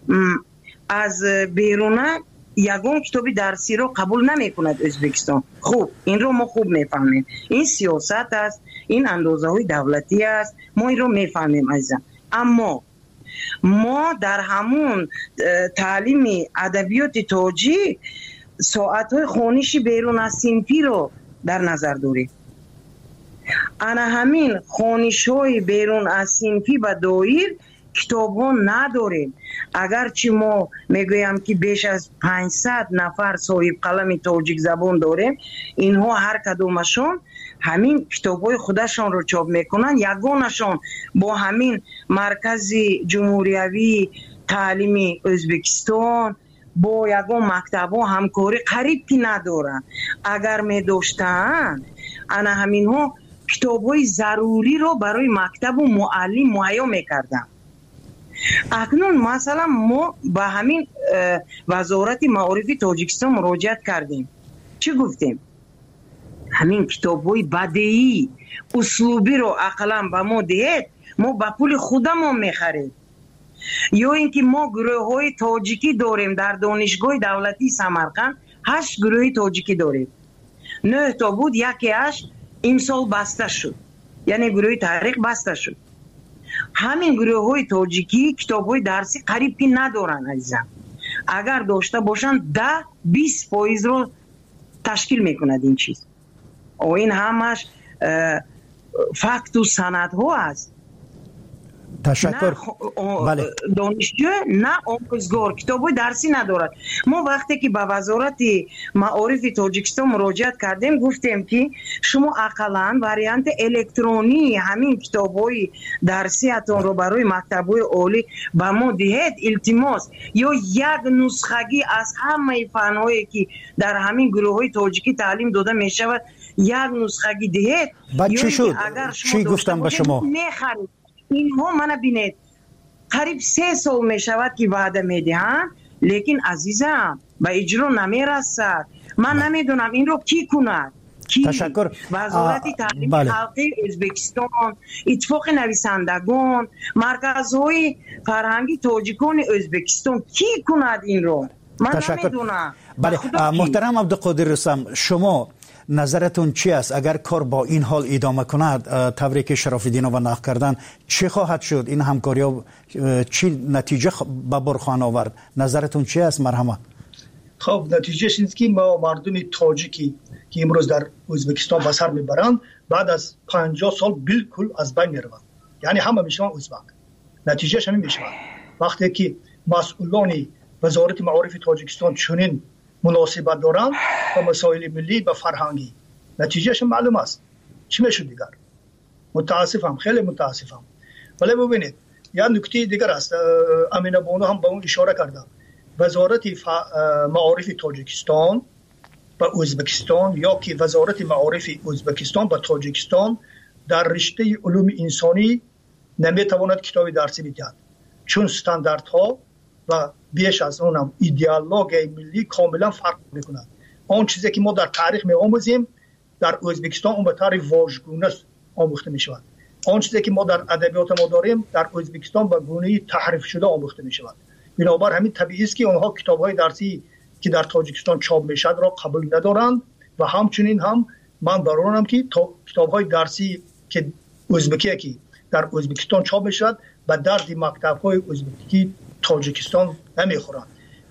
از بیرونه یگان کتاب درسی رو قبول نمیکند ازبکستان. خوب این رو ما خوب میفهمیم، این سیاست است، این اندازه‌های دولتی است، ما این رو میفهمیم عزیزم. اما ما در همون تعلیم ادبیات تاجیک ساعت‌های خوانش بیرون از صنفی رو در نظر داریم. انا همین خوانش‌های بیرون از صنفی و دایر کتاب ها نداریم. اگرچه ما میگویم که بیش از پانصد نفر صاحب قلم تاجیک زبان داریم، اینها هر کدومشون همین کتاب‌های خودشان رو چاپ میکنن. یگانشان با همین مرکز جمهوریوی تعلیم ازبکستان با یگان مکتب ها همکاری قریب که ندارن. اگر می داشتن انا همین ها کتاب های ضروری رو برای مکتب و معلم مهیا میکردن. اکنون مثلا ما با همین وزارت معارف تاجیکستان مراجعت کردیم. چی گفتیم؟ همین کتاب های بدیهی اسلوبی رو اقلا به ما دهید، ما با پول خودمون میخریم. یا اینکه ما گروه های تاجیکی داریم در دانشگاه دولتی سمرقند، هشت گروه تاجیکی داریم. نه تا بود، یکی اش این سال بسته شد، یعنی گروه تحریک بسته شد. همین گروه های تاجیکی کتاب های درسی قریب که ندارن عزیزم. اگر داشته باشن ده بیست پاییز رو تشکیل میکند این چیز. و این همش فکت و سند ها است. تشکر. بله. دانشجو نه آموزگار کتاب درسی ندارد. ما وقتی که به وزارت معارف تاجیکستان مراجعت کردیم گفتیم که شما اقلا وریانت الکترونی همین کتاب‌های درسی اتون رو برای مکتب‌های عالی به ما دهید التماس، یا یک نسخگی از همه فن‌هایی که در همین گروه‌های تاجیکی تعلیم داده می‌شود یک نسخگی دهید. بعد چی شد؟ چی گفتم به شما؟ می‌خرید. اینها منو بینید قریب سه سال می شود که وعده می دهند، لیکن عزیزم به اجرا نمی رسد. من نمیدونم این رو کی کند. کی؟ تشکر. وزارت تعلیم بله. خلقی ازبکستان، اتفاق نویسندگان، مرکزهای فرهنگی تاجیکان ازبکستان کی کند این رو؟ من تشکر. نمیدونم. بله. محترم عبدالقادر رستم، شما نظرتون چی است؟ اگر کار با این حال ادامه کند، تبریک شراف‌الدین و نقل کردن، چه خواهد شد؟ این همکاری ها چی نتیجه به بر خواهند آورد؟ نظرتون چی است؟ مرحمت. خب نتیجهش اینه که ما مردم تاجیکی که امروز در ازبکستان به سر میبرند بعد از پنجاه سال بالکل از بین میروند، یعنی همه میشوند ازبک. نتیجهش همین میشه. وقتی که مسئولان وزارت معارف تاجیکستان چنین مناسبت دارند با مسائل ملی و فرهنگی، نتیجهش معلوم است. چی میشه دیگر؟ متاسفم، خیلی متاسفم. ولی ببینید یا نکته دیگر است، امین بانو هم به اون اشاره کرده. وزارت معارف تاجیکستان با ازبکستان یا که وزارت معارف ازبکستان با تاجیکستان در رشته علوم انسانی نمیتواند کتاب درسی بدهد، چون استانداردها و بیش از اونم ایدئولوژی ملی کاملا فرق میکنند. آن چیزی که ما در تاریخ می آموزیم در ازبکستان اون به طور واژگونه آموخته می شود. آن چیزی که ما در ادبیات ما داریم در ازبکستان به گونه تحریف شده آموخته می شود. بنابر همین طبیعی است که آنها کتاب‌های درسی که در تاجیکستان چاپ میشد را قبول ندارند و همچنین هم من برانم که کتاب‌های درسی که ازبکی که در ازبکستان چاپ میشد به درد مکتب‌های ازبکی تاجیکستان نمیخورند.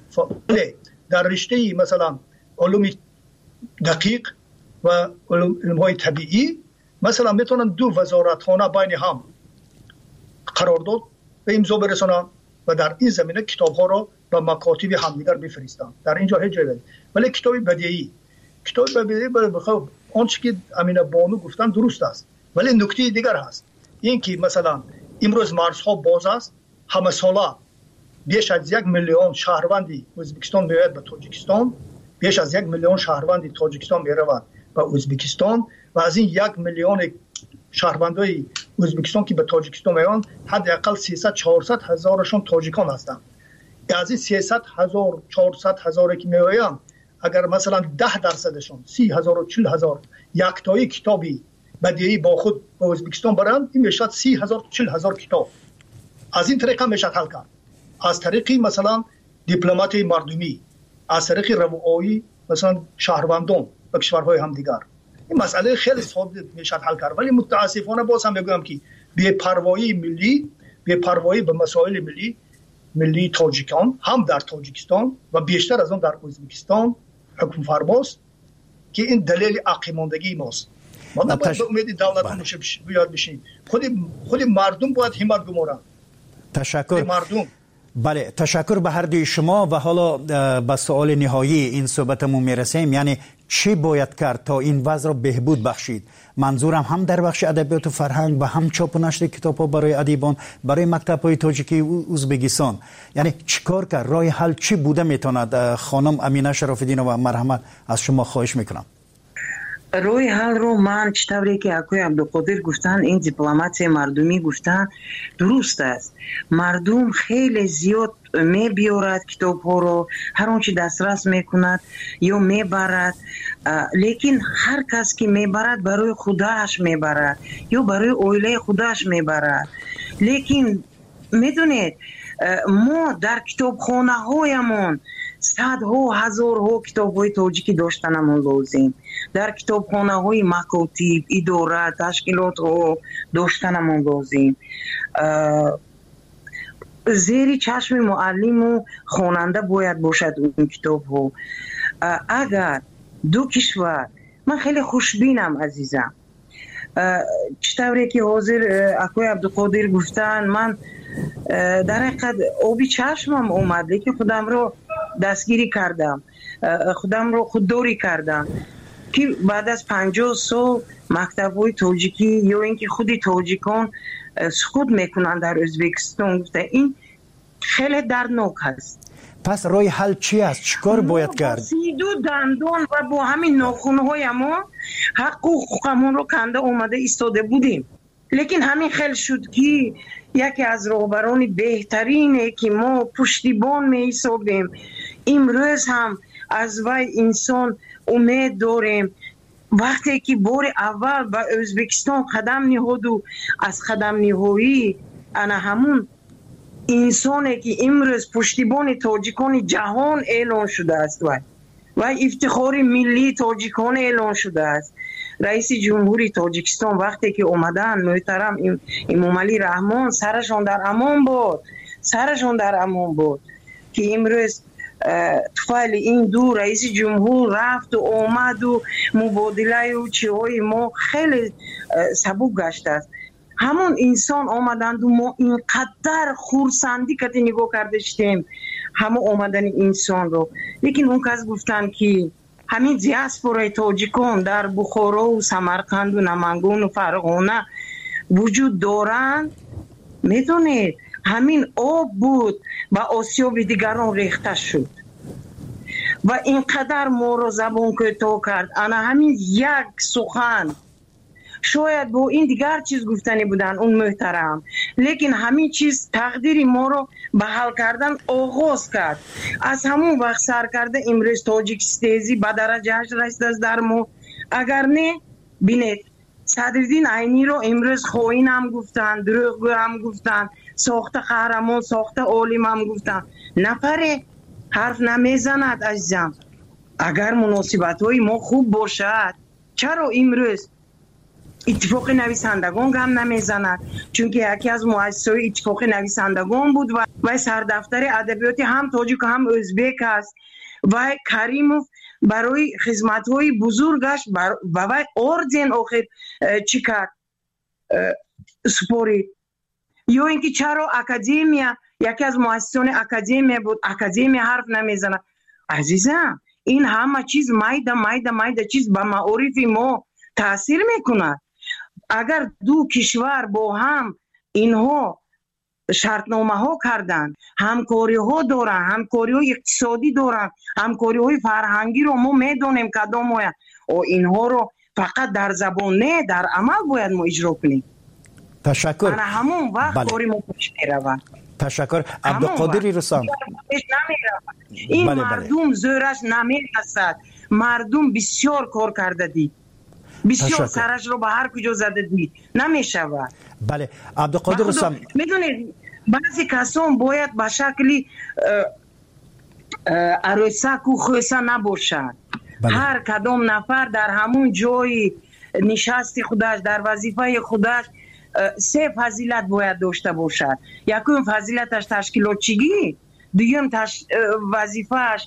در رشته مثلا علوم دقیق و علوم‌های طبیعی مثلا میتونن دو وزارتخانه بین هم قرارداد به امضا برسونن و در این زمینه کتاب‌ها را به مکاتب همدیگر بفرستند. در اینجا هیچ جایی نیست. ولی کتاب بدیهی کتاب بدیهی بخوام آنچه که امین بانو گفتن درست است، ولی نکته دیگر هست. این که مثلا امروز مرزها باز است، همه ساله بیش از یک میلیون شهروندی ازبکستان میاد به تاجیکستان، بیش از یک میلیون شهروندی تاجیکستان میروند به ازبکستان و از این یک میلیون شهروندای ازبکستان که به تاجیکستان میان حداقل سیصد چهارصد هزارشون تاجیکان هستند. از این سیصد هزار چهارصد هزار که میآیند اگر مثلا ده درصدشون سی هزار و چهل هزار یک تایی کتابی بدیهی با خود به ازبکستان برند، این میشد سی هزار چهل هزار کتاب. از این طریقه میشه حل کرد. از طریقی مثلا دیپلمات مردمی، از طریق روایی مثلا شهروندان و کشورهای همدیگر. این مسئله خیلی ساده میشه حل کرد. ولی متاسفانه باز هم میگم که بی پروایی ملی، بی پروایی به مسائل ملی ملی تاجیکان هم در تاجیکستان و بیشتر از اون در ازبکستان حکم فرماست که این دلیل عقیماندگی ماست. ما نباید به امید دولت میشه بیاد بشیم. خود خود مردم باید همت گمارن. تشکر. مردم بله، تشکر به هر دوی شما و حالا به سوال نهایی این صحبتمون میرسیم. یعنی چی باید کرد تا این وضع را بهبود بخشید؟ منظورم هم در بخش ادبیات و فرهنگ و هم چاپ و نشر کتاب‌ها برای ادیبان، برای مکتب‌های تاجیکی و ازبکستان. یعنی چیکار کرد؟ راه حل چی بوده میتواند؟ خانم امینه شراف‌الدین و مرحمت از شما خواهش میکنم. روی حل رو من چطوری که اکوی عبدالقادر گفتن، این دیپلمات مردمی گفتن درست است. مردم خیلی زیاد می بیارد کتاب ها رو، هر اونچه دسترس میکند یا میبرد، لیکن هر کس که میبرد برای خودش میبرد یا برای اویله خودش میبرد. لیکن میدونید ما در کتاب خانه هایمون صدها هزارها کتاب های تاجیکی داشتنمون لازم. در کتاب خانه های مکاتب، اداره، تشکیلات ها داشتنمون لازم. زیر چشم معلم و خواننده باید باشد اون کتاب ها. اگر دو کشور، من خیلی خوشبینم عزیزم، چطوری که حاضر اکوی عبدالقادر گفتن، من در حقیقت آبی چشمم اومد، لیکن خودم رو دستگیری کردم، خودم رو خودداری کردم که بعد از پنجاه سال مکتب‌های تاجیکی یا اینکه خودی تاجیکان سقوط میکنن در ازبکستان، گفته این خیلی دردناک هست. پس راه حل چی است؟ چیکار باید کرد؟ سیدو دندان و با همین ناخون‌های ما حق و حقوقمون رو کنده اومده ایستاده بودیم، لیکن همین خیلی شد که یکی از رهبران بهترینه که ما پشتیبان می حسابیم، امروز هم از وی انسان امید داریم. وقتی که بار اول به ازبکستان قدم نهاد و از قدم نهایی انا همون انسانی که امروز پشتیبان تاجیکان جهان اعلان شده است و و افتخار ملی تاجیکان اعلان شده است. رئیس جمهوری تاجیکستان وقتی که اومدن، محترم امامعلی رحمان، سرشون در امان بود، سرشون در امان بود که امروز طفل این دو رئیس جمهور رفت و اومد و مبادله و چیهای ما خیلی سبک گشت است. همون انسان آمدند و ما اینقدر خورسندی که نگاه کردشتیم همه آمدن انسان رو. لیکن اون کس گفتن که همین دیاسپورای تاجیکان در بخارا و سمرقند و نمنگان و فرغانه وجود دارند. میدونید همین آب بود و آسیاب دیگران ریخته شد و اینقدر ما رو زبان کوتاه کرد. انا همین یک سخن شاید با این دیگر چیز گفتنی بودن اون محترم، لیکن همین چیز تقدیر ما رو به حل کردن آغاز کرد. از همون وقت سر کرده امروز تاجیکستانی به درجهش رسیده است در ما. اگر نه بینید صدرالدین عینی رو امروز خائن هم گفتن، دروغگو هم گفتن، ساخته قهرمان، ساخته عالم هم گفتن. نفره حرف نمیزند عزیزم. اگر مناسبت های ما خوب باشد چرا امروز اتفاق نویسندگان هم نمیزند؟ چون که یکی از مؤسسای اتفاق نویسندگان بود و و سردفتر ادبیات هم تاجیک هم ازبک است و کریموف برای خدمت‌های بزرگش بر... و وی اردن آخر چی کرد سپورید. یا اینکه چرا اکادمیا، یکی از مؤسسان اکادمیا بود، اکادمیا حرف نمیزند. عزیزم این همه چیز مایده مایده مایده چیز به معارف ما تاثیر میکنه. اگر دو کشور با هم اینها شرطنامه ها کردن، همکاری ها دارن، همکاری های اقتصادی دارن، همکاری های فرهنگی رو ما میدونیم کدام های و اینها رو فقط در زبان نه در عمل باید ما اجرا کنیم. تشکر. انا همون وقت بله. کاری ما پیش میروند. تشکر. عبدالقادر رسام. این بله مردم بله. زورش نمیرسد. مردم بسیار کار کرده دید، بسیار سرش رو به هر کجا زده دید، نمیشود. بله عبدالقادر رسام، میدونید بعضی کسان باید به شکلی عروسک و خویسه نباشند. بله. هر کدام نفر در همون جای نشست خودش در وظیفه خودش سه فضیلت باید داشته باشد. یکم فضیلتش تشکیلاتچی، دویم تش... وظیفهش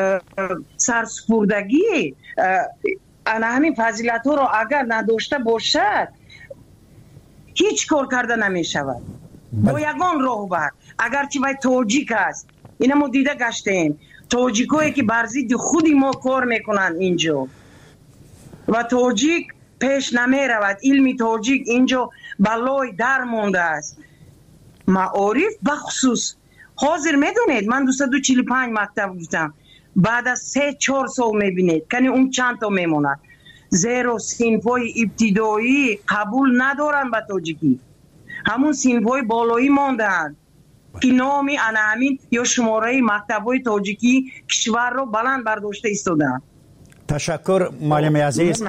سرسپردگی. انا همین فضیلت ها رو اگر نداشته باشد هیچ کار کرده نمی شود. با یگان راهبر اگرچه وای تاجیک است، اینا ما دیده گشتیم تاجیکایی که بر ضد خودی ما کار میکنن اینجا و تاجیک پیش نمی رود. علم تاجیک اینجا بلای در مونده است. معارف بخصوص حاضر میدونید من دویست و چهل و پنج مکتب گفتم، بعد از سه چهار سال میبینید کنی اون چند تا میموند، زیرا صنفای ابتدایی قبول ندارن به تاجیکی، همون صنفای بالایی ماندن که نامی انا همین یا شماره مکتبای تاجیکی کشور رو بلند برداشته ایستادن. تشکر معلم عزیز.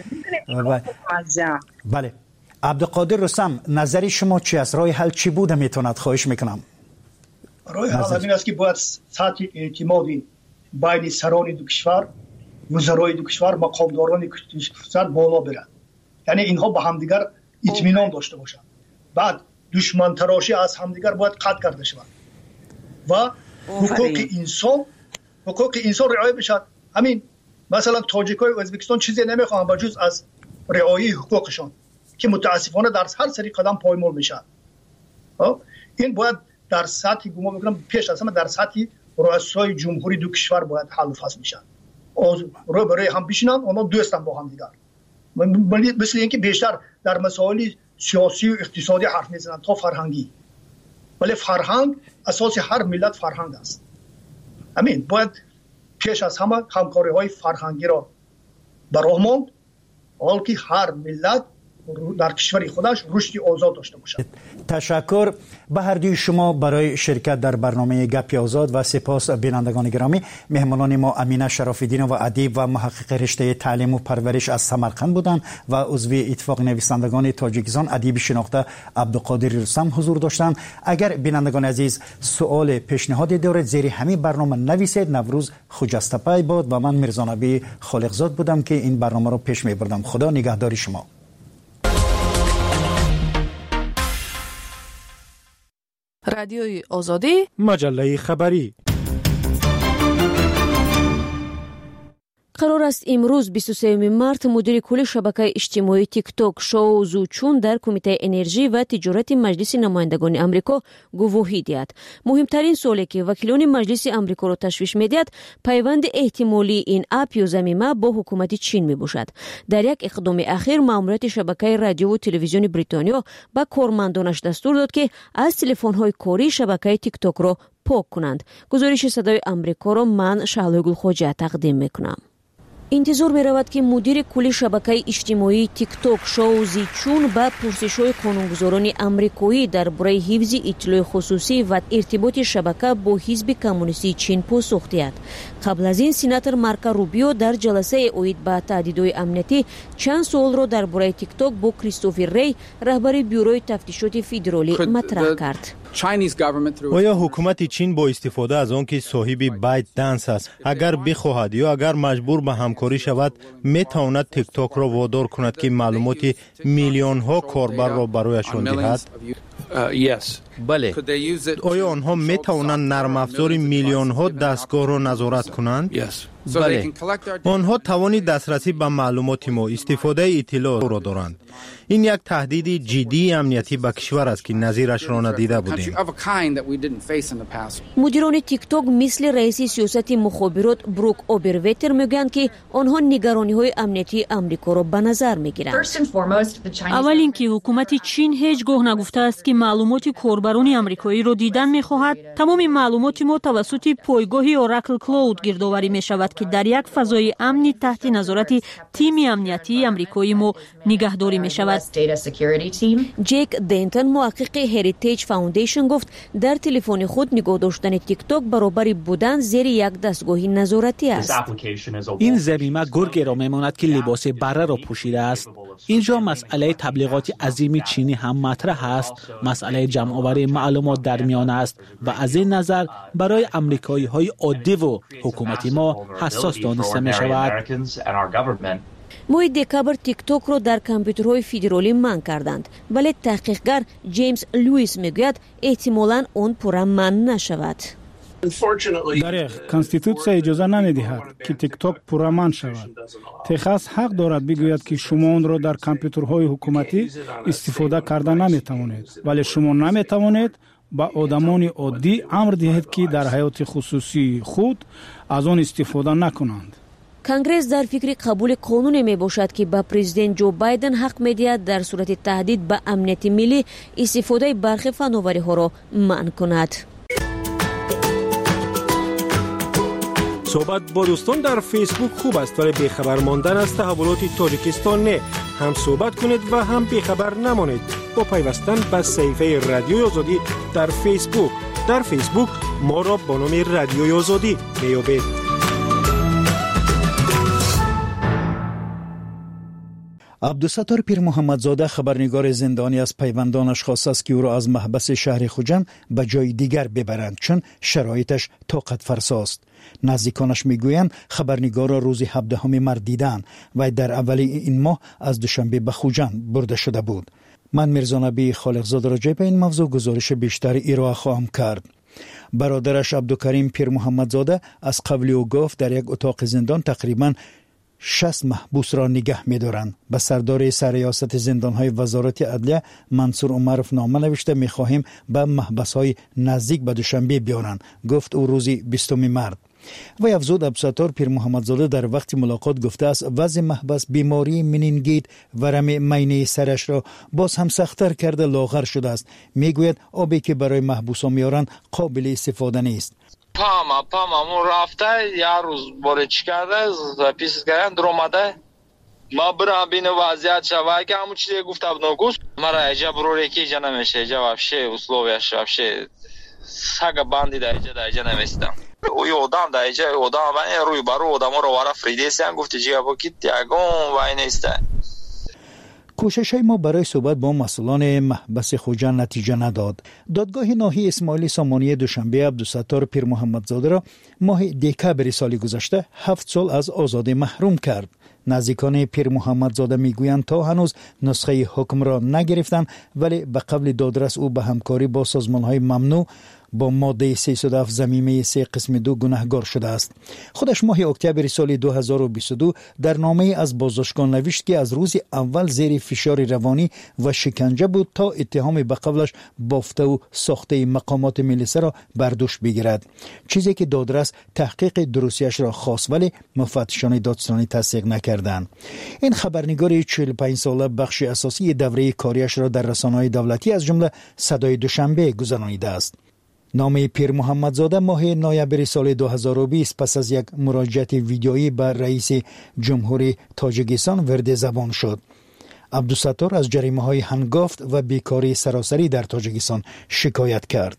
بله عبدالقادر رستم، نظری شما چی است؟ راه حل چی بوده میتوند؟ خواهش میکنم. راه حل این است که باید سطح اعتمادی بین سران دو کشور، وزرای دو کشور، مقامداران کشور بالا برد. یعنی اینها با همدیگر اطمینان داشته باشند. بعد دشمن تراشی از همدیگر باید قطع کرده شود و حقوق انسان حقوق انسان رعایت بشود. همین مثلا تاجیکای ازبکستان چیزی نمیخوان با جز از رعایت حقوقشان که متاسفانه در هر سری قدم پایمال میشه. این باید در سطح گمان میکنم پیش از همه در سطح رؤسای جمهوری دو کشور باید حل و فصل میشن. رو برای هم بشینن، اونا دوستن با هم دیگر. مثل اینکه بیشتر در مسائل سیاسی و اقتصادی حرف میزنن تا فرهنگی. ولی فرهنگ اساس هر ملت فرهنگ است. همین باید پیش از همه همکاری های فرهنگی را براه ماند، حال که هر ملت در کشور خودش رشد آزاد داشته باشد. تشکر به هر دوی شما برای شرکت در برنامه گپ آزاد و سپاس بینندگان گرامی. مهمانان ما امینه شراف‌الدین و ادیب و محقق رشته تعلیم و پرورش از سمرقند بودند و عضو اتفاق نویسندگان تاجیکستان ادیب شناخته عبدالقادر رستم حضور داشتند. اگر بینندگان عزیز سوال پیشنهادی دارید زیر همین برنامه نویسید. نوروز خجسته پی باد و من میرزا نبی خالقزاد بودم که این برنامه رو پیش میبردم. خدا نگهدار شما. رادیوی آزادی، مجله خبری. قرار است امروز بیست و سوم مارت مدیر کل شبکه اجتماعی تیک توک شو زوچون در کمیته انرژی و تجارت مجلس نمایندگان آمریکا گواهی دهد. مهمترین سوالی که وکیلان مجلس آمریکا را تشویش می‌دهد پیوند احتمالی این اپ یا ضمیمه با حکومت چین میباشد. در یک اقدام اخیر ماموریت شبکه رادیو و تلویزیون بریتانیا به کارمندانش دستور داد که از تلفن‌های کاری شبکه تیک توک را پاک کنند. گزارش صدای آمریکا را من شهلا گلخوجه تقدیم میکنم. انتظار می رود که مدیر کل شبکه اجتماعی تیک توک شو زیچون با پرسش‌های قانونگذاران آمریکایی درباره حفظ اطلاع خصوصی و ارتباط شبکه با حزب کمونیستی چین پاسخ دهد. قبل از این سناتور مارکو روبیو در جلسه اوید با تهدیدهای امنیتی چند سوال را درباره تیک توک با کریستوفر ری رهبر بیوروی تفتیشات فدرالی مطرح کرد. آیا حکومت چین با استفاده از آن که صاحب بایت دنس است اگر بخواهد یا اگر مجبور به همکاری شود می تواند تیک توک را وادار کند که معلومات میلیون ها کاربر را برایشان دهد؟ بله. آیا آنها می توانند نرم افزار میلیون ها دستگاه را نظارت کنند؟ بله. آنها توانی دسترسی به معلومات ما استفاده اطلاع را دارند. این یک تهدید جدی امنیتی به کشور است که نظیرش را ندیده بودیم. مدیران تیک توک مثل رئیس سیاست مخابرات بروک اوبرویتر میگویند که آنها نگرانی های امنیتی آمریکا را به نظر میگیرند. اول اینکه حکومت چین هیچگاه نگفته است که معلومات کاربران آمریکایی را دیدن میخواهد. تمام معلومات ما توسط پایگاه اوراکل کلاود گردآوری میشود که در یک فضای امنی تحت نظارت تیم امنیتی آمریکایی ما نگهداری میشود. جک دینتون محقق هریتیج فاوندیشن گفت در تلفن خود نگاه داشتن تیک توک برابر بودن زیر یک دستگاه نظارتی است. این ضمیمه گرگی را میماند که لباس بره را پوشیده است. اینجا مسئله تبلیغات عظیم چینی هم مطرح است. مسئله جمع آوری معلومات در میان است و از این نظر برای امریکایی های عادی و حکومتی ما حساس دانسته می شود. ماه دکبر تیک توک را در کامپیوترهای فدرالی منع کردند، ولی تحقیقگر جیمز لوئیس میگوید احتمالاً آن پورا منع نشود. در کانستیتوسیا اجازه نمیدهد که تیک توک پورا منع شود. تخص حق دارد بگوید که شما آن را در کامپیوترهای حکومتی استفاده کرده نمیتوانید، ولی شما نمیتوانید ба одамони оддӣ амр диҳед ки дар ҳаёти хусусии худ аз он истифода накунанд. конгресс дар фикри қабули қонуне мебошад ки ба президент ҷо байден ҳақ медиҳад дар сурати таҳдид ба амнияти миллӣ истифодаи бархи фановариҳоро манъ кунад. صحبت با دوستان در فیسبوک خوب است ولی بیخبر ماندن از تحولات تاجیکستان نه. هم صحبت کنید و هم بیخبر نمانید با پیوستن به صفحه رادیوی آزادی در فیسبوک. در فیسبوک ما را با نام رادیوی آزادی میابید. عبدالستار پیر محمدزاده خبرنگار زندانی از پیوندانش خواست است که او را از محبس شهر خوجند به جای دیگر ببرند چون شرایطش طاقت فرساست. نزدیکانش میگویند خبرنگار را روز هفدهم مارس دیدند و در اول این ماه از دوشنبه به خوجند برده شده بود. من میرزا نبی خالقزاده راجع به این موضوع گزارش بیشتری ارائه خواهم کرد. برادرش عبدالکریم پیر محمدزاده از قبل او گفت در یک اتاق زندان تقریباً شصت محبوس را نگه می‌دارند. به سردار سرریاست زندان‌های وزارت عدلیه منصور عمرов نامه نوشته می‌خواهیم به محبس‌های نزدیک به دوشنبه بیارند. گفت او روز بیستم مارس. و افزود عبدالستار پیر محمدزاده در وقت ملاقات گفته است وضع محبس بیماری منینگیت ورم مینه سرش را باز هم سخت‌تر کرده لاغر شده است. میگوید آبی که برای محبوسان میارند قابل استفاده نیست. پاما پاما مو رفته یه روز باره چی کرده پیس کردن در اومده ما برم بین وضعیت شوه که همون چیزی گفته بناگوست مرا ایجا بروره که ایجا نمیشه ایجا وفشه اسلوبیش وفشه ساگه باندی دا ایجا دا ایجا نمیستم اوی آدم دا ایجا آدم من روی برو آدم رو وارا فریدیسی هم گفته جیگه بکید یکون و این نیسته. کوشش های ما برای صحبت با مسئولان محبس خوجند نتیجه نداد. دادگاه ناحیه اسماعیلی سامانی دوشنبه عبدالستار پیر محمدزاده را ماه دکبر سال گذشته هفت سال از آزادی محروم کرد. نزدیکان پیر محمدزاده میگویند تا هنوز نسخه حکم را نگرفتند ولی به قبل دادرس او به همکاری با سازمان‌های ممنوع با ماده سیصد و هفت ضمیمه سه قسم دو گناهکار شده است. خودش ماه اکتبر سال دو هزار و بیست و دو در نامه از بازداشتگاه نوشت که از روز اول زیر فشار روانی و شکنجه بود تا اتهام به قبلش بافته و ساخته مقامات ملیسه را بر دوش بگیرد. چیزی که دادرس تحقیق درستیش را خواست ولی مفتشان دادستانی تصدیق نکردند. این خبرنگار چهل و پنج ساله بخش اساسی دوره کاریش را در رسانه‌های دولتی از جمله صدای دوشنبه گذرانیده است. نام پیر محمدزاده ماه نوامبر سال دو هزار و بیست پس از یک مراجعه ویدیویی به رئیس جمهوری تاجیکستان ورد زبان شد. عبدالستار از جریمه‌های هنگافت و بیکاری سراسری در تاجیکستان شکایت کرد.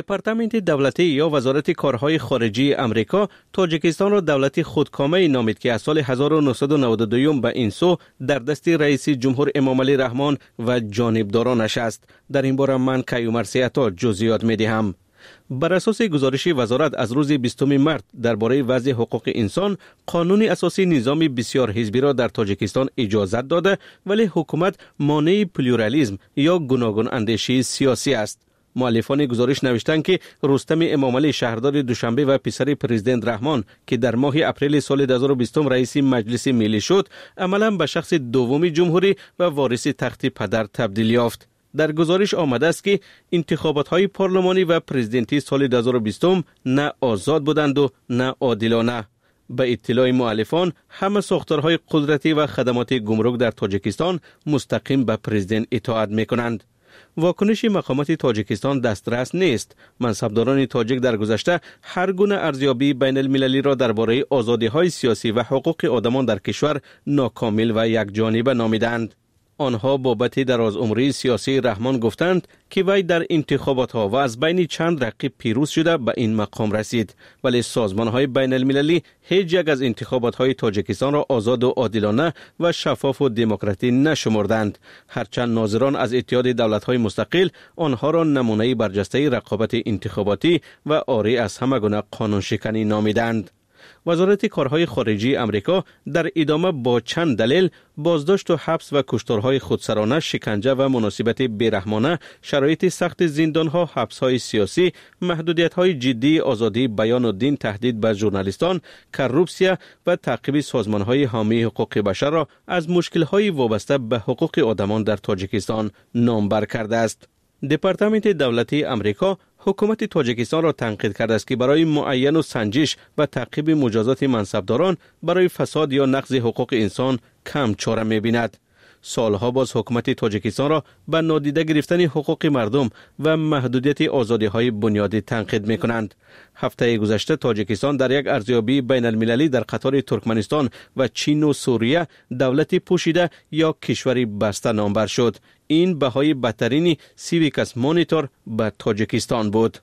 دپارتمنت دولتی یا وزارت کارهای خارجی امریکا تاجیکستان را دولت خودکامه نامید که از سال هزار و نهصد و نود و دو به این سو در دست رئیس جمهور امامعلی رحمان و جانبدارانش است. در این باره من کیومر سیاتا جزئیات می‌دهم. بر اساس گزارش وزارت از روز بیستم مارس درباره وضع حقوق انسان، قانون اساسی نظام بسیار حزبی را در تاجیکستان اجازت داده، ولی حکومت مانع پلورالیسم یا گوناگون اندیشی سیاسی است. مؤلفان گزارش نوشتند که رستم امامعلی شهردار دوشنبه و پسر پرزیدنت رحمان که در ماه اپریل سال دو هزار و بیست رئیس مجلس ملی شد، عملاً به شخص دوم جمهوری و وارث تخت پدر تبدیل یافت. در گزارش آمده است که انتخابات های پارلمانی و پرزیدنتی سال دو هزار و بیست نه آزاد بودند و نه عادلانه. به اطلاع مؤلفان، همه ساختارهای قدرتی و خدمات گمرک در تاجیکستان مستقیم به پرزیدنت اطاعت می‌کنند. واکنش مقامات تاجیکستان دسترس نیست. منصبداران تاجیک در گذشته هر گونه ارزیابی بین المللی را درباره آزادی‌های سیاسی و حقوق آدمان در کشور ناکامل و یکجانبه نامیدند. آنها بابت درازعمری سیاسی رحمان گفتند که وی در انتخابات ها و از بین چند رقیب پیروز شده به این مقام رسید، ولی سازمان های بین المللی هیچ یک از انتخابات های تاجیکستان را آزاد و عادلانه و شفاف و دموکراتی نشمردند، هرچند ناظران از اتحاد دولت های مستقل آنها را نمونه برجسته رقابت انتخاباتی و عاری از همه گونه قانون شکنی نامیدند. وزارت کارهای خارجی امریکا در ادامه با چند دلیل بازداشت و حبس و کشتارهای خودسرانه، شکنجه و مناسبت بیرحمانه، شرایط سخت زندانها، حبسهای سیاسی، محدودیت‌های جدی آزادی بیان و دین، تهدید به ژورنالیستان، کروپسیا و تعقیب سازمان‌های حامی حقوق بشر را از مشکل‌های وابسته به حقوق آدمان در تاجیکستان نامبر کرده است. دپارتمنت دولتی امریکا حکومت تاجیکستان را تنقید کرده است که برای معین و سنجش و تعقیب مجازات منصبداران برای فساد یا نقض حقوق انسان کم چاره می‌بیند. سالها باز حکومت تاجیکستان را به نادیده گرفتن حقوق مردم و محدودیت آزادی‌های بنیادی تنقید می‌کنند. هفته گذشته تاجیکستان در یک ارزیابی بین المللی در قطار ترکمنستان و چین و سوریه دولت پوشیده یا کشوری بسته نامبر شد. این بهای بدترین سیویکس مانیتور به تاجیکستان بود.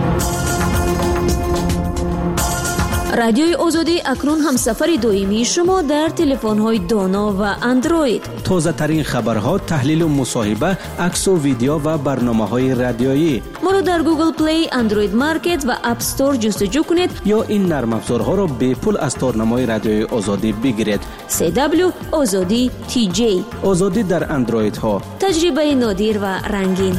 رادیوی آزادی اکنون همسفر دائمی شما در تلفن‌های دانا و اندروید. تازه ترین خبرها، تحلیل و مصاحبه، عکس و ویدیو و برنامه‌های رادیویی. ما را در گوگل پلی، اندروید مارکت و اپ استور جستجو کنید یا این نرم افزارها را به پول از تارنمای رادیوی آزادی بگیرید. سی دبلیو آزادی تی جی. آزادی در اندروید ها. تجربه نادر و رنگین.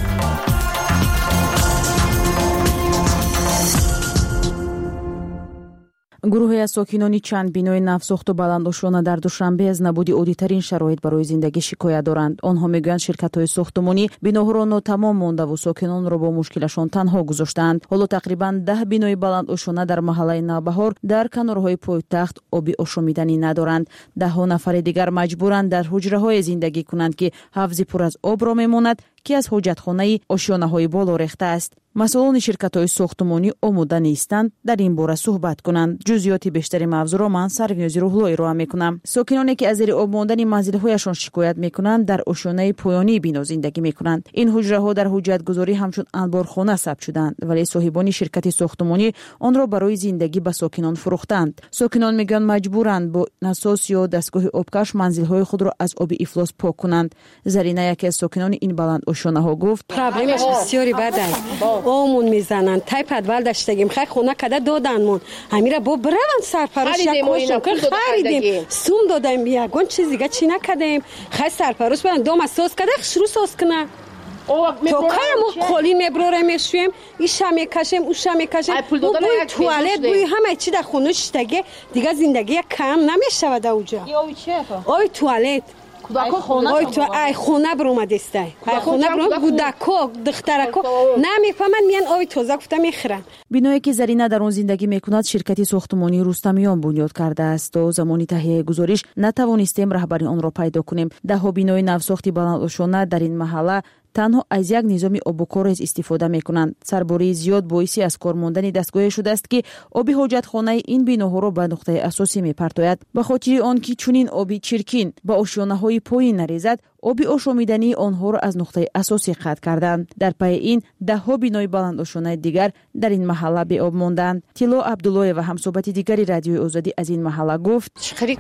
گروهی از ساکنان چند بینای نوساخت و بلندآشانه در دوشنبه از نبود عادی‌ترین شرایط برای زندگی شکایت دارند. آنها میگویند شرکت‌های ساختمانی بیناها را ناتمام مانده و ساکنان را با مشکلشان تنها گذاشتند. حالا تقریباً ده بینای بلندآشانه در محله نوبهار در کنارهای پایتخت آبی آشامیدنی ندارند. ده ها نفر دیگر مجبورند در حجره‌های زندگی کنند که حوض پر از آب را میماند که از حاجتخانه آشیانه‌های بالا ریخته است. مسئولان شرکت‌های ساختمانی آماده نیستند در این باره صحبت کنند. جزئیات بیشتری موضوع را من سرونیازی روحلویی ارائه می‌کنم. ساکنانی که از زیر آب ماندن منزل‌هایشان شکایت می‌کنند در آشیانه پایانی بنا زندگی می‌کنند. این حجره‌ها در حجتگذاری همچون انبارخانه ثبت شدند، ولی صاحبان شرکت ساختمانی آن را برای زندگی به ساکنان فروختند. ساکنان میگن مجبورند با نساس یا دستگاه آبکش منزل‌های خود را از آب افلاس پاک کنند. زرینه یکی از ساکنان این بلند آشیانه‌ها گفت: پرابلمش بسیاری بده. آمون میزنن تای پدول داشتگیم خیلی خونه کده دادنمون همیره با برون سرپرست شکوشم که خریدیم سوم دادیم بیاگون چیز دیگه چی نکدیم خیلی سرپرست برن دوم سوز کده شروع سوز کنه تو کارمو خالی میبروره میشویم ایشا میکشیم اوشا میکشیم بوی توالت بوی همه چی در خونه شتگه دیگه زندگی کم نمیشه در اوجا آی توالت آی تو ای خونه برومد استه ای خونه برومد گودکو دخترکو نمیفهمن میان آی توزا گفته میخرن. بینایی که زرینه در آن زندگی میکند شرکتی ساختمانی رستمیان بنیاد کرده است و زمانی تهیه گزارش نتوانستیم رهبری آن را پیدا کنیم. ده ها بینای نوساختی بلندآشانه در این محله تنها از یک نظام آبوکارز استفاده میکنند. سرباری زیاد باعثی از کار ماندن دستگاه شده است که آب حاجتخانه این بیناها را به نقطه اساسی میپرتاید. به خاطر آنکه چنین آبی چرکین به آشیانه‌های پایین نریزد، оби ошомидани онҳоро аз нуқтаи асосӣ қатъ карданд. дар пайи ин даҳҳо бинои баландошонаи дигар дар ин маҳалла беоб монданд. тилло абдуллоева ҳамсоҳбати дигари радиои озодӣ аз ин маҳалла гуфт: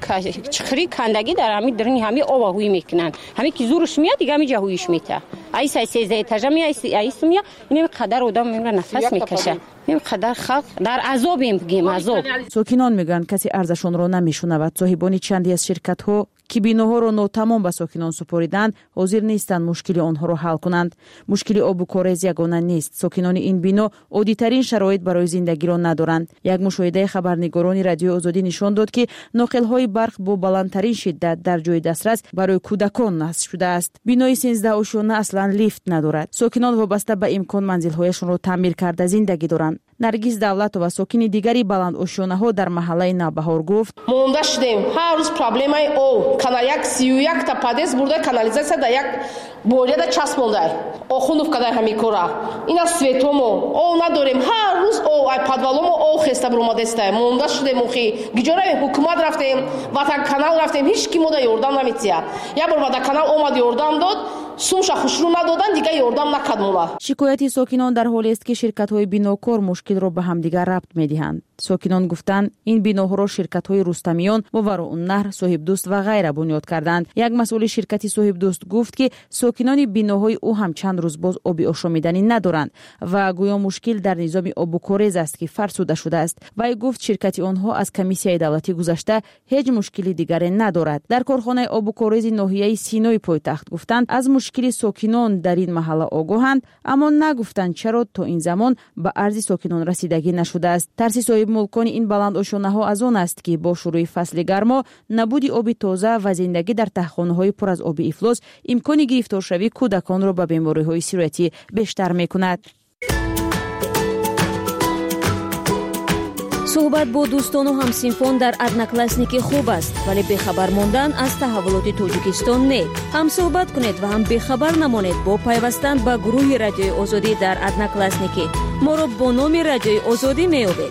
чихри кандагӣ дар ҳами дирни ҳами оба ҳуй мекунанд. ҳами ки зурш мияд дига ҳамиҷа ҳуйш мета. ай сай сездаи этажа мия айс мия инами қадар одам мемра нафас мекаша. ин қадар халқ дар азобем бигем азоб. сокинон мегӯянд касе арзашонро намешунавад. соҳибони чанде аз ширкатҳо ки биноҳоро нотамом ба сокинон супориданд ҳозир нестанд мушкили онҳоро ҳал кунанд. мушкили обу корез ягона нест. сокинони ин бино оддитарин шароит барои зиндагиро надоранд. як мушоҳидаи хабарнигорони радиои озодӣ нишон дод ки ноқилҳои барқ бо баландтарин шиддат дар ҷои дастрас барои кӯдакон насб шудааст. бинои сенздаҳ ошёна аслан лифт надорад. сокинон вобаста ба имкон манзилҳояшонро таъмир карда зиндагӣ доранд. наргиз давлатова сокини дигари баландошонаҳо дар маҳаллаи навбаҳор гуфт: монда шудем ҳар рӯз проблемаи об канал як сию якта падес бурда канализатсия да як бориада часп мондай охунов кадай ҳами кора ина светомо об надорем ҳар рӯз об ай подваломо об хеста буромадестай монда шудем охи гиҷоравем ҳукумат рафтем ватан канал рафтем ҳеҷ ки мода ёрдам намития як бор ватан канал омад ёрдам дод сумша хушрӯ надодан дига ёрдам накард мола. шикояти сокинон дар ҳолест ки ширкатҳои бинокор мушкилро ба ҳамдигар рабт медиҳанд. сокинон гуфтанд ин биноҳоро ширкатҳои рустамиён ва вароуннаҳр соҳибдӯст ва ғайра бунёд карданд. як масъули ширкати соҳибдӯст гуфт ки сокинони биноҳои ӯ ҳам чанд рӯз боз оби ошомиданӣ надоранд ва гӯё мушкил дар низоми обукорез аст ки фарсуда шудааст. вай гуфт ширкати онҳо аз комиссияи давлатӣ гузашта ҳеҷ мушкили дигаре надорад. дар корхонаи обукорези ноҳияи синои пойтахт гуфтанд аз мушкили сокинон дар ин маҳалла огоҳанд, аммо нагуфтанд чаро то ин замон ба арзи сокинон расидагӣ нашудааст. тарси соҳибмулкони ин баландошонаҳо аз он аст ки бо шурӯи фасли гармо набуди оби тоза ва зиндагӣ дар таҳхонаҳои пур аз оби ифлос имкони гирифторшавии кӯдаконро ба бемориҳои сироятӣ бештар мекунад. суҳбат бо дӯстону ҳамсинфон дар одноклассники хуб аст, вале бехабар мондан аз таҳаввулоти Тоҷикистон не. ҳам суҳбат кунед ва ҳам бехабар намонед бо пайвастан ба гурӯҳи радиои озодӣ дар одноклассники. моро бо номи радиои озодӣ меёбед.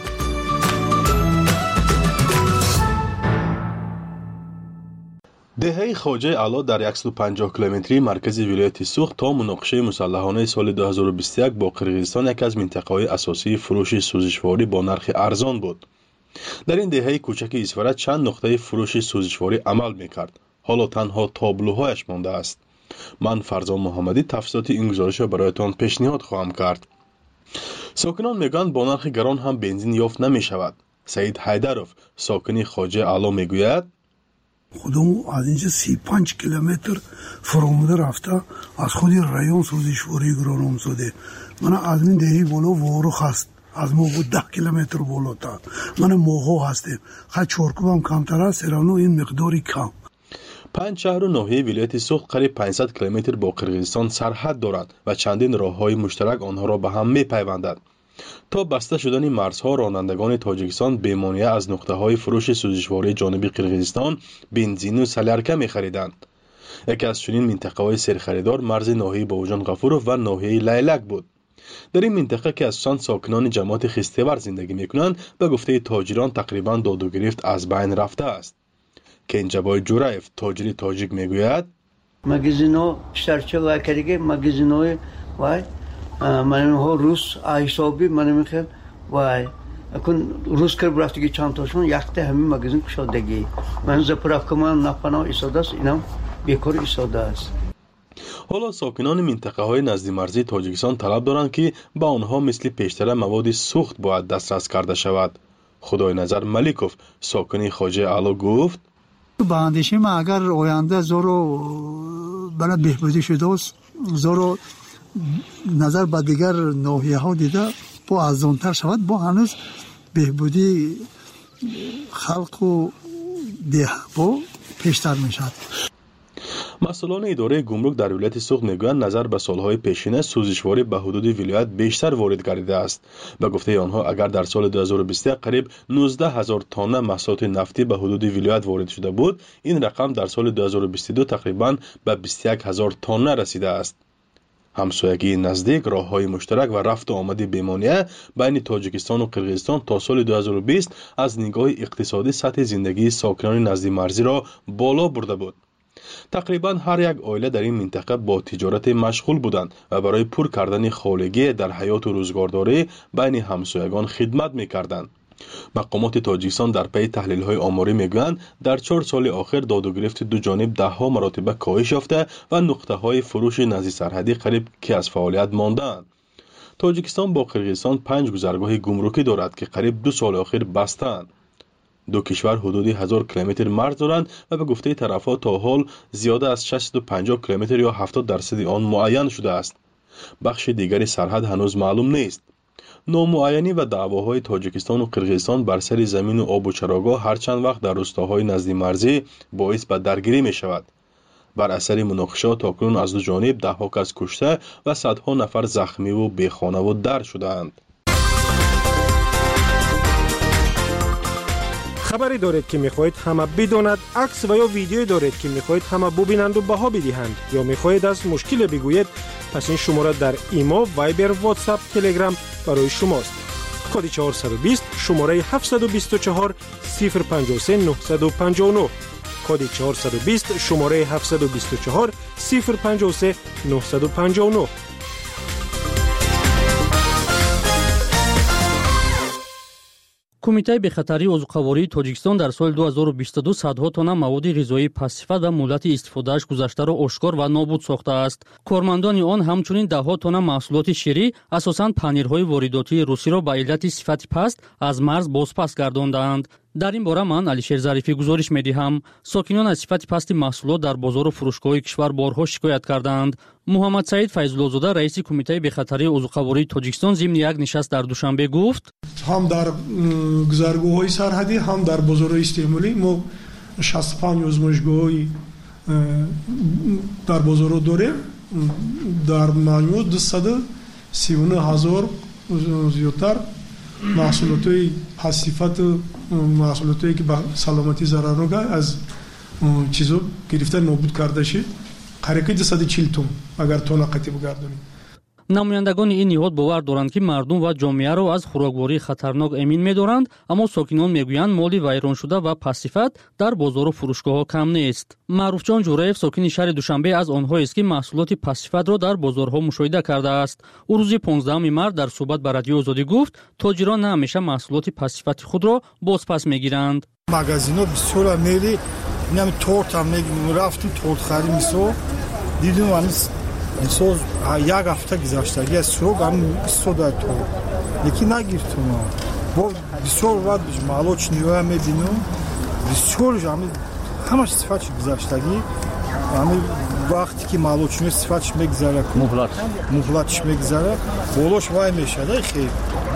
деҳаи хоҷаи аъло дар яксад و панҷоҳ километри маркази вилояти Суғд то муноқишаи мусаллаҳонаи соли ду ҳазору бисту як бо Қирғизистон яке аз минтақаҳои асосии фурӯши сӯзишворӣ бо нархи арзон буд. дар ин деҳаи кӯчаки Исфара чанд нуқтаи фурӯши сӯзишворӣ амал мекард. ҳоло танҳо таблӯҳояш мондааст. ман Фарзон Муҳаммадӣ тафсилоти ин гузоришро бароятон пешниҳод хоҳам кард. сокинон мегӯянд бо нархи гарон ҳам бензин ёфт намешавад. Саид Ҳайдаров, сокини хоҷаи аъло, мегӯяд: خودمو از اینجا سی و پنج کیلومتر فراموده رفته از خودی رایون سوزشواری گرانم شده. من از این دهی بالا وارخ هست از ما بود ده کیلومتر بالاتر من موها هستم خیلی چورکوبم کمتر است ایرانو این مقداری کم. پنج شهر و ناحیه ولایت سوخت قریب پانصد کیلومتر با قرقیزستان سرحد دارند و چندین راههای مشترک آنها را به هم میپیوندند. تا بسته شدن مرزها رانندگان تاجیکستان بیمانیه از نقطه‌های فروش سوزشواری جانبی قرقیزستان بنزین و سلرکه می‌خریدند. یکی از چنین منطقه‌های سرخریدار مرز ناحیه باوجان غفورов و ناحیه لیلک بود. در این منطقه که اساساً ساکنان جماعت خسته‌ور زندگی می‌کنند، به گفته تاجران تقریباً داد و گرفت از بین رفته است. کنجبای جورایف، تاجر تاجیک میگوید: مغازین‌ها شرچه و کریگه مغازین‌های وای من ها روز حسابی من میخوام وای اکن روز کار برفتگی چند تاشون یخته همین مغازین کشادگی من زپرافکمان نپنا ایستاده است اینم بیکار ایستاده است. حالا ساکنان منطقه های نزدیک مرزی تاجیکستان طلب دارند که به آنها مثل پیشتر مواد سوخت باید دسترس کرده شود. خدای نظر ملیکوف، ساکنی خواجه اعلی، گفت: به اندیشه ما اگر آینده زورو برای بهبودی شده است، زورو نظر به دیگر ناحیه ها دیده با ارزان‌تر شود، با هنوز بهبودی خلق و ده با پیشتر میشد. مسئولان اداره گمرک در ولایت سوخت میگویند نظر به سالهای پیشین سوزشواری به حدود ولایت بیشتر وارد گردیده است. به گفته آنها اگر در سال دو هزار و بیست و یک قریب نوزده هزار تن محصولات نفتی به حدود ولایت وارد شده بود، این رقم در سال دو هزار و بیست و دو تقریبا به بیست و یک هزار تن رسیده است. همسایگی نزدیک، راههای مشترک و رفت و آمد بیمانیه بین تاجیکستان و قرقیزستان تا سال دو هزار و بیست از نگاه اقتصادی سطح زندگی ساکنان نزدیک مرزی را بالا برده بود. تقریبا هر یک عائله در این منطقه با تجارت مشغول بودند و برای پر کردن خالگی در حیات و روزگارداری بین همسایگان خدمت می‌کردند. مقامات تاجیکستان در پی تحلیل‌های آماری میگویند در چهار سال آخر داد و گرفت دو جانب ده ها مراتب کاهش یافته و نقطه‌های فروش نزدیک سرحدی قریب که از فعالیت مانده‌اند. تاجیکستان با قرقیزستان پنج گذرگاه گمرکی دارد که قریب دو سال آخر بستند. دو کشور حدود هزار کیلومتر مرز دارند و به گفته طرف‌ها تا حال زیاده از ششصد و پنجاه کیلومتر یا هفتاد درصد آن معین شده است. بخش دیگری سرحد هنوز معلوم نیست. نامعینی و دعواهای تاجیکستان و قرقیزستان بر سر زمین و آب و چراگاه هر چند وقت در روستاهای نزدیک مرزی باعث به درگیری می شود. بر اثر مناقشات تاکنون از دو جانب ده ها کس کشته و صدها نفر زخمی و بیخانه و در شده‌اند. خبری دارید که میخواهید همه بداند، عکس و یا ویدیویی دارید که میخواهید همه ببینند و بها بدهند یا میخواهید از مشکل بگویید، پس این شماره در ایما، وایبر، واتساپ، تلگرام برای شماست. کد چهارصد و بیست شماره هفتصد و بیست و چهار صفر پنجاه و سه نهصد و پنجاه و نه. کد چهارصد و بیست شماره هفتصد و بیست و چهار صفر پنجاه و سه نهصد و پنجاه و نه. کمیته بخطری عضوقواری تاجیکستان در سال دو هزار و بیست و دو صدها тонна مواد غذایی پس‌صفت و مدت استفادهش گذشته را آشکار و نابود ساخته است. کارمندان آن همچنین ده‌ها تонна محصولات شیری، اساساً پنیرهای وارداتی روسی را به علت صفت پست از مرز بازپس گرداندند. در این باره من علیشیر ظریفی گزارش می‌دهم. ساکنان از صفت پست محصولات در بازار و فروشگاه کشور بارها شکایت کردند. محمد سعید فیض‌الله‌زاده رئیس کمیته بخطری عضوقواری تاجیکستان ضمن یک نشست در دوشنبه گفت: هم در گذرگاه‌های سرحدی هم در بازارهای استعمالی ما شصت و پنج آزمایشگاه‌های در بازار داریم. در مجموع دویست و سی و نه هزار زیادتر محصولات پس‌صفت، محصولاتی که به سلامتی ضرر نگه از چیزو گرفته نابود کرده شد، قریب دویست و چهل تن اگر تونقتی بگردونیم. намояндагони ин ниҳод бовар доранд ки мардум ва ҷомеаро аз хӯрокворӣ хатарнок эмин медоранд, аммо сокинон мегӯянд моли вайроншуда ва пассифат дар бозору фурӯшгоҳҳо кам нест. маъруфҷон ҷураев сокини шаҳри душанбе аз онҳоест ки маҳсулоти пассифатро дар бозорҳо мушоҳида кардааст. ӯ рӯзи понздаҳуми март дар суҳбат ба радиои озодӣ гуфт тоҷирон на ҳамеша маҳсулоти пассифати худро бозпас мегиранд. магазинҳо бисёра мери инам торта мерафтим тортхарӣ мисол дидум ҳанӯз мисол як ҳафта гузаштаги аз сурок ҳам бистода то лекин нагирифтум. бо бисёр вақт молочниҳоя мебинум бисёр ҳамаш сифати гузаштагӣ ҳамин вақте ки молочниҳо сифатиш мегузара муҳлатиш мегузара болош вай мешада хеле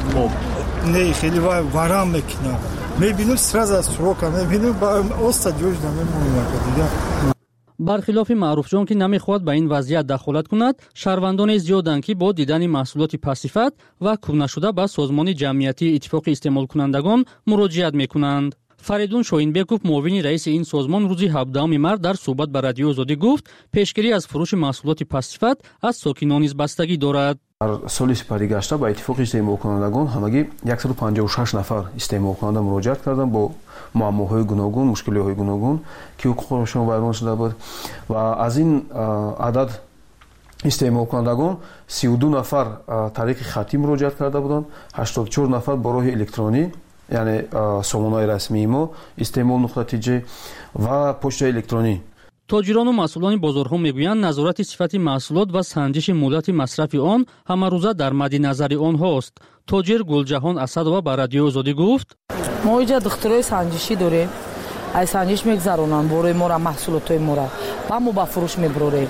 не хеле вай варам мекунад мебинум сразу аз сурока мебинум ба оста ҷош намемонад дига. бархилофи маъруфҷон ки намехоҳад ба ин вазъият дахолат кунад, шаҳрвандоне зиёданд ки бо дидани маҳсулоти пассифат ва кӯбнашуда ба созмони ҷамъиятии иттифоқи истеъмолкунандагон муроҷиат мекунанд. фаридун шоҳинбеков муовини раиси ин созмон рӯзи ҳабдаҳуми март дар суҳбат ба радиои озодӣ гуфт пешгирӣ аз фурӯши маҳсулоти пассифат аз сокинон низ бастагӣ дорад. дар соли сипари гашта ба иттифоқи истеъмолкунандагон ҳамагӣ яксаду панҷоҳу шаш нафар истеъмолкунанда муроҷиат карданд бо муаммоҳои гуногун, мушкилиҳои гуногун ки ҳуқуқҳояшон вайрон шуда буд ва аз ин адад истеъмолкунандагон сию ду нафар тариқи хатӣ муроҷиат карда буданд, ҳаштоду чор нафар бо роҳи электронӣ, яъне сомонаи расмии мо истеъмол нуқта тж ва почтаи электронӣ. тоҷирону масъулони бозорҳо мегӯянд назорати сифати маҳсулот ва санҷиши муддати масрафи он ҳамарӯза дар мадди назари онҳост. тоҷир гулҷаҳон асадова ба радиои озодӣ гуфт: мо инҷа духтурои санҷишӣ дорем, ай санҷиш мегзаронанд борои мора маҳсулотои мора ва мо ба фурӯш мебурорем.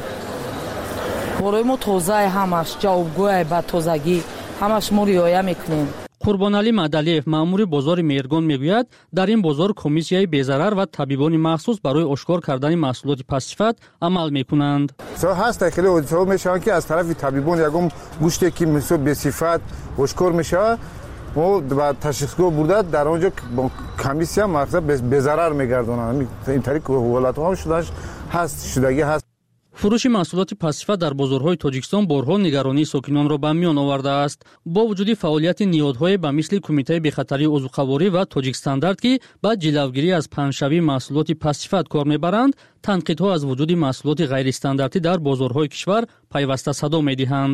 борои мо тозаи ҳамаш ҷавобгӯяй ба тозагӣ ҳамаш мо риоя мекунем. қурбоналӣ маъдалиев маъмури бозори меҳргон мегӯяд дар ин бозор комиссияи безарар ва табибони махсус барои ошкор кардани маҳсулоти пассифат амал мекунанд. ҳаст хеле ҳодисаҳо мешаванд ки аз тарафи табибон ягон гӯште ки мисол бесифат ошкор мешавад мо ба ташхисгоҳ бурда дар он ҷо комиссия мақсад безарар мегардонанд. ин тариқ ҳолатҳо ҳам шудагӣ ҳаст. фурӯши маҳсулоти пастсифат дар бозорҳои тоҷикистон борҳо нигаронии сокинонро ба миён овардааст. Бо вуҷуди фаъолияти ниҳодҳое ба мисли Кумитаи бехатарии узуқаворӣ ва Тоҷик стандарт ки ба ҷилавгирӣ аз паҳншавии маҳсулоти пастсифат кор мебаранд, танқидҳо аз вуҷуди маҳсулоти ғайристандартӣ дар бозорҳои кишвар пайваста садо медиҳанд.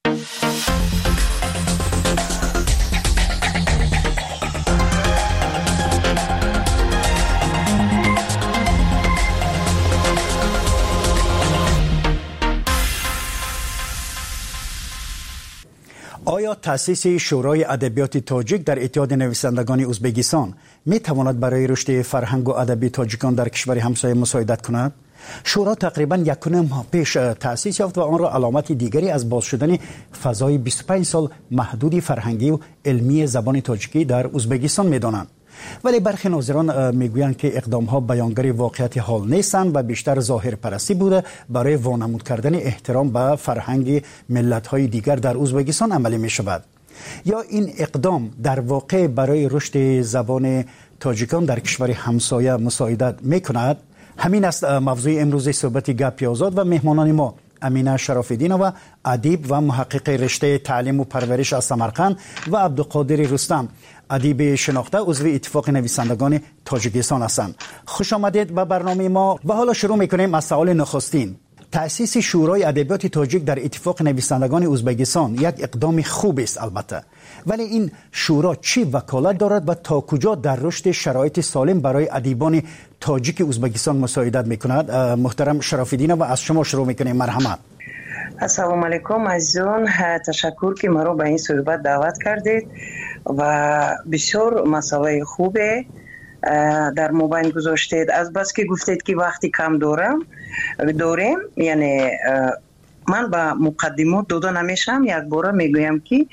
آیا تأسیس شورای ادبیات تاجیک در اتحاد نویسندگان ازبکستان می تواند برای رشد فرهنگ و ادبی تاجیکان در کشور همسایه مساعدت کند؟ شورا تقریبا یک و نیم ماه پیش تأسیس یافت و آن را علامت دیگری از باز شدن فضای بیست و پنج سال محدود فرهنگی و علمی زبان تاجیکی در ازبکستان می دانند. ولی برخی ناظران میگویند که اقدام‌ها بیانگر واقعیت حال نیستند و بیشتر ظاهر پرستی بوده برای وانمود کردن احترام به فرهنگ ملت‌های دیگر در ازبکستان عملی می‌شود. یا این اقدام در واقع برای رشد زبان تاجیکان در کشور همسایه مساعدت می‌کند؟ همین است موضوع امروز صحبت گپی آزاد و مهمانان ما امینه شراف‌الدین و ادیب و محقق رشته تعلیم و پرورش از سمرقند و عبدالقادر رستم ادیب شناخته عضو اتفاق نویسندگان تاجیکستان هستند. خوش آمدید به برنامه ما و حالا شروع می‌کنیم از سوال نخستین. تأسیس شورای ادبیات تاجیک در اتفاق نویسندگان ازبکستان یک اقدام خوب است البته، ولی این شورا چی وکالت دارد و تا کجا در رشد شرایط سالم برای ادیبان تاجیک ازبکستان مساعدت می‌کند؟ محترم شراف‌الدین و از شما شروع می‌کنیم. مرحمت. السلام علیکم عزیزان، تشکر که مرا به این صحبت دعوت کردید و بسیار مسئله خوبه در مبین گذاشتید. از بس که گفتید که وقتی کم دارم داریم، یعنی من با مقدمات داده نمیشم، یک بار میگویم که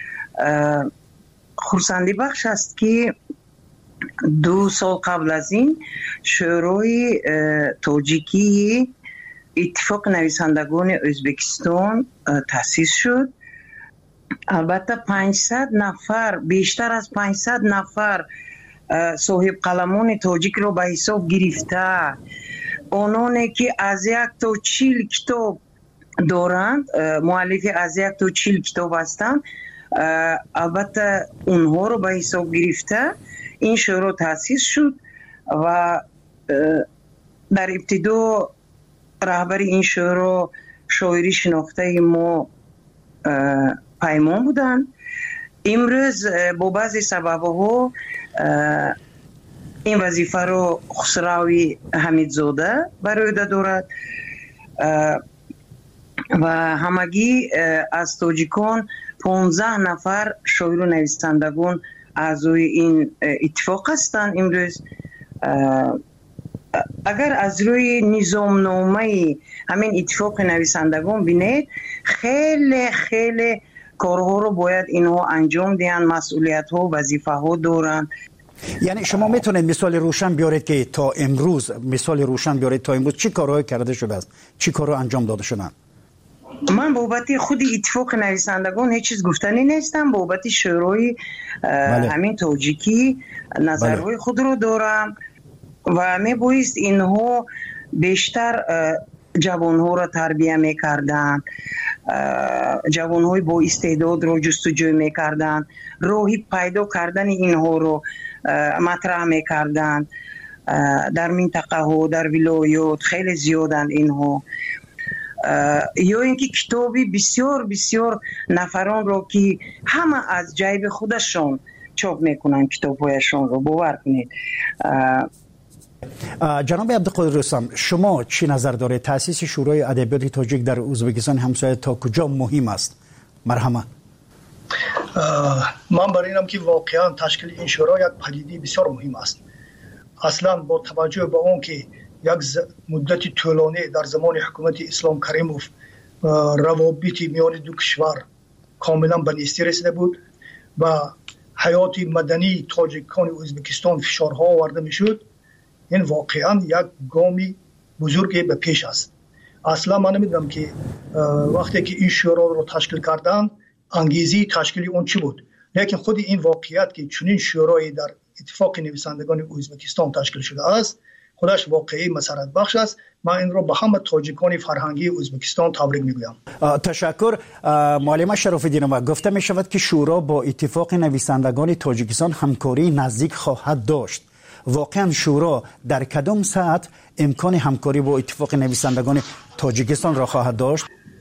خرسندی بخش است که دو سال قبل از این شورای تاجیکی اتفاق نویسندگان ازبکستان تأسیس شد. البته پانصد نفر، بیشتر از پانصد نفر صاحب قلمان تاجیک رو به حساب گرفته، آنانی که از یک تا چهل کتاب دارند، مؤلف از یک تا چهل کتاب هستند، البته اونها رو به حساب گرفته این شورا تأسیس شد و در ابتدا رهبر این شورا شاعری شناخته ما پیمان بودند. امروز با بعضی سبب‌ها این وظیفه رو خسروی حمیدزاده بر عهده دارد و همگی از تاجیکان پانزده نفر شاعر و نویسندگان اعضای این اتفاق هستند. امروز اگر از روی نظامنامه همین اتفاق نویسندگان بینید، خیلی خیلی کارها رو باید اینها انجام دهند، مسئولیت ها و وظیفه ها دارند. یعنی شما میتونید مثال روشن بیارید که تا امروز مثال روشن بیارید تا امروز چی کارهای کرده شده است، چی کارها انجام داده شدن؟ من بابت خود اتفاق نویسندگان هیچ چیز گفتنی نیستم. بابت شورای همین تاجیکی نظرهای بله. خود رو دارم و می بایست اینها بیشتر جوانها را تربیه میکردن، جوانهای با استعداد رو جستجو میکردن، راهی پیدا کردن اینها رو مطرح میکردن. در منطقه ها، در ولایات خیلی زیادند اینها. یا اینکه کتابی بسیار بسیار نفران رو که همه از جیب خودشون چاپ میکنن کتابهایشون رو، باور کنید. جناب عبدالقادر رستم، شما چی نظر دارید؟ تأسیس شورای ادبیات تاجیک در ازبکستان همسایه تا کجا مهم است؟ مرحمت. من برای اینم که واقعا تشکیل این شورا یک پدیده بسیار مهم است. اصلا با توجه به اون که یک مدت طولانی در زمان حکومت اسلام کریموف روابط میان دو کشور کاملا به نیستی رسیده بود و حیات مدنی تاجیکان ازبکستان فشارها آورده میشد، این واقعا یک گامی بزرگی به پیش است. اصلا من نمیدونم که وقتی که این شورا رو تشکیل کردن انگیزی تشکیل اون چی بود، لیکن خود این واقعیت که چنین شورایی در اتفاق نویسندگان ازبکستان تشکیل شده است خودش واقعی مسرت بخش است. من این رو به همه تاجیکان فرهنگی ازبکستان تبریک میگویم. تشکر. معلم شراف‌الدین‌آوا، گفته می شود که شورا با اتفاق نویسندگان تاجیکستان همکاری نزدیک خواهد داشت. واقعا شورا در کدام سطح امکان همکاری با اتفاق نویسندگان تاجیکستان را خواهد داشت؟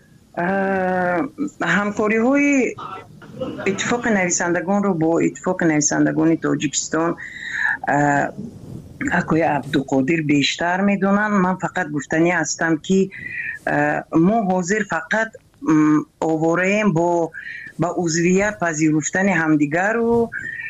همکاری های اتفاق نویسندگان رو با اتفاق نویسندگان تاجیکستان اکوی عبدالقادر بیشتر میدونن. من فقط گفتنی هستم که ما حاضر فقط آواره با با عضویت پذیرفتن همدیگر رو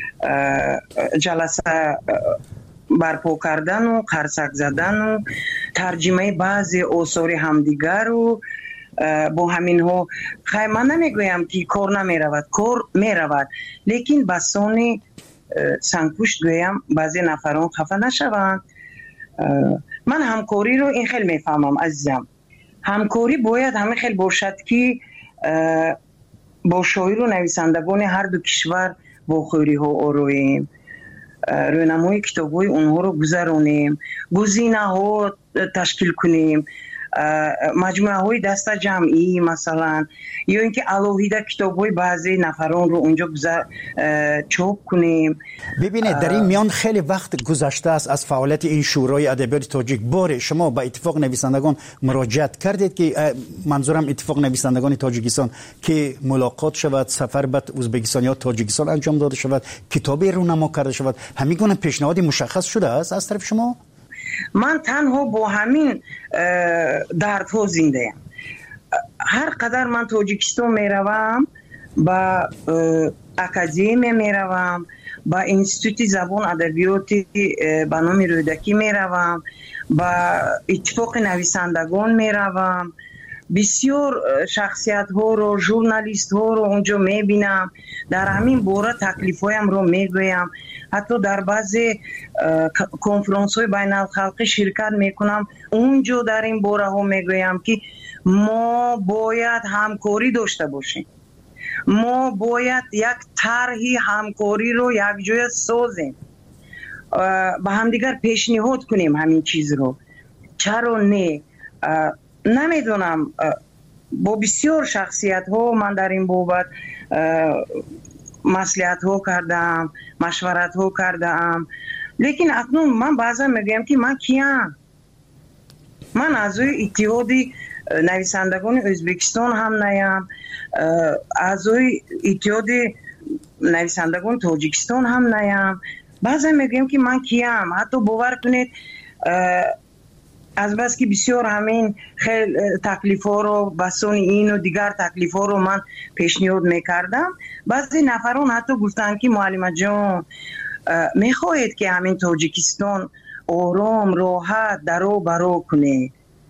جلسه برپا کردن و قرصک زدن و ترجمه بعضی آثار همدیگر رو با همین ها خیلی من نمیگویم که کار نمی رود، کار می رود، لیکن بسانی سنگپوشت گویم بعضی نفران خفه نشوند. من همکاری رو این خیلی میفهمم عزیزم. همکاری باید همین خیلی باشد که با شاعر و نویسندگان هر دو کشور با خوری ها آرویم، رونمای کتاب های اونها رو گذرانیم، گزینه ها تشکیل کنیم، مجموعه های دست جمعی مثلا، یا اینکه الوهیده کتاب های بعضی نفران رو اونجا گذر چاپ کنیم. ببینید در این میان خیلی وقت گذشته است از فعالیت این شورای ادبیات تاجیک. باره شما با اتفاق نویسندگان مراجعت کردید که منظورم اتفاق نویسندگان تاجیکستان که ملاقات شود، سفر به ازبکستان یا تاجیکستان انجام داده شود، کتابی رونما کرده شود، همین گونه پیشنهادی مشخص شده است از طرف شما؟ من تنها با همین دردها زنده ام. هر قدر من تاجیکستان میروم، با اکادمی میروم، با انستیتوت زبان ادبیات به نام رودکی میروم، با اتفاق نویسندگان میروم، بسیار شخصیت ها رو، ژورنالیست ها رو اونجا میبینم، در همین باره تکلیف هایم رو میگویم، حتی در بعضی کنفرانس های بین الخلقی شرکت میکنم، اونجا در این باره ها میگویم که ما باید همکاری داشته باشیم، ما باید یک طرحی همکاری رو یک جای سازیم، با همدیگر پیشنهاد کنیم همین چیز رو. چرا نه؟ نمیدونم، با بسیار شخصیت ها من در این بابت مصلحت ها کردم، مشورت ها کردم، لیکن اکنون من بعضا میگم که من کیم؟ من اعضای اتحادی نویسندگان ازبکستان هم نیم، اعضای اتحاد نویسندگان تاجیکستان هم نیم. بعضا میگم که من کیم؟ حتی باور کنید از بس که بسیار همین خیلی تکلیف ها رو بسان این و دیگر تکلیف ها رو من پیشنهاد میکردم، بعضی نفران حتی گفتن که معلم جان میخواهید که همین تاجیکستان آرام راحت درو برو کنه،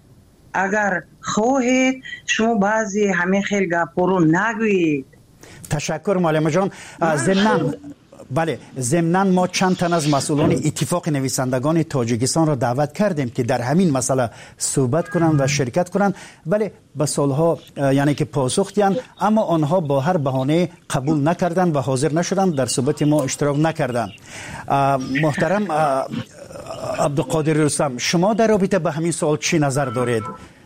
اگر خواهید شما بعضی همین خیلی گپ رو نگویید. تشکر معلم جان. ضمناً بله ضمناً ما چند تن از مسئولان اتفاق نویسندگان تاجیکستان را دعوت کردیم که در همین مسئله صحبت کنند و شرکت کنند، ولی به سالها یعنی که پاسخ دادند، اما آنها با هر بهانه قبول نکردند و حاضر نشدند، در صحبت ما اشتراک نکردند. محترم عبدالقادر رستم، شما در رابطه به همین سوال چی نظر دارید؟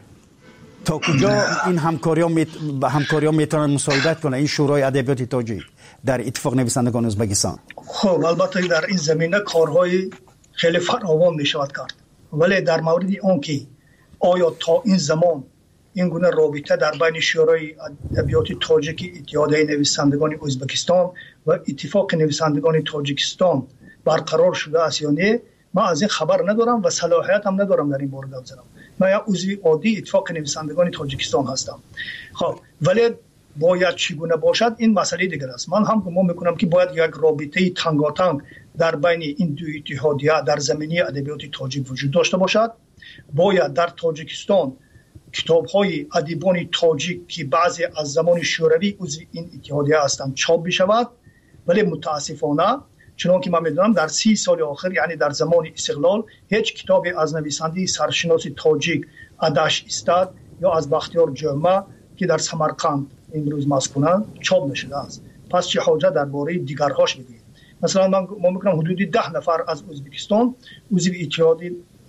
تا کجا این همکاری ها می... همکاری میتونن مصاحبت کنه این شورای ادبیات تاجیک در اتفاق نویسندگان ازبکستان؟ خب البته در این زمینه کارهای خیلی فراوان می شود کرد، ولی در مورد اون که آیا تا این زمان این گونه رابطه در بین شورای ادبیات تاجیک اتحاد نویسندگان ازبکستان و اتفاق نویسندگان تاجیکستان برقرار شده است یا نه، من از این خبر ندارم و صلاحیت هم ندارم در این مورد بزنم. من یک عضو عادی اتفاق نویسندگان تاجیکستان هستم. خب ولی باید چگونه باشد این مسئله دیگر است. من هم گمان میکنم که باید یک رابطه تنگاتنگ در بین این دو اتحادیه در زمینه ادبیات تاجیک وجود داشته باشد. باید در تاجیکستان کتاب‌های ادیبان تاجیک که بعضی از زمان شوروی عضو این اتحادیه هستند چاپ بشود، ولی متاسفانه چون که من میدونم در سی سال آخر، یعنی در زمان استقلال، هیچ کتابی از نویسنده سرشناس تاجیک ادش استاد یا از بختیار جرمه که در سمرقند امروز مسکونند چاپ نشده است. پس چه حاجت درباره دیگرهاش بگویید؟ مثلا من ما میگم حدود ده نفر از ازبکستان عضو اتحاد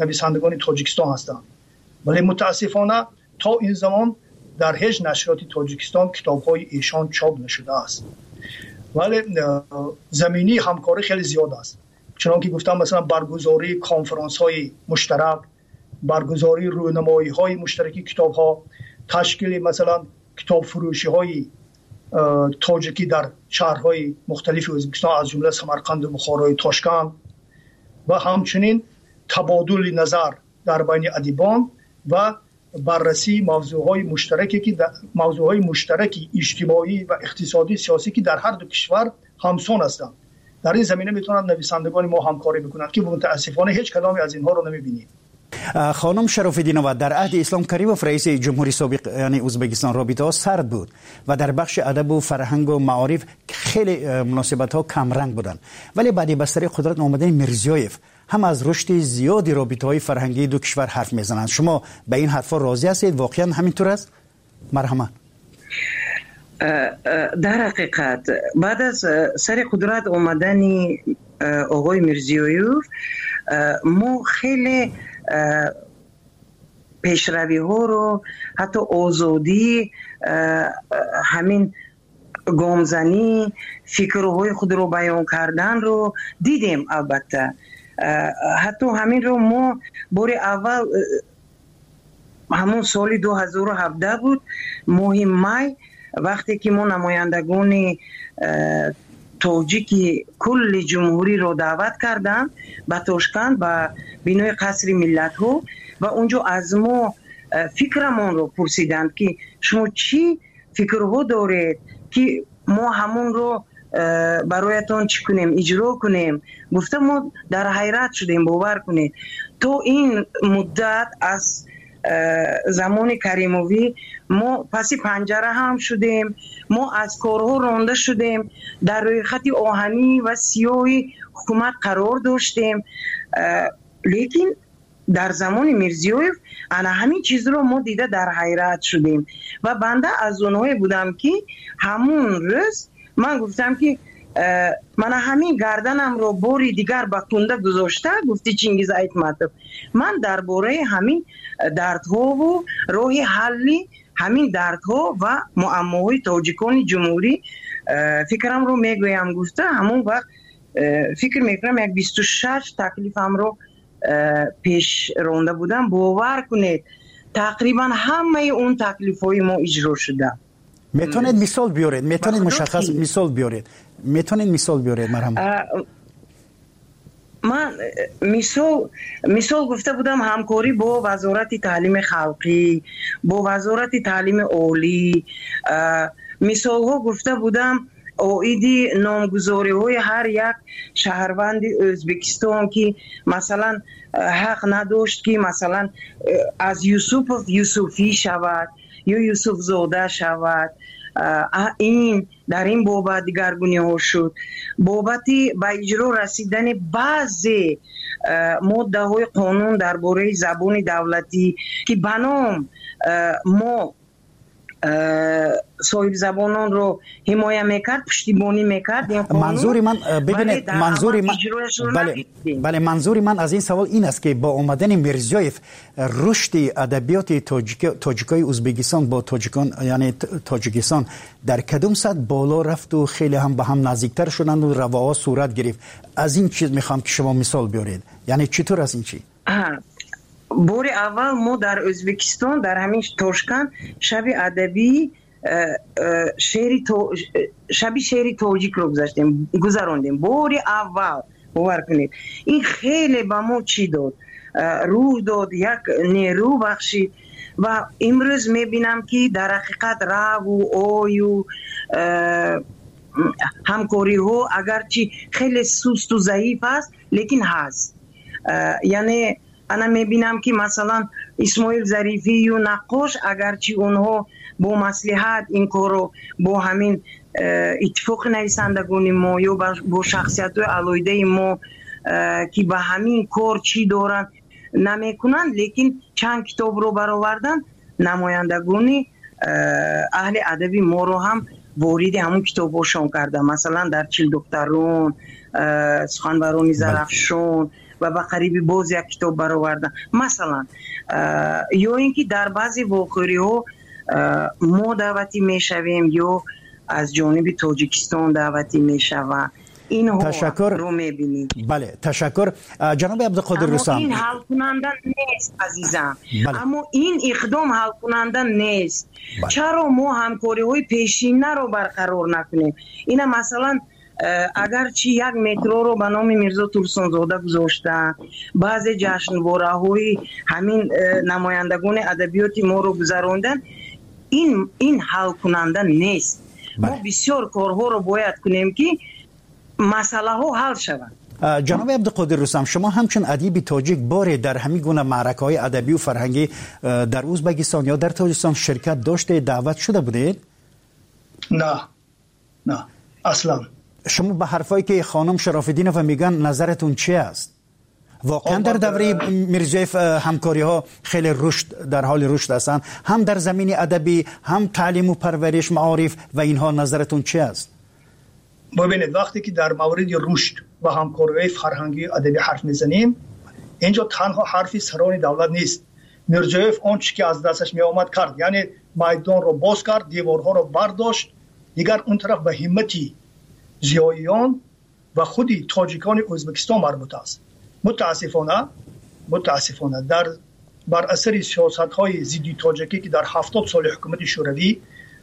نویسندگان تاجیکستان هستند، ولی متاسفانه تا این زمان در هیچ نشریات تاجیکستان کتاب‌های ایشان چاپ نشده است. ولی زمینی همکاری خیلی زیاد است. چنانکه گفتم مثلا برگزاری کنفرانس‌های مشترک، برگزاری رونمایی‌های مشترکی کتاب‌ها، تشکیل مثلا کتاب فروشی‌های تاجیکی در شهرهای مختلف ازبکستان از جمله سمرقند و بخارا و تاشکند و همچنین تبادل نظر در بین ادیبان و بررسی موضوعهای مشترکی که موضوعهای مشترکی اجتماعی و اقتصادی سیاسی که در هر دو کشور همسان هستند. در این زمینه میتونند نویسندگان ما همکاری بکنند که متاسفانه هیچ کدامی از اینها رو نمیبینیم. خانم شراف‌الدینова در عهد اسلام کریموف رئیس جمهوری سابق یعنی ازبکستان رابطه ها سرد بود و در بخش ادب و فرهنگ و معارف خیلی مناسبت ها کم رنگ بودند، ولی بعد بستر قدرت آمدن میرزیایف هم از رشد زیادی رابطه های فرهنگی دو کشور حرف میزنند. شما به این حرفا راضی هستید؟ واقعا همینطور است؟ مرحمت. در حقیقت بعد از سر قدرت آمدن آقای میرزیایف ما خیلی پیشروی ها رو، حتی آزادی، همین گامزنی، فکرهای خود رو بیان کردن رو دیدیم. البته حتی همین رو ما بار اول همون سال دو هزار و هفده بود ماه می، وقتی که ما نمایندگان تاجیکی کل جمهوری رو دعوت کردن به تاشکند و بینای قصر ملت ها و اونجا از ما فکرمان رو پرسیدند که شما چی فکرها دارید که ما همون رو برایتان چی کنیم، اجرا کنیم. گفتم ما در حیرت شدیم، باور کنید تو این مدت از زمان کریموی ما پسی پنجره هم شدیم، ما از کارها رانده شدیم، در روی خط آهنی و سیاهی حکومت قرار داشتیم، لیکن در زمان میرزیایف انا همین چیز رو ما دیده در حیرت شدیم و بنده از اونهای بودم که همون روز من گفتم که من همین گردنم رو باری دیگر با کنده گذاشته. گفتی چینگیز ایتماتب من درباره همین دردها و راه حلی همین دردها و معماهای تاجیکان جمهوری فکرم رو میگویم. گفته همون وقت فکر میکنم یک بیست و شش تکلیفم رو پیش رونده بودم. باور کنید تقریبا همه اون تکلیف‌های ما اجرا شده. میتونید مثال بیارید؟ میتونید مشخص مثال بیارید؟ میتونید مثال بیارید مرحبا؟ من مثال مثال گفته بودم همکاری با وزارت تعلیم خلقی، با وزارت تعلیم عالی، مثال ها گفته بودم اویدی نامگذاری های هر یک شهروند ازبکستان که مثلا حق نداشت که مثلا از یوسف یوسفی شود یا یوسف زاده شود. این در این بابت دیگرگونی ها شد. بابتی به اجرا رسیدن بعضی ماده های قانون درباره زبان دولتی که بنام ما صاحب زبانان رو حمایت میکرد، پشتیبانی میکرد. منظوری من ببینید منظوری من بله بله منظوری من از این سوال این است که با اومدن میرزیایف رشد ادبیات تاجیک تاجیکای ازبکستان با تاجیکان یعنی تاجیکستان در کدوم سطح بالا رفت و خیلی هم به هم نزدیکتر شدند و رواها صورت گرفت. از این چیز میخوام که شما مثال بیارید، یعنی چطور از این چی؟ بار اول ما در ازبکستان در همین تاشکند شب ادبی شعری تو شبی شعری تاجیک رو گذاشتیم گذراندیم. بار اول باور کنید این خیلی به ما چی داد، روح داد، یک نیرو بخشید و امروز میبینم که در حقیقت رو و آی و همکاری ها اگرچه خیلی سست و ضعیف است لیکن هست. یعنی انا میبینم که مثلا اسماعیل ظریفی و نقاش اگرچه اونها با مصلحت این کارو با همین اتفاق نویسندگان ما یا با شخصیت های علایده ما که به همین کار چی دارن نمیکنن، لیکن چند کتاب رو برآوردن نمایندگان اهل ادبی ما رو هم وارد همون کتاباشون کردن. مثلا در چیل دخترون، سخنورانی زرافشان و به قریب باز یک کتاب برآوردن. مثلا یا اینکه در بعضی واقعی ها ما دعوتی میشویم یا از جانب تاجیکستان دعوتی میشوه، اینها تشکر رو میبینیم. بله تشکر جناب عبدالقادر رسام. این حل کننده نیست عزیزم. بله. اما این اقدام حل کننده نیست. بله. چرا ما همکاری های پیشینه رو برقرار نکنیم؟ این مثلا اگر چی یک مترو رو به نام میرزا ترسانزاده گذاشته، بعض جشنواره های همین نمایندگان ادبیات ما رو گذراندن، این این حل کننده نیست. بله. ما بسیار کارها رو باید کنیم که مسئله ها حل شود. جناب عبدالقادر رسام، شما همچون ادیب تاجیک باره در همین گونه معرکه های ادبی و فرهنگی در ازبکستان یا در تاجیکستان شرکت داشته، دعوت شده بودید؟ نه نه اصلا. شما به حرفایی که خانم شراف‌الدینوف میگن نظرتون چی است؟ واقعا در دوره میرزایف همکاری ها خیلی رشد در حال رشد هستند، هم در زمین ادبی، هم تعلیم و پرورش، معارف و اینها، نظرتون چی است؟ ببینید وقتی که در مورد رشد و همکاری فرهنگی ادبی حرف میزنیم، اینجا تنها حرفی سران دولت نیست. میرزایف آنچه که از دستش می آمد کرد، یعنی میدان رو باز کرد، دیوارها رو برداشت. دیگر اون طرف به همتی زیاییان و خودی تاجیکان ازبکستان مربوط است. متاسفانه متاسفانه در بر اثر سیاست‌های ضد تاجیکی که در هفتاد سال حکومت شوروی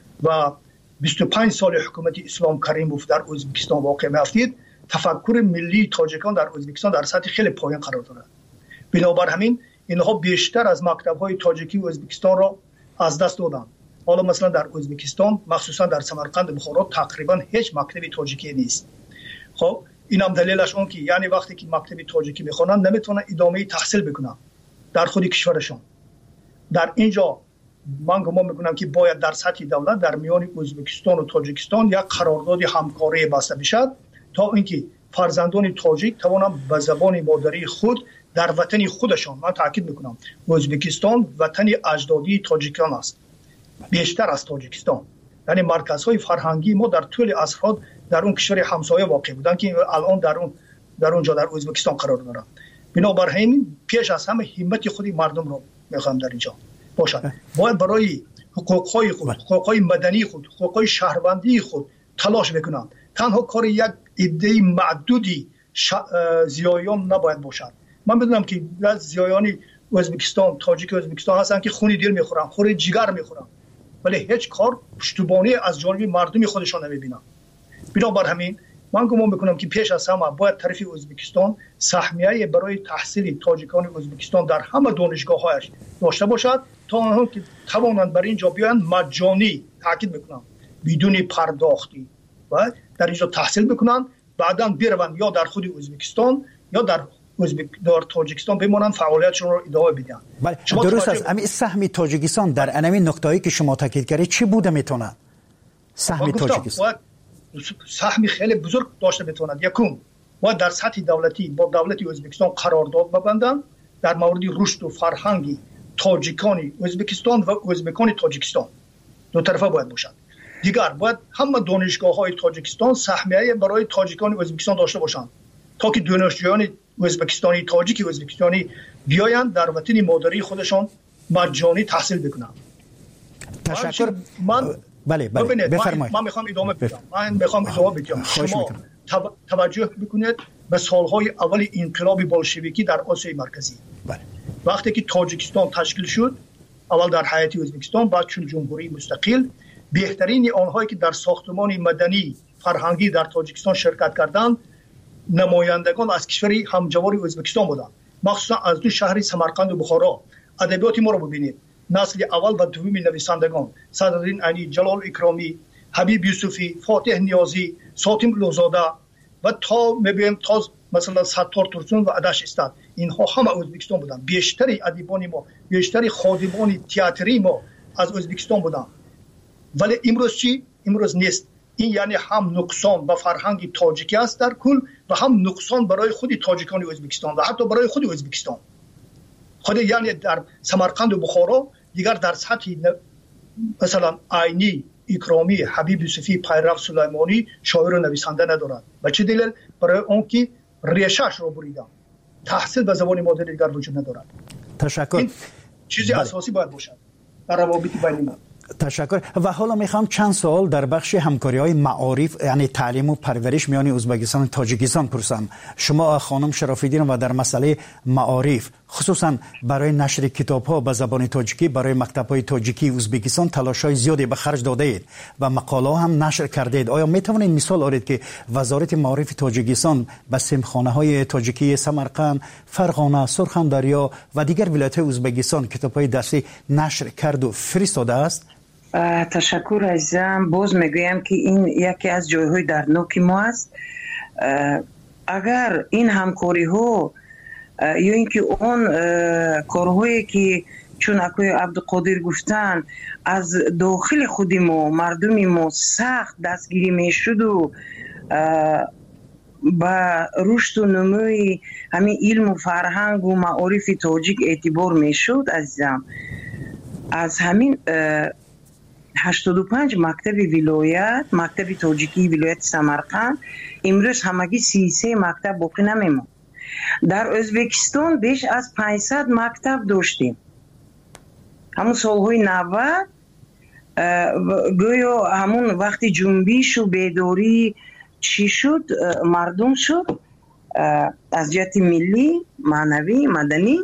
و بیست و پنج سال حکومت اسلام کریموف در ازبکستان واقع می‌افتید، تفکر ملی تاجیکان در ازبکستان در سطح خیلی پایین قرار دارد. بنابر همین اینها بیشتر از مکتب‌های تاجیکی ازبکستان را از دست دادند. حالا مثلا در ازبکستان، مخصوصا در سمرقند بخارا، تقریبا هیچ مکتبی تاجیکی نیست. خب این هم دلیلش اون که یعنی وقتی که مکتبی تاجیکی میخوانن نمیتونن ادامه تحصیل بکنن در خود کشورشون. در اینجا من گمان میکنم که باید در سطح دولت در میان ازبکستان و تاجیکستان یک قرارداد همکاری بسته بشد تا اینکه فرزندان تاجیک توانند به زبان مادری خود در وطن خودشان، من تاکید میکنم ازبکستان وطن اجدادی تاجیکان است بیشتر از تاجیکستان. یعنی مرکزهای فرهنگی ما در طول عصرها در اون کشور همسایه واقع بودن که الان در اون در اونجا در ازبکستان قرار دارن. بنابراین پیش از همه همت خودی مردم رو میخوام در اینجا باشد. باید برای حقوقهای خود، حقوقهای مدنی خود، حقوقهای شهروندی خود تلاش بکنند. تنها کار یک عده معدودی ش... زیایان نباید باشد. من بدونم که از زیایان ازبکستان، تاجیک ازبکستان هستن که خون دل میخورن، خون جگر میخورن، ولی هیچ کار پشتیبانی از جانب مردم خودشان نمیبینن. بنابر همین من گمان میکنم که پیش از همه باید طرف ازبکستان سهمیه برای تحصیل تاجیکان ازبکستان در همه دانشگاه‌هایش داشته باشد تا آنها که توانند بر اینجا بیان مجانی، تاکید میکنم بدون پرداختی، و در اینجا تحصیل بکنن، بعداً بروند یا در خود ازبکستان یا در ازبک در تاجیکستان بمونن فعالیتشون رو ادامه بدن. بله درست است. امی سهم تاجیکستان در انمی نقطه‌ای که شما تاکید کردید چی بوده میتونه؟ سهم تاجیکستان سهمی خیلی بزرگ داشته میتواند. یکم باید در سطح دولتی با دولت ازبکستان قرارداد ببندند در مورد رشد و فرهنگی تاجیکان ازبکستان و ازبکان تاجیکستان، دو طرفه باید باشد. دیگر باید همه دانشگاه‌های تاجیکستان سهمیه برای تاجیکان ازبکستان داشته باشند تا که دانشجویان ازبکستانی، تاجیک ازبکستانی بیایند در وطن مادری خودشان مجانی تحصیل بکنند. تشکر. من بله بله بفرمایید. من میخوام ادامه بدم. من میخوام ادامه بدم. شما توجه بکنید به سالهای اول انقلاب بولشویکی در آسیای مرکزی. بله. وقتی که تاجیکستان تشکیل شد، اول در هیئت ازبکستان، بعد چون جمهوری مستقل، بهترین آنهایی که در ساختمان مدنی فرهنگی در تاجیکستان شرکت کردند نمایندگان از کشوری همجوار ازبکستان بودند، مخصوصا از دو شهر سمرقند و بخارا. ادبیات ما رو ببینید، نسل اول و دوم نویسندگان صدرالدین علی، جلال اکرامی، حبیب یوسفی، فاتح نیازی، ساتم لوزاده و تا میبینیم تا مثلا ستار ترسون و ادش استاد، اینها همه ازبکستان بودند. بیشتری ادیبان ما، بیشتری خادمان تئاتری ما از ازبکستان بودند. ولی امروز چی؟ امروز نیست. این یعنی هم نقصان به فرهنگ تاجیکی است در کل و هم نقصان برای خود تاجیکان ازبکستان و حتی برای خود ازبکستان. خود یعنی در سمرقند و بخارا دیگر در سطح مثلا آینی اکرامی حبیب یوسفی پیرو سلیمانی شاعر و نویسنده ندارند. به چه دلیل؟ برای آنکه ریشه‌اش رو بریدن. تحصیل به زبان مادری دیگر وجود ندارد. تشکر. این چیزی بله. اساسی باید باشد در روابط بین ما. تشکر. و حالا میخوام چند سوال در بخش همکاری های معارف یعنی تعلیم و پرورش میان ازبکستان و تاجیکستان پرسم. شما خانم شرافی‌دین و در مسئله معارف خصوصا برای نشر کتاب ها به زبان تاجیکی برای مکتب های تاجیکی ازبکستان تلاش های زیادی به خرج داده اید و مقاله هم نشر کرده اید. آیا میتوانید مثال آورید که وزارت معارف تاجیکستان به سیمخانه های تاجیکی سمرقند، فرغانه، سرخندریا و دیگر ولایت های ازبکستان کتاب های درسی نشر کرد و فرستاده است؟ تشکر عزیزم. باز میگویم که این یکی از جایهای دردناک ما است. اگر این همکاری ها یا اینکه اون کارهایی که چون اکوی عبدالقادر گفتن از داخل خودی ما مردم ما سخت دستگیری میشد و با رشد و نموی همین علم و فرهنگ و معارف تاجیک اعتبار میشد عزیزم، از همین هشتاد و پنج مکتب ولایت مکتب تاجیکی ولایت سمرقند امروز همگی سی و سه مکتب باقی نمیمون. در ازبکستان بیش از پانصد مکتب داشتیم. همون سالهای نود گویا همون وقتی جنبش و بیداری چی شد مردم شد از جهت ملی معنوی مدنی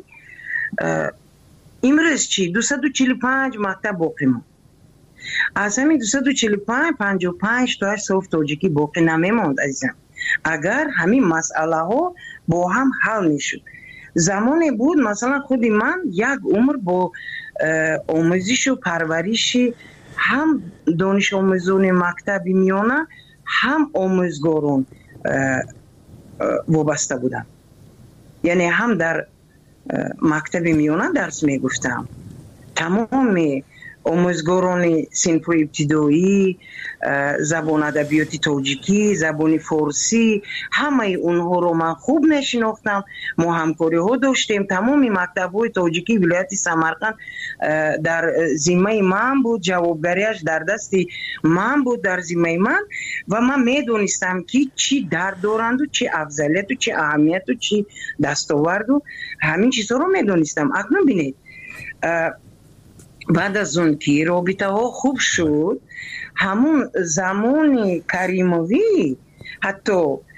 امروز چی دویست و چهل و پنج مکتب باقی مون. از همین دویست و چهل و پنج پنجاه و پنج تا صرف تاجیکی باقی نمیموند عزیزم. اگر همین مسئله ها با هم حل میشد. زمانی بود مثلا خود من یک عمر با آموزش و پرورش هم دانش آموزان مکتب میانه هم آموزگاران وابسته بودم. یعنی هم در مکتب میانه درس میگفتم. تمام آموزگاران صنف ابتدایی، زبان ادبیات تاجیکی، زبان فارسی، همه اونها رو من خوب نشناختم. ما همکاری ها داشتیم. تمام مکتب های تاجیکی ولایت سمرقند در ذمه من بود، جوابداریش در دست من بود، در ذمه من و من میدونستم که چی درد دارند و چی افضلیت و چی اهمیت و چی دستاورد و همین چیزا رو میدونستم. اکنون بینید بعد از اون که رابطه ها خوب شد، همون زمان کریموی حتی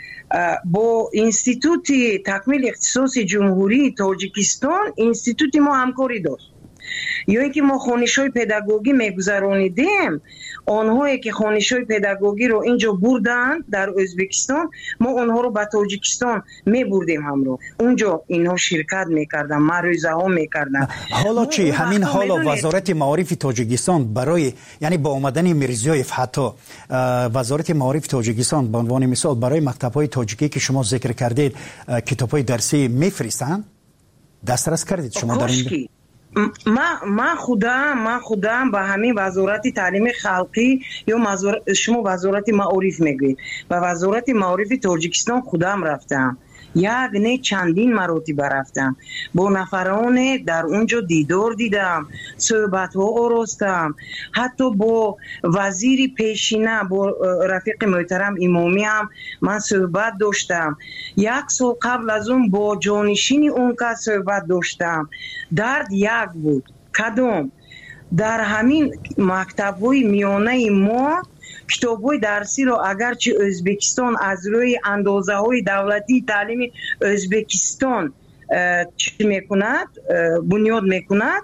با انستیتوت تکمیل اختصاص جمهوری تاجیکستان انستیتوت ما همکاری داشت. یا اینکه ما خوانش‌های پداگوژی میگذرانیدیم، آنهایی که خوانش‌های پداگوژی رو اینجا بردن در ازبکستان ما آنها رو به تاجیکستان میبردیم همراه. اونجا اینها شرکت میکردن، معروضه ها میکردن. حالا چی همین حالا وزارت معارف تاجیکستان برای یعنی با اومدن میرزیایف حتی وزارت معارف تاجیکستان به عنوان مثال برای مکتب‌های تاجیکی که شما ذکر کردید کتاب‌های درسی میفرستن؟ دسترس کردید شما در این؟ ما ما خودم ما خودم با همین وزارت تعلیم خلقی یا وزارت شما وزارت معارف میگید و وزارت معارف تاجیکستان خودم رفتم، یک نه چندین مراتب رفتم، با نفران در اونجا دیدار دیدم، صحبت ها آراستم، حتی با وزیر پیشینه با رفیق محترم امامی هم من صحبت داشتم. یک سال قبل از اون با جانشین اون که صحبت داشتم. درد یک بود. کدام؟ در همین مکتب‌های میانه ما کتاب‌های درسی رو اگرچه ازبکستان از روی اندازه‌های دولتی تعلیم ازبکستان چی میکند بنیاد میکند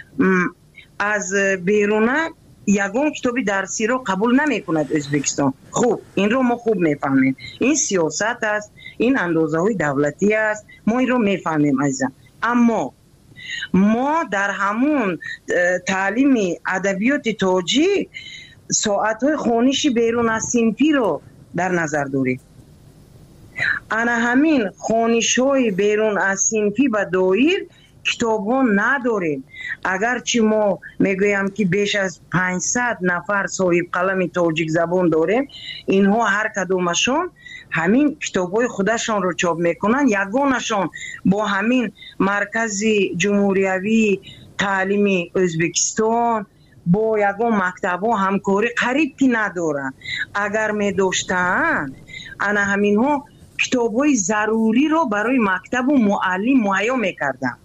از بیرونه یگان کتابی درسی رو قبول نمیکند ازبکستان. خوب این رو ما خوب میفهمیم، این سیاست است، این اندازه‌های دولتی است، ما این رو میفهمیم عزیزم. اما ما در همون تعلیم ادبیات تاجیک ساعت‌های خوانشی بیرون از صنفی رو در نظر داریم. انا همین خوانش‌های بیرون از صنفی و دایر کتاب ها نداریم. اگرچه ما میگویم که بیش از پانصد نفر صاحب قلم تاجیک زبان داریم، اینها هر کدومشون همین کتاب‌های خودشان رو چاپ میکنن، یگانشان با همین مرکز جمهوریوی تعلیم ازبکستان با یگان مکتب ها همکاری قریب که ندارن. اگر می داشتن انا همین ها کتاب های ضروری رو برای مکتب و معلم مهیا میکردن.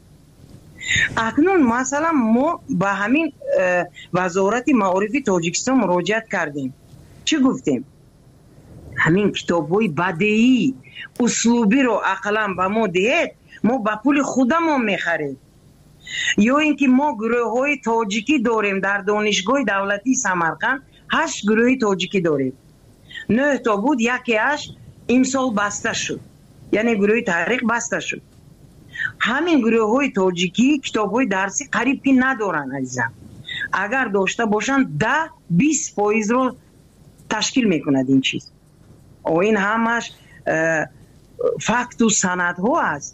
اکنون مثلا ما به همین وزارت معارف تاجیکستان مراجعت کردیم. چی گفتیم؟ همین کتاب های بدیهی اسلوبی رو اقلا به ما دهید، ما به پول خودمون میخریم. یا اینکه ما گروه های تاجیکی داریم در دانشگاه دولتی سمرقند، هشت گروه تاجیکی داریم. نه تا بود، یکی هشت امسال بسته شد، یعنی گروه تحریک بسته شد. همین گروه های تاجیکی کتاب های درسی قریب که ندارن عزیزم. اگر داشته باشن ده بیست فایز رو تشکیل میکند این چیز. و این همش فکت و سند ها است.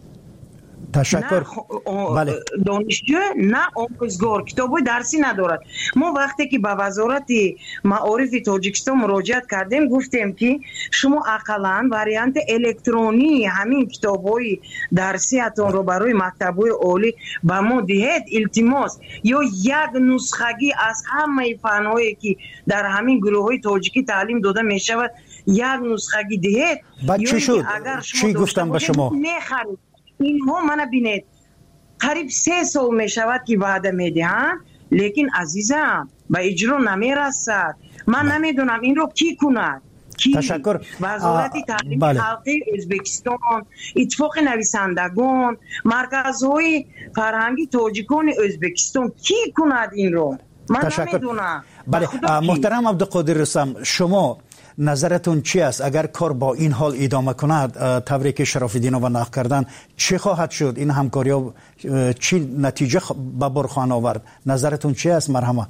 تشکر. بله. دانشجو نه آموزگار کتاب درسی ندارد. ما وقتی که به وزارت معارف تاجیکستان مراجعت کردیم گفتیم که شما اقلا وریانت الکترونی همین کتاب‌های درسی اتون رو برای مکتب‌های عالی به ما دهید التماس، یا یک نسخگی از همه فن‌هایی که در همین گروه‌های تاجیکی تعلیم داده می‌شود یک نسخگی دهید. بعد چی شد؟ چی گفتم به شما؟ می‌خرید. اینها منو بینید قریب سه سال می شود که وعده می دهند، لیکن عزیزم به اجرا نمی رسد. من نمیدونم این رو کی کند. کی؟ تشکر. وزارت تعلیم بله. خلقی ازبکستان، اتفاق نویسندگان، مرکزهای فرهنگی تاجیکان ازبکستان کی کند این رو؟ من تشکر. نمیدونم. بله محترم عبدالقادر رستم، شما نظرتون چی است؟ اگر کار با این حال ادامه کند، تبریک شراف‌الدین و نقل کردن، چی خواهد شد؟ این همکاری ها چی نتیجه به بر خواهند آورد؟ نظرتون چی است؟ مرحمت.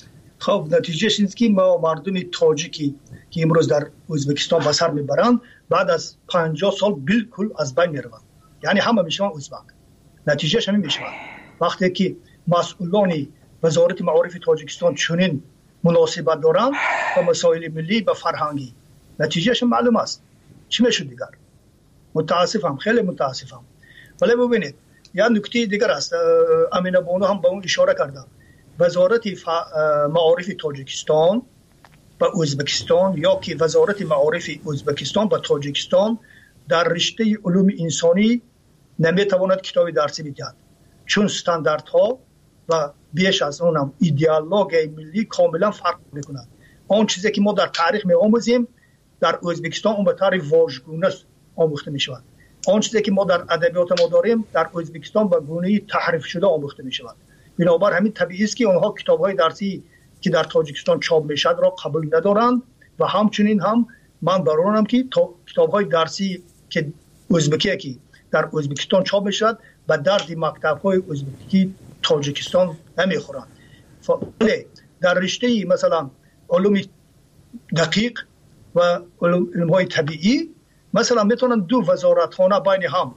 خب نتیجهش اینه که ما مردم تاجیکی که امروز در ازبکستان به سر میبرند بعد از پنجاه سال بالکل از بین میروند، یعنی همه میشوند ازبک. نتیجهش همین میشود. وقتی که مسئولان وزارت معارف تاجیکستان چنین مناسبت دارند با مسائل ملی و فرهنگی، نتیجهش معلوم است. چی میشه دیگر؟ متاسفم، خیلی متاسفم. ولی ببینید یا نکته دیگر است، امینه بانو هم به اون اشاره کردم. وزارت معارف تاجیکستان و ازبکستان یا که وزارت معارف ازبکستان و تاجیکستان در رشته علوم انسانی نمیتواند کتاب درسی بدهد، چون استانداردها و بیش از اونم ایدئولوژی ملی کاملا فرق میکند. آن چیزی که ما در تاریخ میآموزیم در ازبکستان اون به طور واژگونه آموخته میشود. آن چیزی که ما در ادبیات ما داریم در ازبکستان به گونه تحریف شده آموخته میشود. بنابر همین طبیعی است که آنها کتاب‌های درسی که در تاجیکستان چاپ میشد را قبول ندارند و همچنین هم من برانم که کتاب‌های درسی که ازبکی که در ازبکستان چاپ میشد به درد مکتب‌های ازبکی تاجیکستان نمیخورند. ولی در رشته مثلا علوم دقیق و علوم‌های طبیعی مثلا میتونن دو وزارتخانه بین هم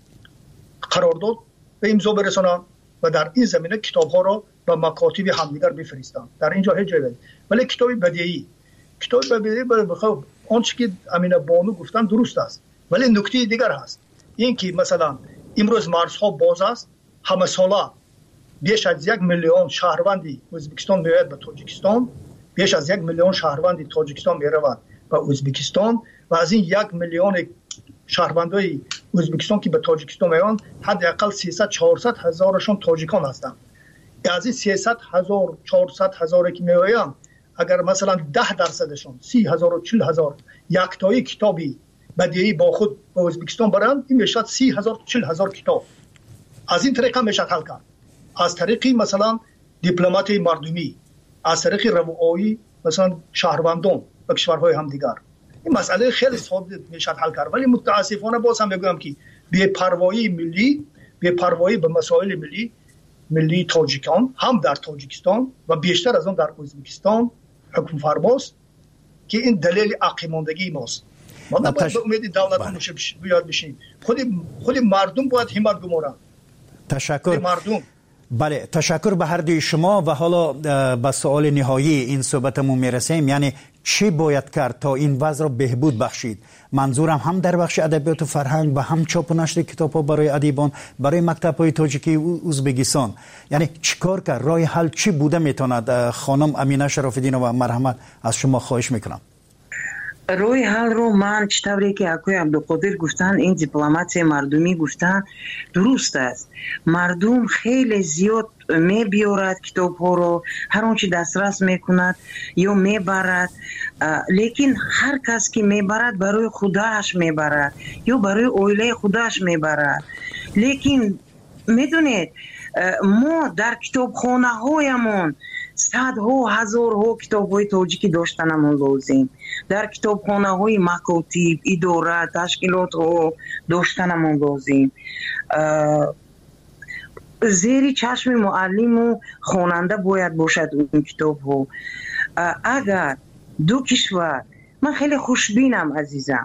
قرارداد به امضا برسانند و در این زمینه کتاب‌ها را به مکاتب همدیگر بفرستند. در اینجا هیچ جایی. ولی کتاب بدیهی کتاب بدیهی بخوام آنچه که امینه بانو گفتن درست است، ولی نکته دیگر هست. این که مثلا امروز مرزها باز است، همه ساله بیش از یک میلیون شهروندی ازبکستان میاد به تاجیکستان، بیش از یک میلیون شهروندی تاجیکستان میروند به ازبکستان و از این یک میلیون شهروندای ازبکستان که به تاجیکستان میان حداقل سیصد چهارصد هزارشون تاجیکان هستند. از این سیصد هزار چهارصد هزار که میآیند اگر مثلا ده درصدشون سی هزار و چهل هزار یک تایی کتابی بدیهی با خود به ازبکستان برند، این میشد سی هزار چهل هزار کتاب. از این طریق میشه حل کرد. از طریق مثلا دیپلمات مردمی، از طریق روایی مثلا شهروندان و کشورهای همدیگر. این مسئله خیلی ساده میشه حل کرد. ولی متاسفانه باز هم میگم که بی‌پروایی ملی، بی‌پروایی به مسائل ملی ملی تاجیکان هم در تاجیکستان و بیشتر از آن در ازبکستان حکم فرماست که این دلیل عقیماندگی ماست. ما نباید به امید دولت باشه بیاد بشیم. خود خود مردم باید همت گمارن. تشکر. مردم. بله تشکر به هر دوی شما و حالا به سوال نهایی این صحبتمون میرسیم، یعنی چی باید کرد تا این وضع را بهبود بخشید؟ منظورم هم در بخش ادبیات و فرهنگ و هم چاپ و نشر کتاب‌ها برای ادیبان، برای مکتب‌های تاجیکی و ازبکستان. یعنی چیکار کرد؟ راه حل چی بوده میتواند؟ خانم امینه شراف‌الدینова مرحمت از شما خواهش میکنم. روی حل رو من چطوری که اکوی عبدالقادر گفتن، این دیپلماسی مردمی گفتن درست است. مردم خیلی زیاد می بیارد کتاب ها رو، هر اون چی دسترس میکند یا میبرد، لیکن هر کس که میبرد برای خودش میبرد یا برای اویله خودش میبرد. لیکن میدونید ما در کتاب خانه هایمون صدها هزارها کتاب های تاجیکی داشتنمون لازم. در کتاب خانه های مکاتب، اداره، تشکیلات ها داشتنمون لازم. زیر چشم معلم و خواننده باید باشد اون کتاب ها. اگر دو کشور، من خیلی خوشبینم عزیزم،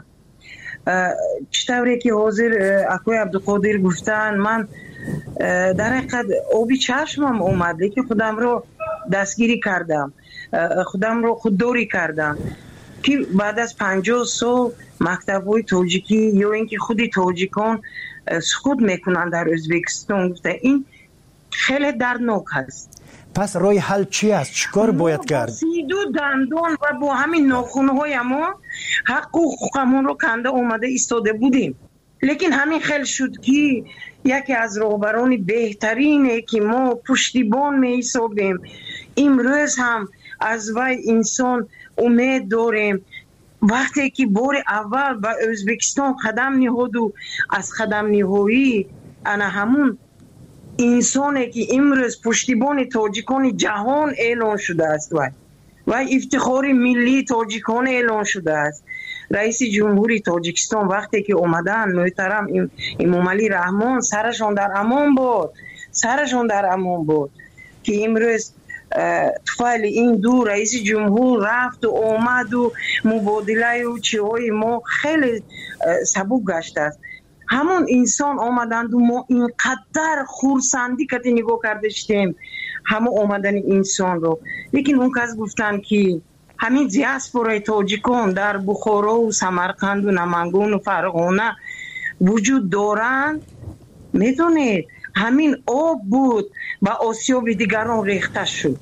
چطوری که حاضر اکوی عبدالقادر گفتن، من در حقیقت آبی چشمم اومده که خودم رو دستگیری کردم، خودم رو خودداری کردم که بعد از پنجاه سال مکتب‌های تاجیکی یا اینکه خودی تاجیکان سقوط میکنن در ازبکستان، گفته این خیلی دردناک هست. پس راه حل چی است؟ چیکار باید کرد؟ سیدو دندان و با همین ناخون‌های ما حق و حقوقمون رو کنده اومده ایستاده بودیم، لیکن همین خیلی شد که یکی از رهبران بهترینه که ما پشتیبان می حسابیم، امروز هم از وی انسان امید داریم. وقتی که بار اول به ازبکستان قدم نهاد و از قدم نهایی انا همون انسانی که امروز پشتیبان تاجیکان جهان اعلان شده است و و افتخار ملی تاجیکان اعلان شده است. رئیس جمهوری تاجیکستان وقتی که اومدن، محترم امامعلی رحمان، سرشون در امان بود، سرشون در امان بود که امروز طفل این دو رئیس جمهور رفت و اومد و مبادله و چیهای ما خیلی سبک گشته است. همون انسان آمدند و ما اینقدر خورسندی که نگاه کردشتیم همه آمدن انسان رو. لیکن اون کس گفتن که همین دیاسپورای تاجیکان در بخارا و سمرقند و نمنگان و فرغانه وجود دارند. میدونید همین آب بود و آسیاب دیگران ریخته شد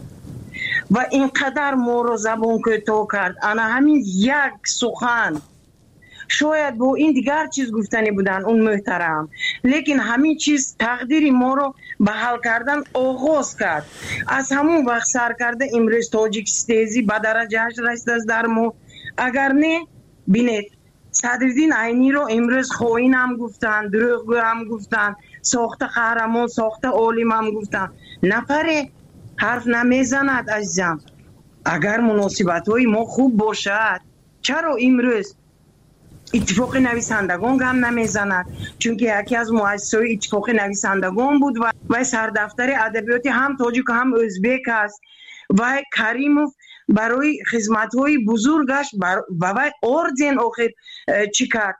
و اینقدر ما رو زبان کوتاه کرد. انا همین یک سخن شاید با این دیگر چیز گفتنی بودن اون محترم، لیکن همین چیز تقدیر ما رو به حل کردن آغاز کرد. از همون وقت سر کرده امروز تاجیکستانی به درجهش رسیده است در ما. اگر نه بینید صدرالدین عینی رو امروز خائن هم گفتن، دروغگو هم گفتن، ساخته قهرمان، ساخته عالم هم گفتن. نفر حرف نمیزند عزیزم. اگر مناسبت های ما خوب باشد چرا امروز اتفاق نویسندگان هم نمیزند؟ چون که یکی از مؤسسای اتفاق نویسندگان بود و و سردفتر ادبیات هم تاجیک هم ازبک است و کریموف برای خدمت‌های بزرگش بر... و و اردن آخر چی کرد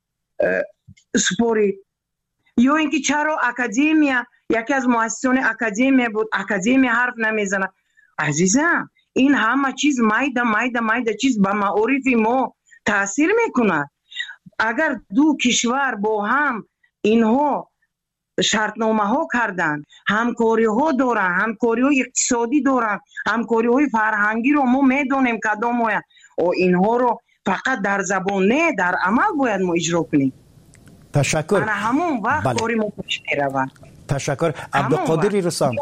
سپورید. یا اینکه چرا اکادمیا، یکی از مؤسسان اکادمیا بود، اکادمیا حرف نمیزند. عزیزم این همه چیز مایده مایده مایده چیز به معارف ما تاثیر میکنه. اگر دو کشور با هم اینها شرطنامه ها کردن، همکاری ها دارن، همکاری های اقتصادی دارن، همکاری های فرهنگی رو ما میدونیم کدام های و اینها رو فقط در زبان نه در عمل باید ما اجرا کنیم. تشکر. من همون وقت بله. کاری ما پیش میروند. تشکر. عبدالقادر رسام.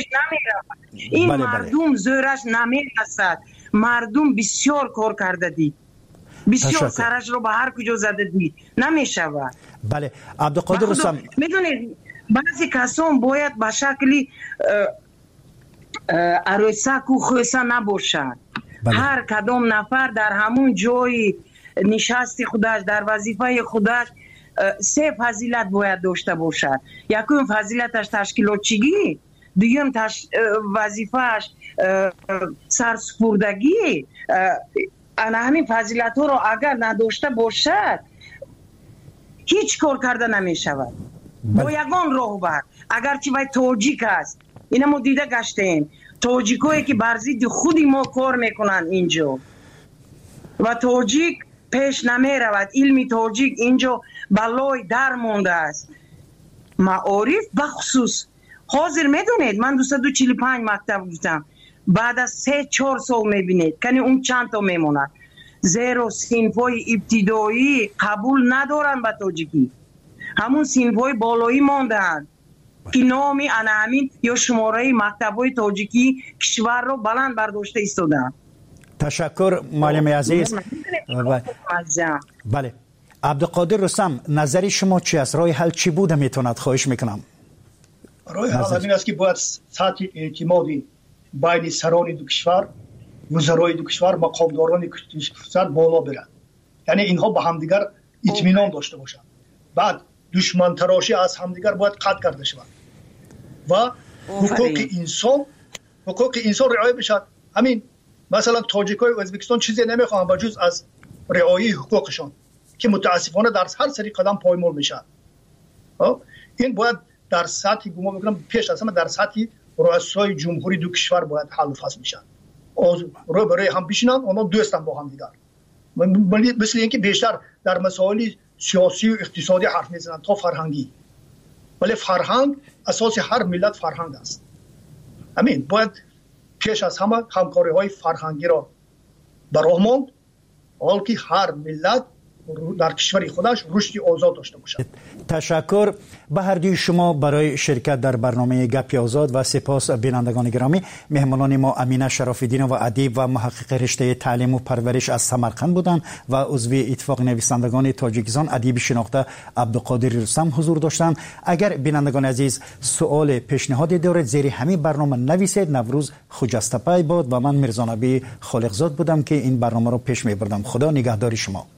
این بله مردم بله. زورش نمیرسد. مردم بسیار کار کرده دید، بسیار تشکر. سرش رو به هر کجا زده دید، نمیشود. بله عبدالقادر رسام. میدونید بعضی کسان باید به شکلی عروسک و خویسه نباشند. بله. هر کدام نفر در همون جای نشست خودش در وظیفه خودش سه فضیلت باید داشته باشد. یکم فضیلتش تشکیلاتچگی، دوم تش... وظیفهش سرسپردگی. انا همین فضیلت ها رو اگر نداشته باشد هیچ کار کرده نمی شود. با یگان راه بر اگر چی باید تاجیک است، اینا ما دیده گشتیم تاجیکایی که بر ضد خودی ما کار میکنن اینجا. و تاجیک پیش نمی رود. علم تاجیک اینجا بلای در مونده است. معارف بخصوص حاضر میدونید من دویست و چهل و پنج مکتب بودم، بعد از سه چهار سال میبینید کنی اون چند تا میموند، زیرا صنفای ابتدایی قبول ندارن به تاجیکی، همون صنفای بالایی ماندن که نامی انامین یا شماره مکتبای تاجیکی کشور رو بلند برداشته ایستادن. تشکر معلم عزیز. بله عبدالقادر رستم، نظر شما چی است؟ راه حل چی بوده میتوند؟ خواهش میکنم. راه حل این است که باید سطح اعتمادی بین سران دو کشور، وزرای دو کشور، مقامداران دو کشور بالا برد. یعنی اینها به همدیگر اطمینان داشته باشند. بعد دشمن تراشی از همدیگر باید قطع کرده شود و حقوق انسان حقوق انسان رعایت بشود. همین مثلا تاجیکای ازبکستان چیزی نمیخوان بجز از رعایت حقوقشان که متاسفانه در هر سری قدم پایمال میشه. این باید در سطح گمان میکنم پیش از همه در سطح رؤسای جمهوری دو کشور باید حل و فصل میشن. رو برای هم بشینن، اونا دوستن با هم دیگر. مثل اینکه بیشتر در مسائل سیاسی و اقتصادی حرف میزنن تا فرهنگی. ولی فرهنگ اساس هر ملت فرهنگ است. همین باید پیش از همه همکاری های فرهنگی را براه ماند، حال که هر ملت در کشور خودش رشد آزاد داشته باشد. تشکر به هر دوی شما برای شرکت در برنامه گپ آزاد و سپاس بینندگان گرامی. مهمانان ما امینه شراف‌الدین و ادیب و محقق رشته تعلیم و پرورش از سمرقند بودند و عضو اتفاق نویسندگان تاجیکستان ادیب شناخته عبدالقادر رستم حضور داشتند. اگر بینندگان عزیز سوال پیشنهادی دارید زیر همین برنامه نویسید. نوروز خجسته پای باد و من میرزا نبی خالقزاد بودم که این برنامه رو پیش میبردم. خدا نگهدار شما.